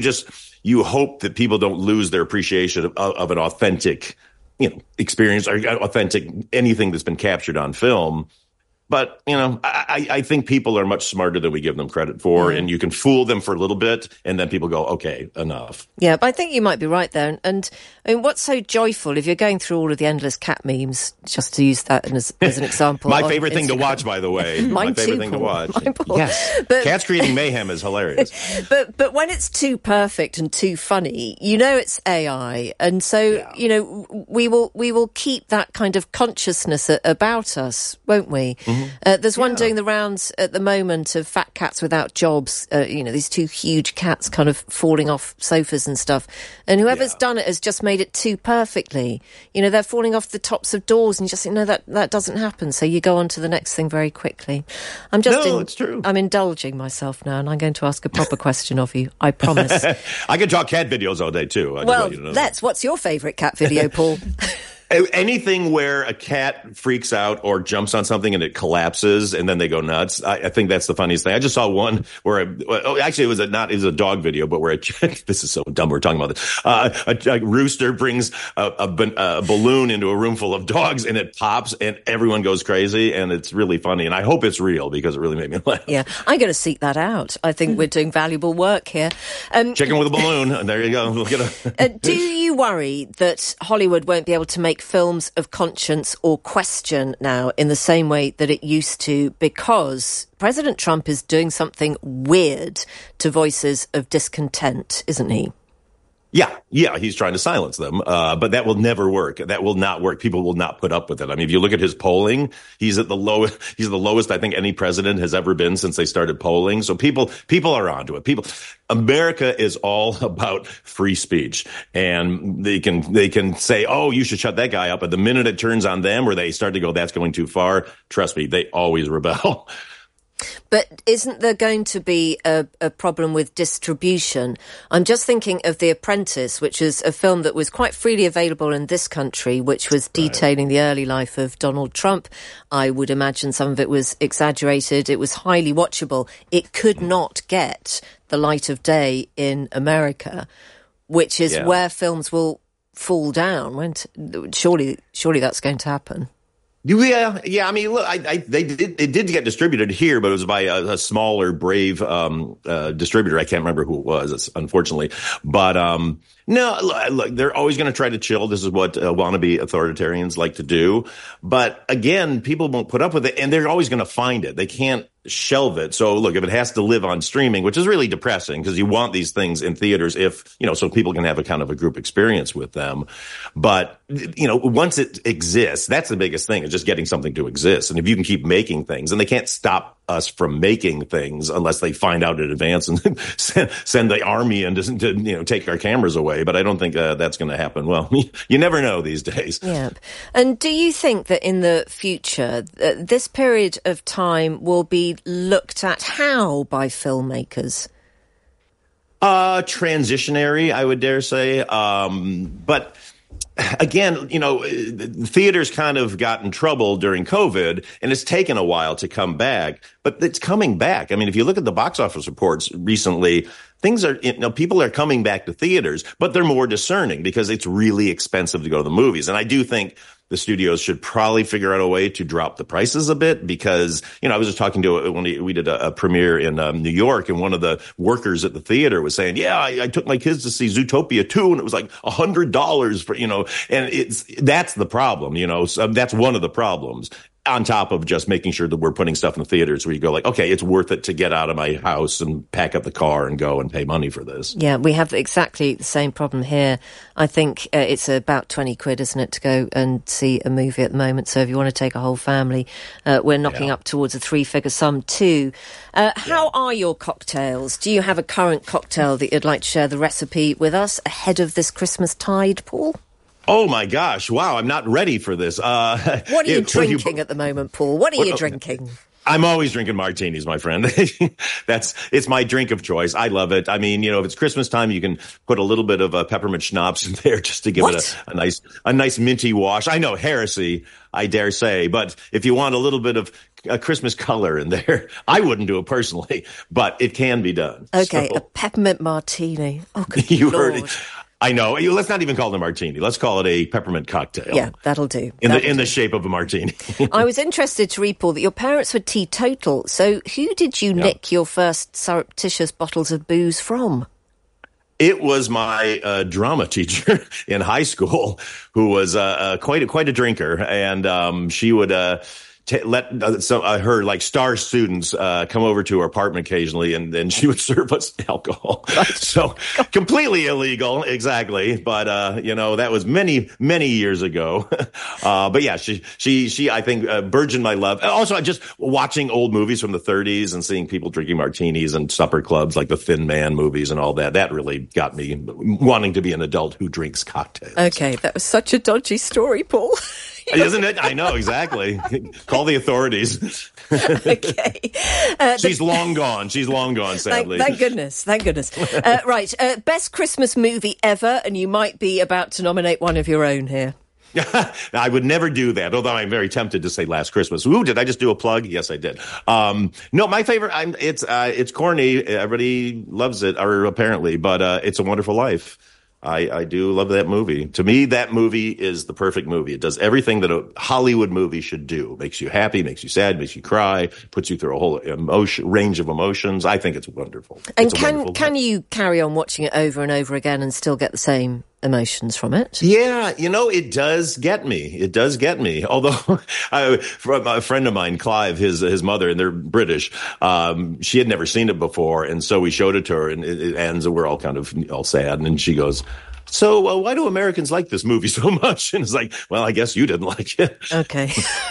You hope that people don't lose their appreciation of an authentic, you know, experience or authentic anything that's been captured on film. But, you know, I think people are much smarter than we give them credit for, and you can fool them for a little bit, and then people go, okay, enough. Yeah, but I think you might be right there. And I mean, what's so joyful, if you're going through all of the endless cat memes, just to use that as an example. My favorite thing to watch, by the way. Mine My favorite too, thing to Paul. watch. Mine, Paul. Yes. But, Cats creating mayhem is hilarious. But when it's too perfect and too funny, you know it's AI. And so, you know, we will keep that kind of consciousness about us, won't we? Mm-hmm. There's one doing the rounds at the moment of fat cats without jobs, you know, these 2 huge cats kind of falling off sofas and stuff. And whoever's done it has just made it too perfectly. You know, they're falling off the tops of doors and you just think, no, that doesn't happen. So you go on to the next thing very quickly. It's true. I'm indulging myself now, and I'm going to ask a proper question of you. I promise. I could draw cat videos all day, too. What's your favourite cat video, Paul? Anything where a cat freaks out or jumps on something and it collapses and then they go nuts. I think that's the funniest thing. I just saw one where it was a dog video, but where this is so dumb we're talking about this. A rooster brings a balloon into a room full of dogs and it pops and everyone goes crazy, and it's really funny. And I hope it's real because it really made me laugh. Yeah, I'm going to seek that out. I think we're doing valuable work here. Chicken with a balloon. There you go. Look at do you worry that Hollywood won't be able to make films of conscience or question now in the same way that it used to, because President Trump is doing something weird to voices of discontent, isn't he? Yeah, he's trying to silence them, but that will never work. That will not work. People will not put up with it. I mean, if you look at his polling, he's at the lowest. He's the lowest I think any president has ever been since they started polling. So people are onto it. America is all about free speech, and they can say, oh, you should shut that guy up. But the minute it turns on them, or they start to go, that's going too far, trust me, they always rebel. But isn't there going to be a problem with distribution? I'm just thinking of The Apprentice, which is a film that was quite freely available in this country, which was detailing the early life of Donald Trump. I would imagine some of it was exaggerated. It was highly watchable. It could not get the light of day in America, which is where films will fall down. Surely that's going to happen. Yeah. I mean, look, it did get distributed here, but it was by a smaller, brave distributor. I can't remember who it was, unfortunately. But no, look, they're always going to try to chill. This is what wannabe authoritarians like to do. But again, people won't put up with it, and they're always going to find it. They can't shelve it. So look, if it has to live on streaming, which is really depressing because you want these things in theaters so people can have a kind of a group experience with them. But, once it exists, that's the biggest thing, is just getting something to exist. And if you can keep making things, and they can't stop us from making things unless they find out in advance and send the army in to take our cameras away. But I don't think that's going to happen. Well, you never know these days. Yeah. And do you think that in the future, this period of time will be looked at how by filmmakers? Transitionary, I would dare say. But again, theaters kind of got in trouble during COVID, and it's taken a while to come back, but it's coming back. I mean, if you look at the box office reports recently, things are, people are coming back to theaters, but they're more discerning because it's really expensive to go to the movies. And I do think the studios should probably figure out a way to drop the prices a bit because, I was just talking to when we did a premiere in New York, and one of the workers at the theater was saying, I took my kids to see Zootopia 2 and it was like $100 for, and that's the problem, so that's one of the problems. On top of just making sure that we're putting stuff in the theaters where you go like, okay, it's worth it to get out of my house and pack up the car and go and pay money for this. Yeah, we have exactly the same problem here. I think it's about 20 quid, isn't it, to go and see a movie at the moment. So if you want to take a whole family, we're knocking up towards a 3-figure sum too. How are your cocktails? Do you have a current cocktail that you'd like to share the recipe with us ahead of this Christmas tide, Paul? Oh my gosh! Wow, I'm not ready for this. What are you drinking at the moment, Paul? What are you drinking? I'm always drinking martinis, my friend. It's my drink of choice. I love it. I mean, if it's Christmas time, you can put a little bit of peppermint schnapps in there just to give it a nice minty wash. I know, heresy, I dare say, but if you want a little bit of a Christmas color in there, I wouldn't do it personally, but it can be done. Okay, a peppermint martini. Oh, good you Lord. Heard it. I know. Let's not even call it a martini. Let's call it a peppermint cocktail. Yeah, that'll do. In the shape of a martini. I was interested to read, Paul, that your parents were teetotal. So who did you nick your first surreptitious bottles of booze from? It was my drama teacher in high school, who was quite a drinker, and she would let her like star students come over to her apartment occasionally, and then she would serve us alcohol. So completely illegal, exactly. But that was many years ago. But yeah, she I think burgeoned my love. Also, just watching old movies from the 30s and seeing people drinking martinis and supper clubs like the Thin Man movies and all that. That really got me wanting to be an adult who drinks cocktails. Okay, that was such a dodgy story, Paul. Isn't it? I know, exactly. Call the authorities. Okay. She's long gone, sadly. Thank goodness. Right. Best Christmas movie ever, and you might be about to nominate one of your own here. I would never do that, although I'm very tempted to say Last Christmas. Ooh, did I just do a plug? Yes, I did. No, my favorite, it's corny. Everybody loves it, or apparently, but It's a Wonderful Life. I do love that movie. To me, that movie is the perfect movie. It does everything that a Hollywood movie should do. Makes you happy, makes you sad, makes you cry, puts you through a whole range of emotions. I think it's wonderful. And can you carry on watching it over and over again and still get the same emotions from it? Yeah, it does get me. Although, from a friend of mine, Clive, his mother, and they're British, she had never seen it before, and so we showed it to her, and it ends, and we're all kind of all sad, and she goes, so why do Americans like this movie so much? And it's like, well, I guess you didn't like it. Okay.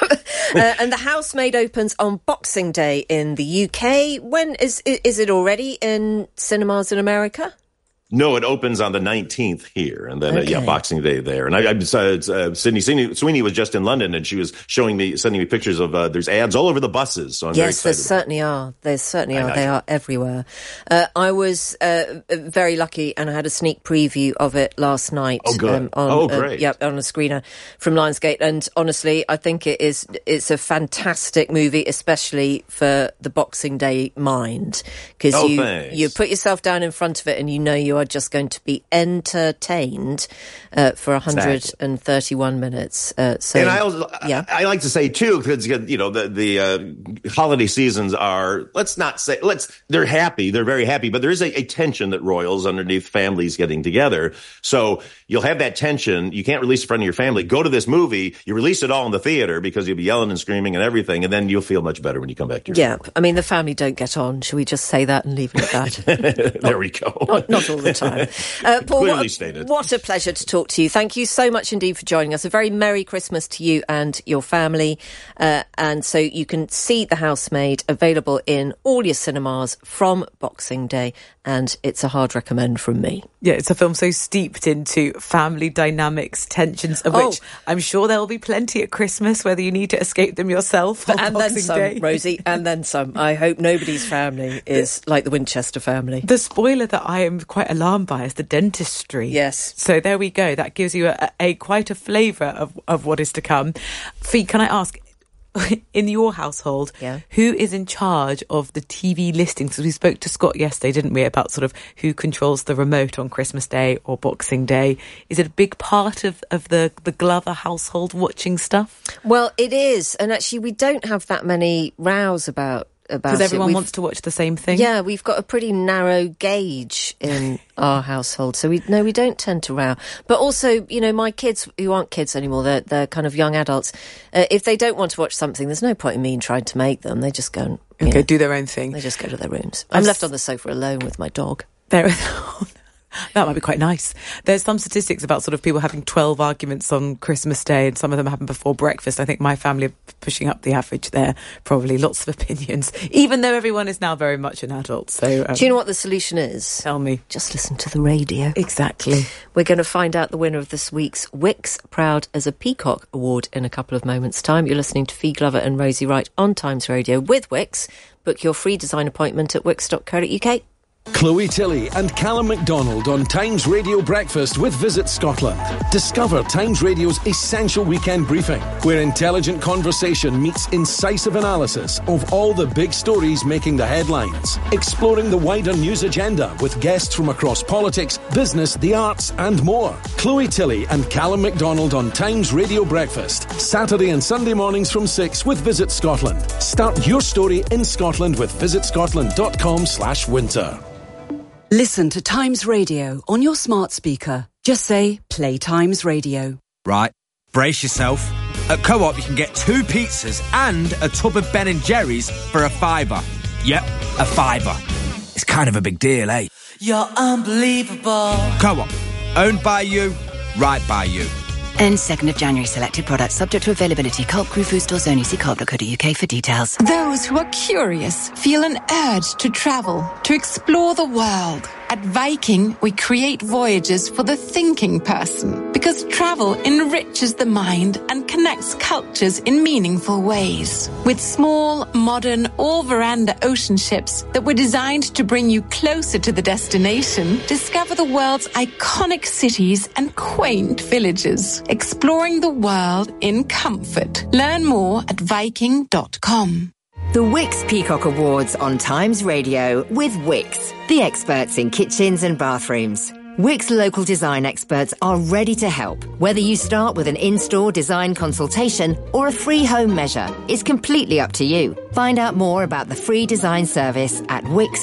And The Housemaid opens on Boxing Day in the UK. When is it already in cinemas in America? No, it opens on the 19th here, and then Boxing Day there. And Sydney Sweeney was just in London, and she was sending me pictures of there's ads all over the buses. So I'm very excited. There certainly are. They are everywhere. I was very lucky, and I had a sneak preview of it last night. Oh, good. Great. On a screener from Lionsgate, and honestly, I think it's a fantastic movie, especially for the Boxing Day mind, because you put yourself down in front of it, and you are just going to be entertained for 131 minutes. And I like to say too, because the holiday seasons are, they're happy, they're very happy, but there is a tension that roils underneath families getting together. So you'll have that tension. You can't release it in front of your family. Go to this movie. You release it all in the theater because you'll be yelling and screaming and everything, and then you'll feel much better when you come back to your family. I mean, the family don't get on. Should we just say that and leave it at that? There we go. Not all the time. Paul, clearly stated. What a pleasure to talk to you. Thank you so much indeed for joining us. A very Merry Christmas to you and your family. And so you can see The Housemaid available in all your cinemas from Boxing Day, and it's a hard recommend from me. Yeah, it's a film so steeped into family dynamics, tensions, of which I'm sure there will be plenty at Christmas, whether you need to escape them yourself. And then some, Day. Rosie, and then some. I hope nobody's family is like the Winchester family. The spoiler that I am quite alarmed by is the dentistry. Yes. So there we go. That gives you quite a flavour of what is to come. Fee, can I ask, in your household, who is in charge of the TV listings? Because we spoke to Scott yesterday, didn't we, about sort of who controls the remote on Christmas Day or Boxing Day. Is it a big part of the Glover household watching stuff? Well, it is. And actually, we don't have that many rows about because everyone wants to watch the same thing. Yeah, we've got a pretty narrow gauge in our household, so we don't tend to row. But also, my kids who aren't kids anymore, they're kind of young adults. If they don't want to watch something, there's no point in me trying to make them. They just go and do their own thing. They just go to their rooms. I'm left on the sofa alone with my dog. That might be quite nice. There's some statistics about sort of people having 12 arguments on Christmas Day, and some of them happen before breakfast. I think my family are pushing up the average there. Probably lots of opinions, even though everyone is now very much an adult. So, do you know what the solution is? Tell me. Just listen to the radio. Exactly. We're going to find out the winner of this week's Wix Proud as a Peacock Award in a couple of moments' time. You're listening to Fee Glover and Rosie Wright on Times Radio with Wix. Book your free design appointment at wix.co.uk. Chloe Tilley and Callum MacDonald on Times Radio Breakfast with Visit Scotland. Discover Times Radio's essential weekend briefing, where intelligent conversation meets incisive analysis of all the big stories making the headlines. Exploring the wider news agenda with guests from across politics, business, the arts and more. Chloe Tilley and Callum MacDonald on Times Radio Breakfast. Saturday and Sunday mornings from 6 with Visit Scotland. Start your story in Scotland with visitscotland.com/winter. Listen to Times Radio on your smart speaker. Just say, play Times Radio. Right, brace yourself. At Co-op you can get 2 pizzas and a tub of Ben & Jerry's for a £5. Yep, a £5. It's kind of a big deal, eh? You're unbelievable. Co-op, owned by you, right by you. End 2nd of January. Selected products subject to availability. Co-op Group food stores only. See co-op.co.uk for details. Those who are curious feel an urge to travel, to explore the world. At Viking, we create voyages for the thinking person, because travel enriches the mind and connects cultures in meaningful ways. With small, modern, all-veranda ocean ships that were designed to bring you closer to the destination, discover the world's iconic cities and quaint villages, exploring the world in comfort. Learn more at Viking.com. The Wix Peacock Awards on Times Radio with Wix, the experts in kitchens and bathrooms. Wix local design experts are ready to help. Whether you start with an in-store design consultation or a free home measure, it's completely up to you. Find out more about the free design service at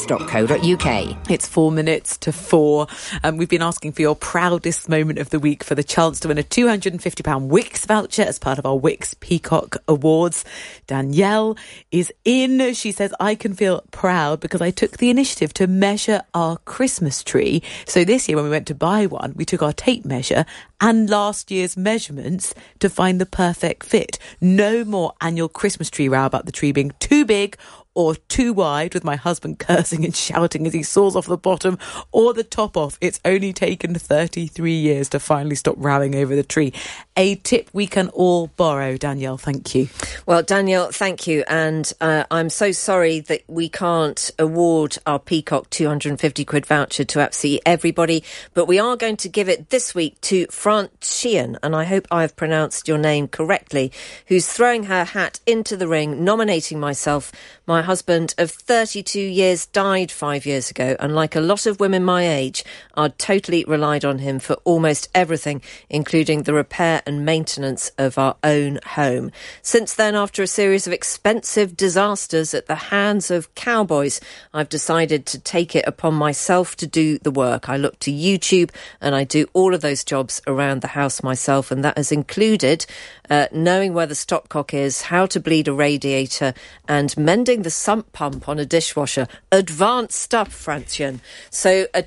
wix.co.uk. It's 4 minutes to 4. We've been asking for your proudest moment of the week for the chance to win a £250 Wix voucher as part of our Wix Peacock Awards. Danielle is in. She says, I can feel proud because I took the initiative to measure our Christmas tree. So this year when we went to buy one, we took our tape measure and last year's measurements to find the perfect fit. No more annual Christmas tree row about the tree being too big or too wide, with my husband cursing and shouting as he saws off the bottom or the top off. It's only taken 33 years to finally stop rowing over the tree. A tip we can all borrow. Danielle, thank you. Well, Danielle, thank you. And I'm so sorry that we can't award our Peacock £250 voucher to absolutely everybody, but we are going to give it this week to Francian, and I hope I've pronounced your name correctly, who's throwing her hat into the ring, nominating myself. My husband of 32 years died 5 years ago, and like a lot of women my age, I'd totally relied on him for almost everything, including the repair and maintenance of our own home. Since then, after a series of expensive disasters at the hands of cowboys, I've decided to take it upon myself to do the work. I look to YouTube and I do all of those jobs around the house myself, and that has included knowing where the stopcock is, how to bleed a radiator, and mending the sump pump on a dishwasher. Advanced stuff, Francian. So a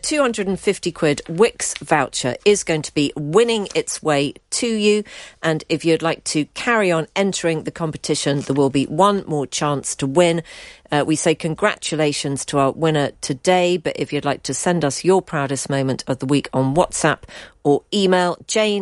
£250 Wix voucher is going to be winning its way to you, and if you'd like to carry on entering the competition, there will be one more chance to win. We say congratulations to our winner today, but if you'd like to send us your proudest moment of the week on WhatsApp or email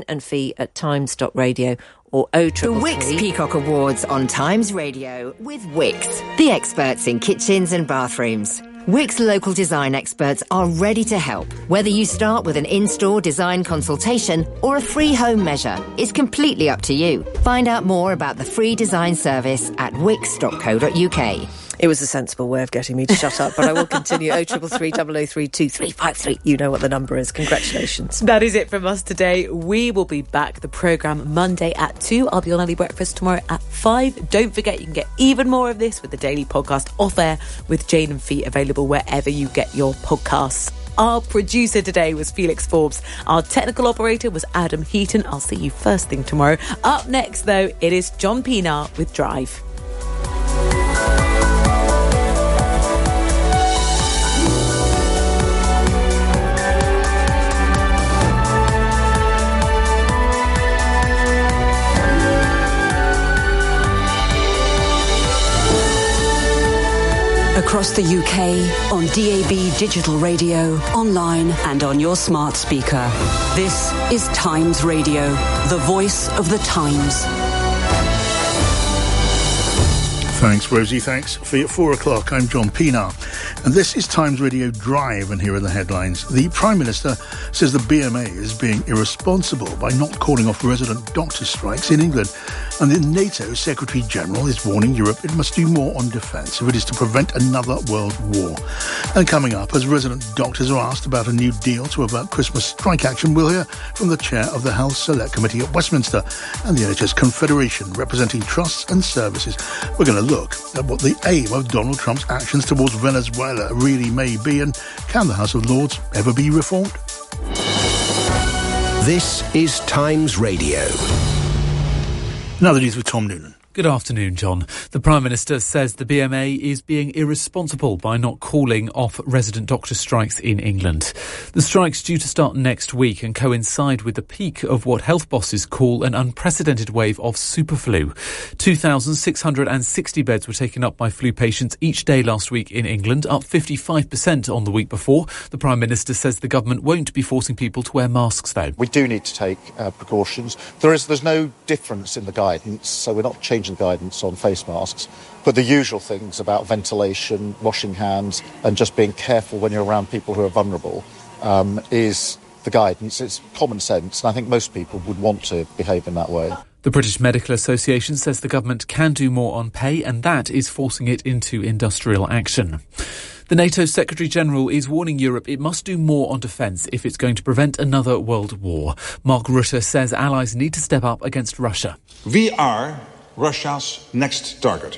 janeandfee@times.radio or 0333. The Wix Peacock Awards on Times Radio with Wix, the experts in kitchens and bathrooms. Wix local design experts are ready to help. Whether you start with an in-store design consultation or a free home measure, it's completely up to you. Find out more about the free design service at wix.co.uk. It was a sensible way of getting me to shut up, but I will continue. 0333 003 2353. You know what the number is. Congratulations. That is it from us today. We will be back, the programme, Monday at 2. I'll be on Early Breakfast tomorrow at 5. Don't forget, you can get even more of this with the daily podcast Off Air with Jane and Fee, available wherever you get your podcasts. Our producer today was Felix Forbes. Our technical operator was Adam Heaton. I'll see you first thing tomorrow. Up next, though, it is John Pienaar with Drive. Across the UK, on DAB digital radio, online and on your smart speaker. This is Times Radio, the voice of the Times. Thanks, Rosie. Thanks. For you at 4 o'clock, I'm John Pienaar. And this is Times Radio Drive, and here are the headlines. The Prime Minister says the BMA is being irresponsible by not calling off resident doctor strikes in England. And the NATO Secretary-General is warning Europe it must do more on defence if it is to prevent another world war. And coming up, as resident doctors are asked about a new deal to avert Christmas strike action, we'll hear from the chair of the Health Select Committee at Westminster and the NHS Confederation, representing trusts and services. We're going to look at what the aim of Donald Trump's actions towards Venezuela really may be, and can the House of Lords ever be reformed? This is Times Radio. Now the news with Tom Noonan. Good afternoon, John. The Prime Minister says the BMA is being irresponsible by not calling off resident doctor strikes in England. The strike's due to start next week and coincide with the peak of what health bosses call an unprecedented wave of superflu. 2,660 beds were taken up by flu patients each day last week in England, up 55% on the week before. The Prime Minister says the government won't be forcing people to wear masks, though. We do need to take precautions. There's no difference in the guidance, so we're not changing the guidance on face masks, but the usual things about ventilation, washing hands and just being careful when you're around people who are vulnerable is the guidance. It's common sense, and I think most people would want to behave in that way. The British Medical Association says the government can do more on pay, and that is forcing it into industrial action. The NATO Secretary-General is warning Europe it must do more on defence if it's going to prevent another world war. Mark Rutte says allies need to step up against Russia. We are Russia's next target.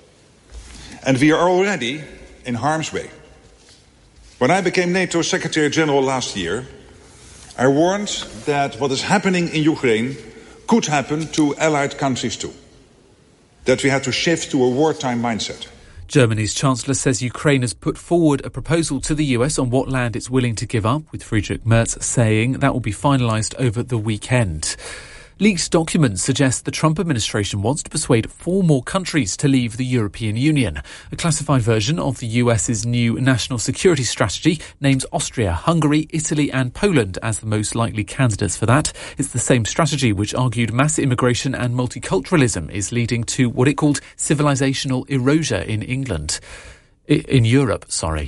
And we are already in harm's way. When I became NATO Secretary-General last year, I warned that what is happening in Ukraine could happen to allied countries too. That we had to shift to a wartime mindset. Germany's Chancellor says Ukraine has put forward a proposal to the US on what land it's willing to give up, with Friedrich Merz saying that will be finalised over the weekend. Leaked documents suggest the Trump administration wants to persuade 4 more countries to leave the European Union. A classified version of the US's new national security strategy names Austria, Hungary, Italy and Poland as the most likely candidates for that. It's the same strategy which argued mass immigration and multiculturalism is leading to what it called civilizational erosion in Europe.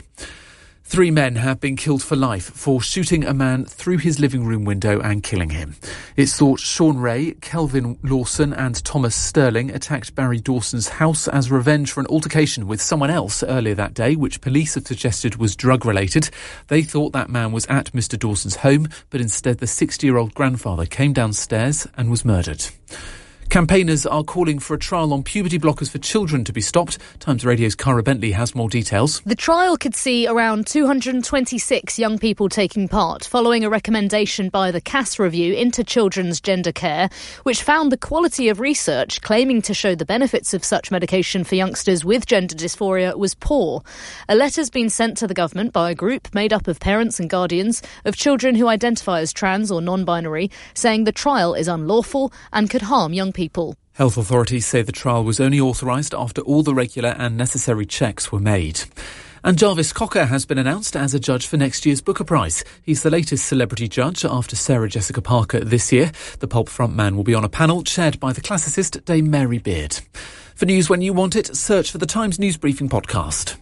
3 men have been killed for life for shooting a man through his living room window and killing him. It's thought Sean Ray, Kelvin Lawson and Thomas Sterling attacked Barry Dawson's house as revenge for an altercation with someone else earlier that day, which police have suggested was drug-related. They thought that man was at Mr. Dawson's home, but instead the 60-year-old grandfather came downstairs and was murdered. Campaigners are calling for a trial on puberty blockers for children to be stopped. Times Radio's Cara Bentley has more details. The trial could see around 226 young people taking part, following a recommendation by the Cass Review into children's gender care, which found the quality of research claiming to show the benefits of such medication for youngsters with gender dysphoria was poor. A letter's been sent to the government by a group made up of parents and guardians of children who identify as trans or non-binary, saying the trial is unlawful and could harm young people. Health authorities say the trial was only authorised after all the regular and necessary checks were made. And Jarvis Cocker has been announced as a judge for next year's Booker Prize. He's the latest celebrity judge after Sarah Jessica Parker this year. The Pulp frontman will be on a panel chaired by the classicist Dame Mary Beard. For news when you want it, search for the Times News Briefing podcast.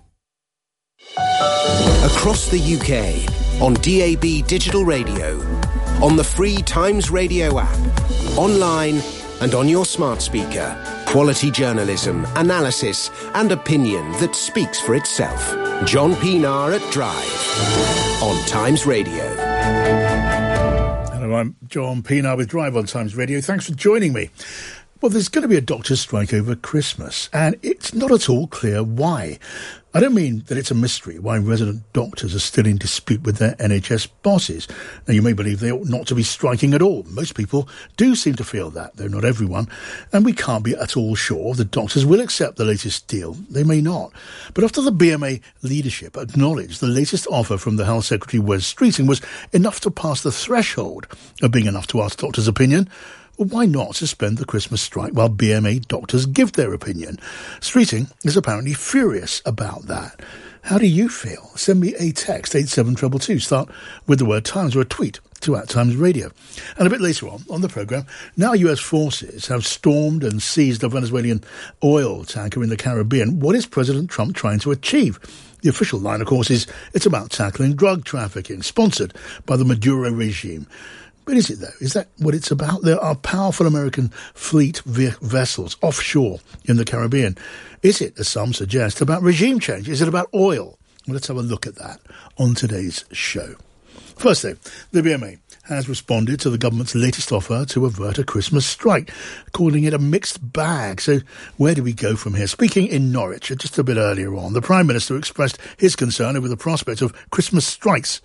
Across the UK, on DAB digital radio, on the free Times Radio app, online and on your smart speaker. Quality journalism, analysis and opinion that speaks for itself. John Pienaar at Drive on Times Radio. Hello, I'm John Pienaar with Drive on Times Radio. Thanks for joining me. Well, there's going to be a doctor's strike over Christmas, and it's not at all clear why. I don't mean that it's a mystery why resident doctors are still in dispute with their NHS bosses. Now, you may believe they ought not to be striking at all. Most people do seem to feel that, though not everyone. And we can't be at all sure the doctors will accept the latest deal. They may not. But after the BMA leadership acknowledged the latest offer from the Health Secretary Wes Streeting was enough to pass the threshold of being enough to ask doctors' opinion, Well, why not suspend the Christmas strike while BMA doctors give their opinion? Streeting is apparently furious about that. How do you feel? Send me a text, 87222. Start with the word Times or a tweet to @Times Radio. And a bit later on the programme, now US forces have stormed and seized a Venezuelan oil tanker in the Caribbean. What is President Trump trying to achieve? The official line, of course, is it's about tackling drug trafficking, sponsored by the Maduro regime. But is it, though? Is that what it's about? There are powerful American fleet vessels offshore in the Caribbean. Is it, as some suggest, about regime change? Is it about oil? Well, let's have a look at that on today's show. Firstly, the BMA has responded to the government's latest offer to avert a Christmas strike, calling it a mixed bag. So where do we go from here? Speaking in Norwich just a bit earlier on, the Prime Minister expressed his concern over the prospect of Christmas strikes.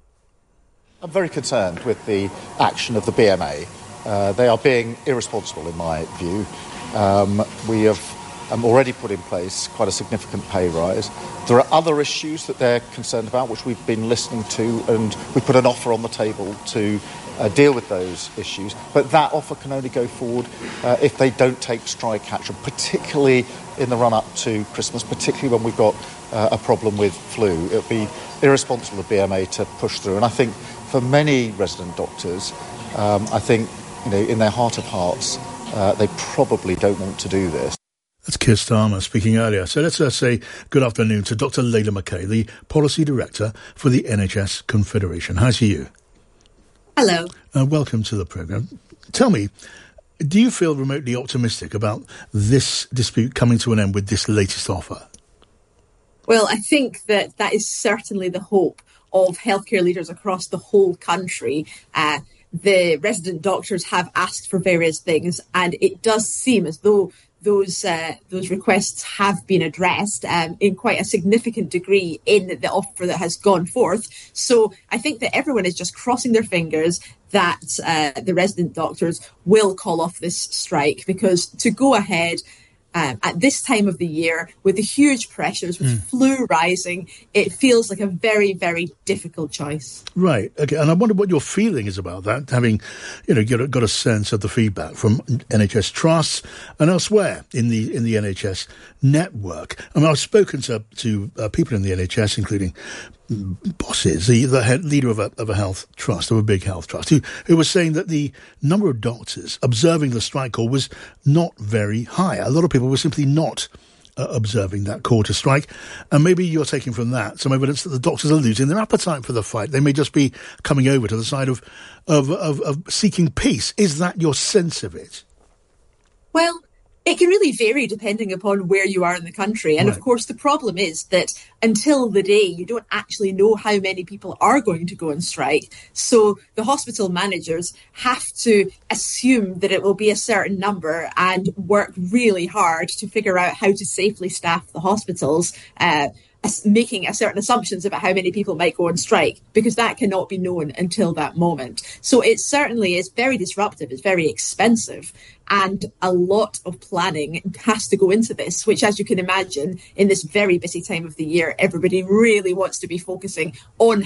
I'm very concerned with the action of the BMA. They are being irresponsible, in my view. We have already put in place quite a significant pay rise. There are other issues that they're concerned about, which we've been listening to, and we put an offer on the table to deal with those issues. But that offer can only go forward if they don't take strike action, particularly in the run-up to Christmas, particularly when we've got a problem with flu. It would be irresponsible of BMA to push through. And I think for many resident doctors, I think, in their heart of hearts, they probably don't want to do this. That's Keir Starmer speaking earlier. So let's say good afternoon to Dr. Layla McKay, the Policy Director for the NHS Confederation. Hi to you. Hello. Welcome to the programme. Tell me, do you feel remotely optimistic about this dispute coming to an end with this latest offer? Well, I think that is certainly the hope of healthcare leaders across the whole country. The resident doctors have asked for various things, and it does seem as though those requests have been addressed in quite a significant degree in the offer that has gone forth. So I think that everyone is just crossing their fingers that the resident doctors will call off this strike, because to go ahead at this time of the year with the huge pressures, with flu rising, it feels like a very, very difficult choice. Right. Okay. And I wonder what your feeling is about that, having, got a sense of the feedback from NHS trusts and elsewhere in the NHS network. I mean, I've spoken to people in the NHS, including bosses, the head leader of a health trust, of a big health trust, who was saying that the number of doctors observing the strike call was not very high. A lot of people were simply not observing that call to strike. And maybe you're taking from that some evidence that the doctors are losing their appetite for the fight. They may just be coming over to the side of seeking peace. Is that your sense of it? Well, it can really vary depending upon where you are in the country. And of course, the problem is that until the day, you don't actually know how many people are going to go on strike. So the hospital managers have to assume that it will be a certain number and work really hard to figure out how to safely staff the hospitals, making certain assumptions about how many people might go on strike, because that cannot be known until that moment. So it certainly is very disruptive. It's very expensive. And a lot of planning has to go into this, which, as you can imagine, in this very busy time of the year, everybody really wants to be focusing on